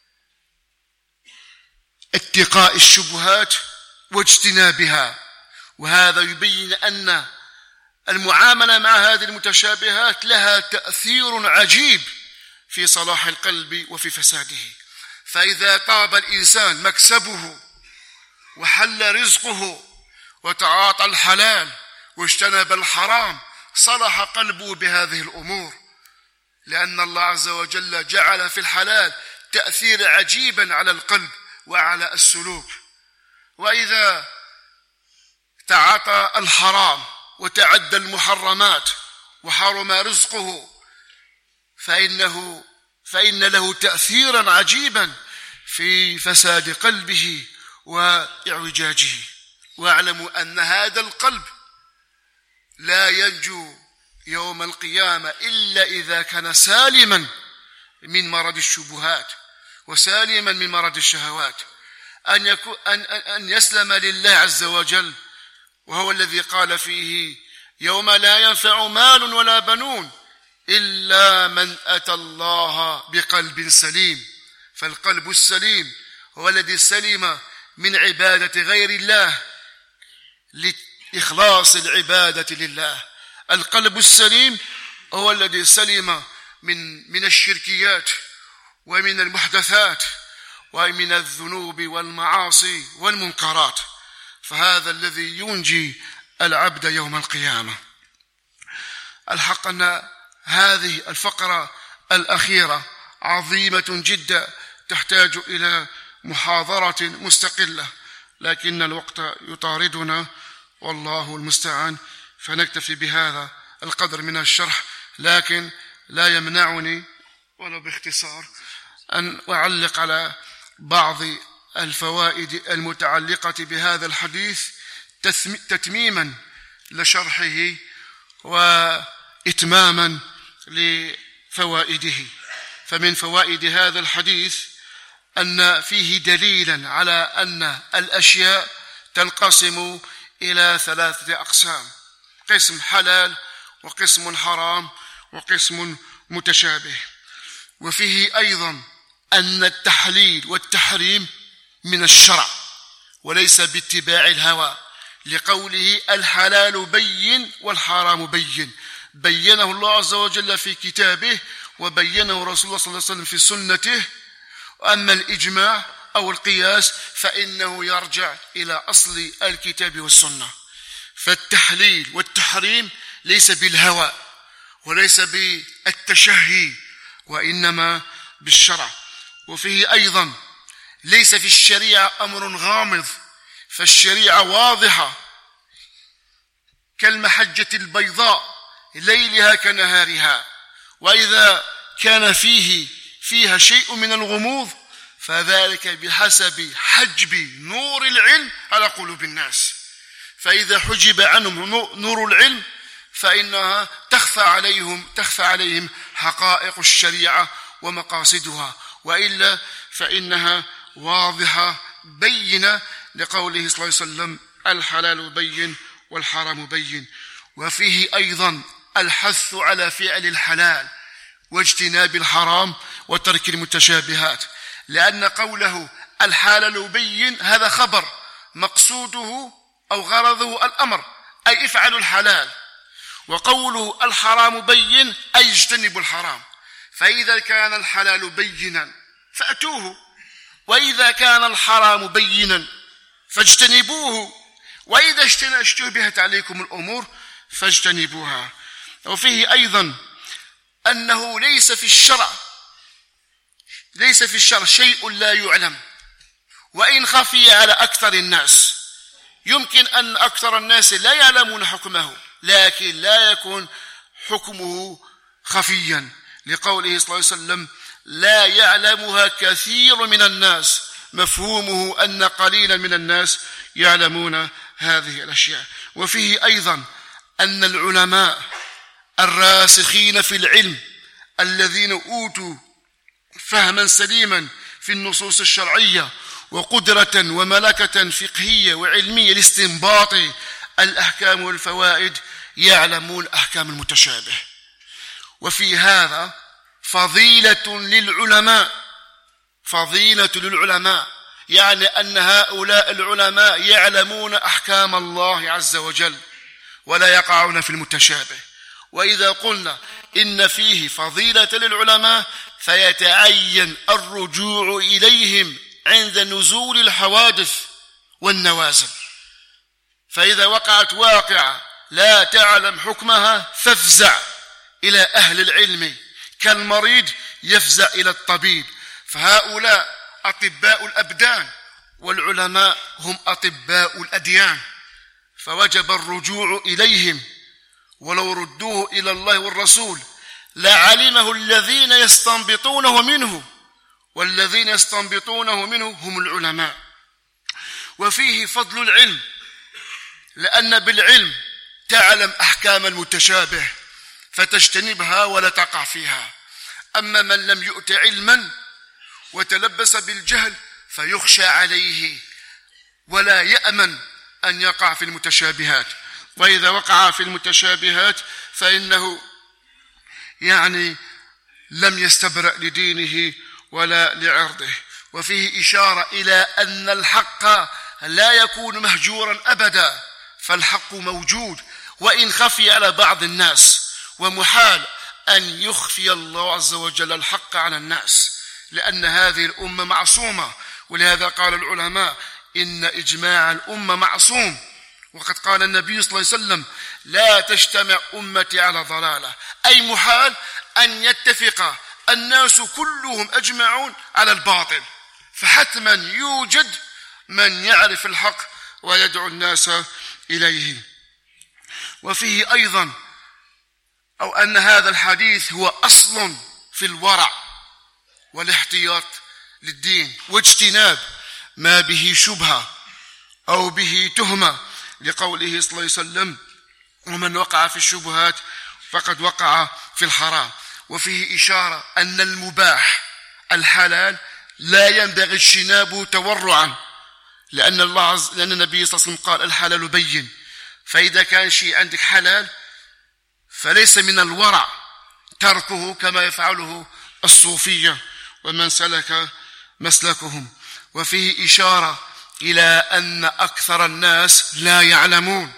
اتقاء الشبهات واجتنابها. وهذا يبين أن المعاملة مع هذه المتشابهات لها تأثير عجيب في صلاح القلب وفي فساده. فإذا طاب الإنسان مكسبه وحل رزقه وتعاطى الحلال واجتنب الحرام صلح قلبه بهذه الأمور، لأن الله عز وجل جعل في الحلال تأثير عجيبا على القلب وعلى السلوك. وإذا تعاطى الحرام وتعدى المحرمات وحرم رزقه فإنه فإن له تأثيرا عجيبا في فساد قلبه وإعوجاجه. واعلموا أن هذا القلب لا ينجو يوم القيامة إلا إذا كان سالما من مرض الشبهات وسالما من مرض الشهوات، أن, يكون أن, أن يسلم لله عز وجل، وهو الذي قال فيه: يوم لا ينفع مال ولا بنون إلا من أتى الله بقلب سليم. فالقلب السليم هو الذي سلم من عبادة غير الله لإخلاص العبادة لله. القلب السليم هو الذي سلم من من الشركيات ومن المحدثات ومن الذنوب والمعاصي والمنكرات. فهذا الذي ينجي العبد يوم القيامة. الحق أن هذه الفقرة الأخيرة عظيمة جدا تحتاج إلى محاضرة مستقلة، لكن الوقت يطاردنا والله المستعان، فنكتفي بهذا القدر من الشرح. لكن لا يمنعني ولو باختصار أن أعلق على بعض الفوائد المتعلقة بهذا الحديث تتميما لشرحه وإتماما لفوائده. فمن فوائد هذا الحديث أن فيه دليلا على أن الأشياء تنقسم إلى ثلاثة أقسام: قسم حلال وقسم حرام وقسم متشابه. وفيه أيضا أن التحليل والتحريم من الشرع وليس باتباع الهوى، لقوله: الحلال بين والحرام بين. بينه الله عز وجل في كتابه وبينه رسول الله صلى الله عليه وسلم في سنته. أما الإجماع أو القياس فإنه يرجع إلى أصل الكتاب والسنة. فالتحليل والتحريم ليس بالهوى وليس بالتشهي وإنما بالشرع. وفيه أيضا ليس في الشريعة أمر غامض، فالشريعة واضحة كالمحجة البيضاء ليلها كنهارها، وإذا كان فيه فيها شيء من الغموض فذلك بحسب حجب نور العلم على قلوب الناس، فإذا حجب عنهم نور العلم فإنها تخفى عليهم تخفى عليهم حقائق الشريعة ومقاصدها، وإلا فإنها واضحة بينة، لقوله صلى الله عليه وسلم الحلال بين والحرام بين. وفيه أيضا الحث على فعل الحلال واجتناب الحرام وترك المتشابهات، لأن قوله الحلال بين هذا خبر مقصوده أو غرضه الأمر، أي افعلوا الحلال، وقوله الحرام بين أي اجتنبوا الحرام. فإذا كان الحلال بينا فأتوه، وإذا كان الحرام بينا فاجتنبوه، وإذا اشتبهت عليكم الأمور فاجتنبوها. وفيه أيضا أنه ليس في الشرع ليس في الشرع شيء لا يعلم وإن خفي على أكثر الناس. يمكن أن أكثر الناس لا يعلمون حكمه، لكن لا يكون حكمه خفيا، لقوله صلى الله عليه وسلم لا يعلمها كثير من الناس، مفهومه أن قليلا من الناس يعلمون هذه الأشياء. وفيه أيضا أن العلماء الراسخين في العلم الذين أوتوا فهما سليما في النصوص الشرعية وقدرة وملكة فقهية وعلمية لاستنباط الأحكام والفوائد يعلمون أحكام المتشابه. وفي هذا فضيلة للعلماء فضيلة للعلماء يعني أن هؤلاء العلماء يعلمون أحكام الله عز وجل ولا يقعون في المتشابه. وإذا قلنا إن فيه فضيلة للعلماء فيتعين الرجوع إليهم عند نزول الحوادث والنوازل، فإذا وقعت واقعة لا تعلم حكمها فافزع إلى أهل العلم كالمريض يفزع إلى الطبيب، فهؤلاء أطباء الأبدان والعلماء هم أطباء الأديان، فوجب الرجوع إليهم، ولو ردوه إلى الله والرسول لعلمه الذين يستنبطونه منه، والذين يستنبطونه منه هم العلماء. وفيه فضل العلم، لأن بالعلم تعلم أحكام المتشابه فتجتنبها ولا تقع فيها. أما من لم يؤت علما وتلبس بالجهل فيخشى عليه ولا يأمن أن يقع في المتشابهات، وإذا وقع في المتشابهات فإنه يعني لم يستبرأ لدينه ولا لعرضه. وفيه إشارة إلى أن الحق لا يكون مهجورا أبدا، فالحق موجود وإن خفي على بعض الناس، ومحال أن يخفي الله عز وجل الحق على الناس، لأن هذه الأمة معصومة. ولهذا قال العلماء إن إجماع الأمة معصوم، وقد قال النبي صلى الله عليه وسلم لا تجتمع أمتي على ضلالة، أي محال أن يتفق الناس كلهم أجمعون على الباطل، فحتما يوجد من يعرف الحق ويدعو الناس إليه. وفيه أيضا أو أن هذا الحديث هو أصل في الورع والاحتياط للدين واجتناب ما به شبهة أو به تهمة، لقوله صلى الله عليه وسلم ومن وقع في الشبهات فقد وقع في الحرام. وفيه إشارة أن المباح الحلال لا ينبغي اجتنابه تورعا، لأن الله عز لأن النبي صلى الله عليه وسلم قال الحلال بين، فإذا كان شيء عندك حلال فليس من الورع تركه كما يفعله الصوفية ومن سلك مسلكهم. وفيه إشارة إلى أن أكثر الناس لا يعلمون،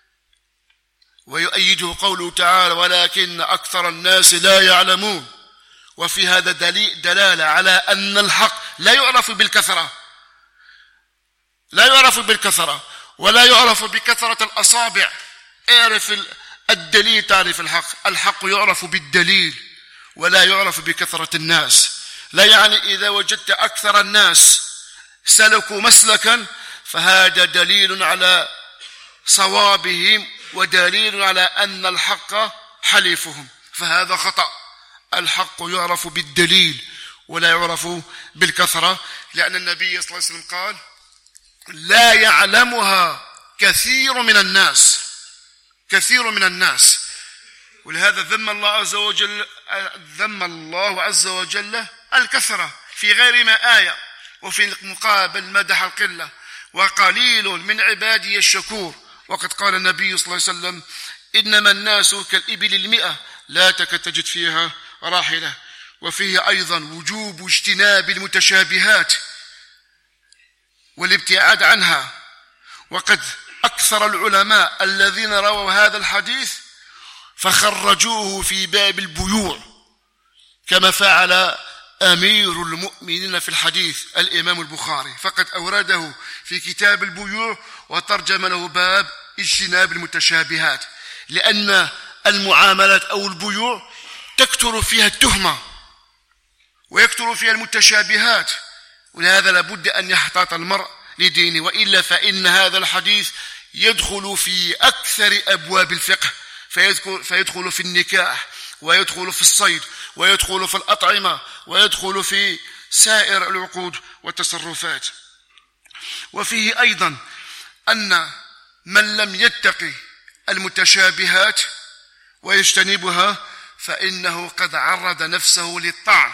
ويؤيده قوله تعالى ولكن أكثر الناس لا يعلمون. وفي هذا دليل دلالة على أن الحق لا يعرف بالكثرة لا يعرف بالكثرة ولا يعرف بكثرة الأصابع. اعرف الدليل تعرف الحق، الحق يعرف بالدليل ولا يعرف بكثرة الناس. لا يعني إذا وجدت أكثر الناس سلكوا مسلكا فهذا دليل على صوابهم ودليل على أن الحق حليفهم، فهذا خطأ. الحق يعرف بالدليل ولا يعرف بالكثرة، لأن النبي صلى الله عليه وسلم قال لا يعلمها كثير من الناس، كثير من الناس. ولهذا ذم الله عز وجل ذم الله عز وجل الكثرة في غير ما آية، وفي المقابل مدح القلة، وقليل من عبادي الشكور. وقد قال النبي صلى الله عليه وسلم إنما الناس كالإبل المئة لا تكاد تجد فيها راحلة. وفيه أيضا وجوب اجتناب المتشابهات والابتعاد عنها. وقد أكثر العلماء الذين رووا هذا الحديث فخرجوه في باب البيوع، كما فعل أمير المؤمنين في الحديث الإمام البخاري، فقد أورده في كتاب البيوع وترجم له باب اجتناب المتشابهات، لأن المعاملات أو البيوع تكثر فيها التهمة ويكثر فيها المتشابهات، ولهذا لابد أن يحتاط المرء لدينه، وإلا فإن هذا الحديث يدخل في أكثر أبواب الفقه، فيدخل في النكاح، ويدخل في الصيد، ويدخل في الأطعمة، ويدخل في سائر العقود والتصرفات. وفيه أيضا أن من لم يتقي المتشابهات ويجتنبها فإنه قد عرض نفسه للطعن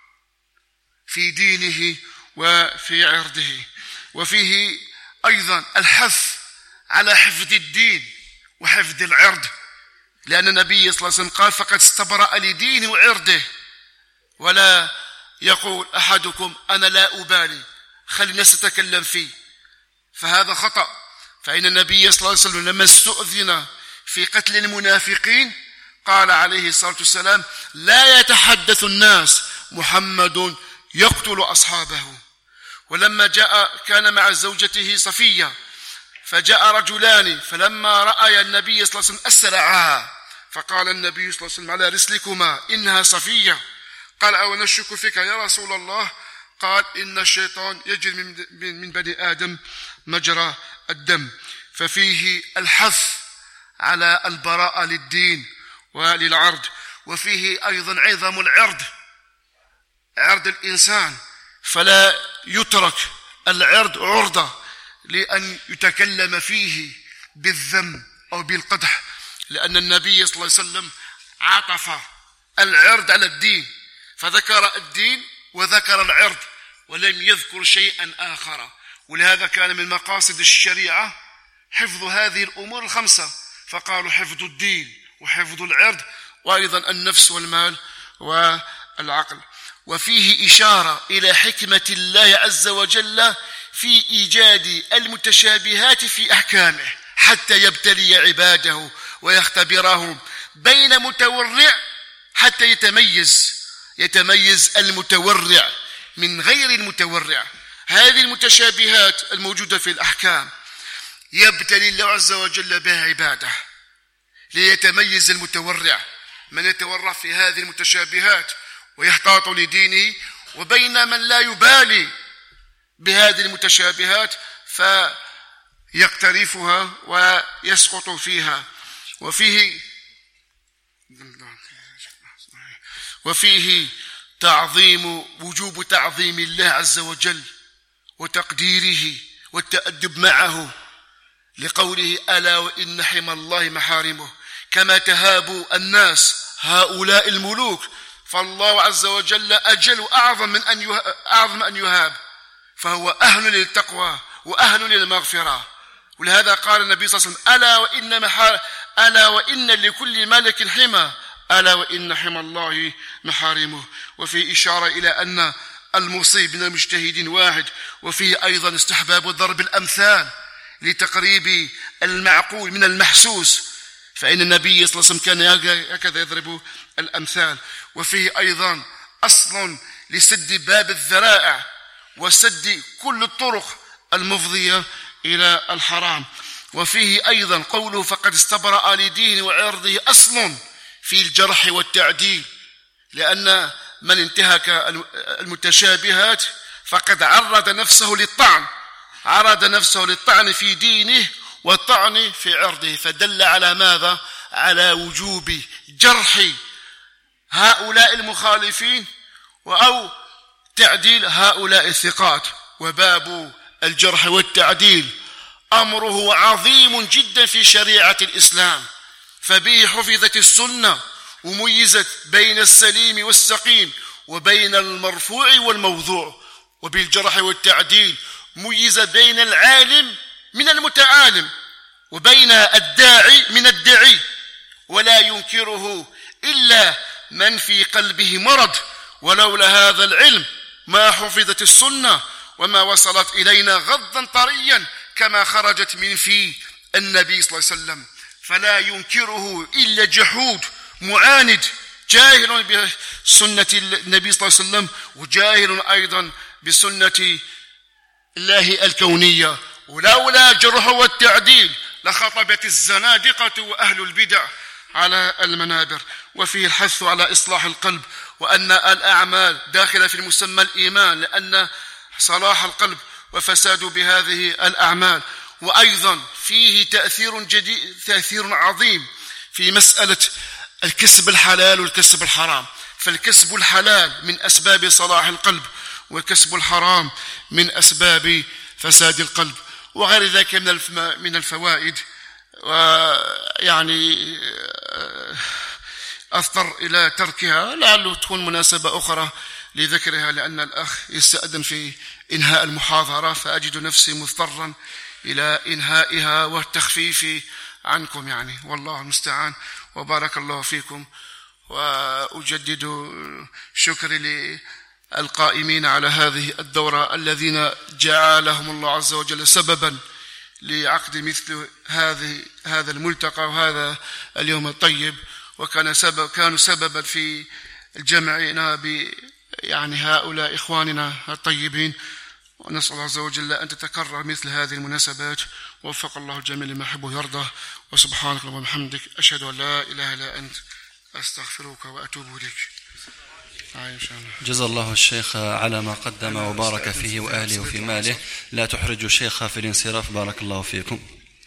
في دينه وفي عرضه. وفيه أيضا الحث على حفظ الدين وحفظ العرض، لأن النبي صلى الله عليه وسلم قال فقد استبرأ لدينه وعرضه، ولا يقول أحدكم أنا لا أبالي خلي الناس تتكلم فيه، فهذا خطأ. فإن النبي صلى الله عليه وسلم لما استؤذن في قتل المنافقين قال عليه الصلاة والسلام لا يتحدث الناس محمد يقتل أصحابه. ولما جاء كان مع زوجته صفية فجاء رجلان فلما رأى النبي صلى الله عليه وسلم أسرعا، فقال النبي صلى الله عليه وسلم على رسلكما إنها صفية. قال أو نشك فيك يا رسول الله؟ قال إن الشيطان يجري من بني آدم مجرى الدم. ففيه الحث على البراءة للدين وللعرض. وفيه أيضا عظم العرض، عرض الإنسان، فلا يترك العرض عرضة لأن يتكلم فيه بالذم أو بالقدح، لأن النبي صلى الله عليه وسلم عطف العرض على الدين، فذكر الدين وذكر العرض ولم يذكر شيئا آخر. ولهذا كان من مقاصد الشريعة حفظ هذه الأمور الخمسة، فقالوا حفظ الدين وحفظ العرض وأيضا النفس والمال والعقل. وفيه إشارة إلى حكمة الله عز وجل في إيجاد المتشابهات في أحكامه حتى يبتلي عباده ويختبرهم بين متورع حتى يتميز يتميز المتورع من غير المتورع. هذه المتشابهات الموجودة في الأحكام يبتلي الله عز وجل بها عباده ليتميز المتورع من يتورع في هذه المتشابهات ويحتاط لدينه، وبين من لا يبالي بهذه المتشابهات فيقترفها ويسقط فيها. وفيه وفيه تعظيم وجوب تعظيم الله عز وجل وتقديره والتأدب معه، لقوله ألا وإن حمى الله محارمه، كما تهاب الناس هؤلاء الملوك فالله عز وجل أجل وأعظم من أن أعظم أن يهاب، فهو أهل للتقوى وأهل للمغفرة. ولهذا قال النبي صلى الله عليه وسلم ألا وإن محار ألا وإن لكل ملك حمى ألا وإن حمى الله محارمه. وفي إشارة إلى أن المصيب من المجتهدين واحد. وفيه أيضا استحباب ضرب الأمثال لتقريب المعقول من المحسوس، فإن النبي صلى الله عليه وسلم كان هكذا يضرب الأمثال. وفيه أيضا أصل لسد باب الذرائع وسد كل الطرق المفضية إلى الحرام. وفيه أيضا قوله فقد استبرأ لدينه وعرضه أصل في الجرح والتعديل، لأن من انتهك المتشابهات فقد عرض نفسه للطعن عرض نفسه للطعن في دينه والطعن في عرضه، فدل على ماذا؟ على وجوب جرح هؤلاء المخالفين أو تعديل هؤلاء الثقات. وباب الجرح والتعديل أمره عظيم جدا في شريعة الإسلام، فبه حفظت السنة وميزت بين السليم والسقيم وبين المرفوع والموضوع. وبالجرح والتعديل ميز بين العالم من المتعالم وبين الداعي من الداعي، ولا ينكره إلا من في قلبه مرض. ولولا هذا العلم ما حفظت السنة وما وصلت إلينا غضا طريا كما خرجت من في النبي صلى الله عليه وسلم. فلا ينكره إلا جحود معاند جاهل بسنة النبي صلى الله عليه وسلم وجاهل أيضا بسنة الله الكونية. ولولا جرح والتعديل لخطبت الزنادقة وأهل البدع على المنابر. وفيه الحث على إصلاح القلب، وأن الأعمال داخلة في المسمى الإيمان، لأن صلاح القلب وفساد بهذه الأعمال. وأيضا فيه تأثير جديد تأثير عظيم في مسألة الكسب الحلال والكسب الحرام. فالكسب الحلال من أسباب صلاح القلب، والكسب الحرام من أسباب فساد القلب، وغير ذلك من الفوائد. ويعني أضطر إلى تركها، لعله تكون مناسبة أخرى لذكرها، لأن الأخ يستأذن في إنهاء المحاضرة، فأجد نفسي مضطرا إلى إنهائها والتخفيف عنكم يعني، والله المستعان. وبارك الله فيكم، وأجدد شكري للقائمين على هذه الدورة الذين جعلهم الله عز وجل سببا لعقد مثل هذه هذا الملتقى وهذا اليوم الطيب، وكان سبب كانوا سببا في جمعنا ب يعني هؤلاء إخواننا الطيبين. ونسأل الله عز وجل أن تتكرر مثل هذه المناسبات، ووفق الله الجميع لما يحب ويرضى. وسبحانك اللهم وبحمدك أشهد أن لا إله إلا أنت أستغفرك وأتوب إليك. جزا الله الشيخ على ما قدم وبارك فيه وأهله وفي ماله. لا تحرجوا الشيخ في الانصراف. بارك الله فيكم.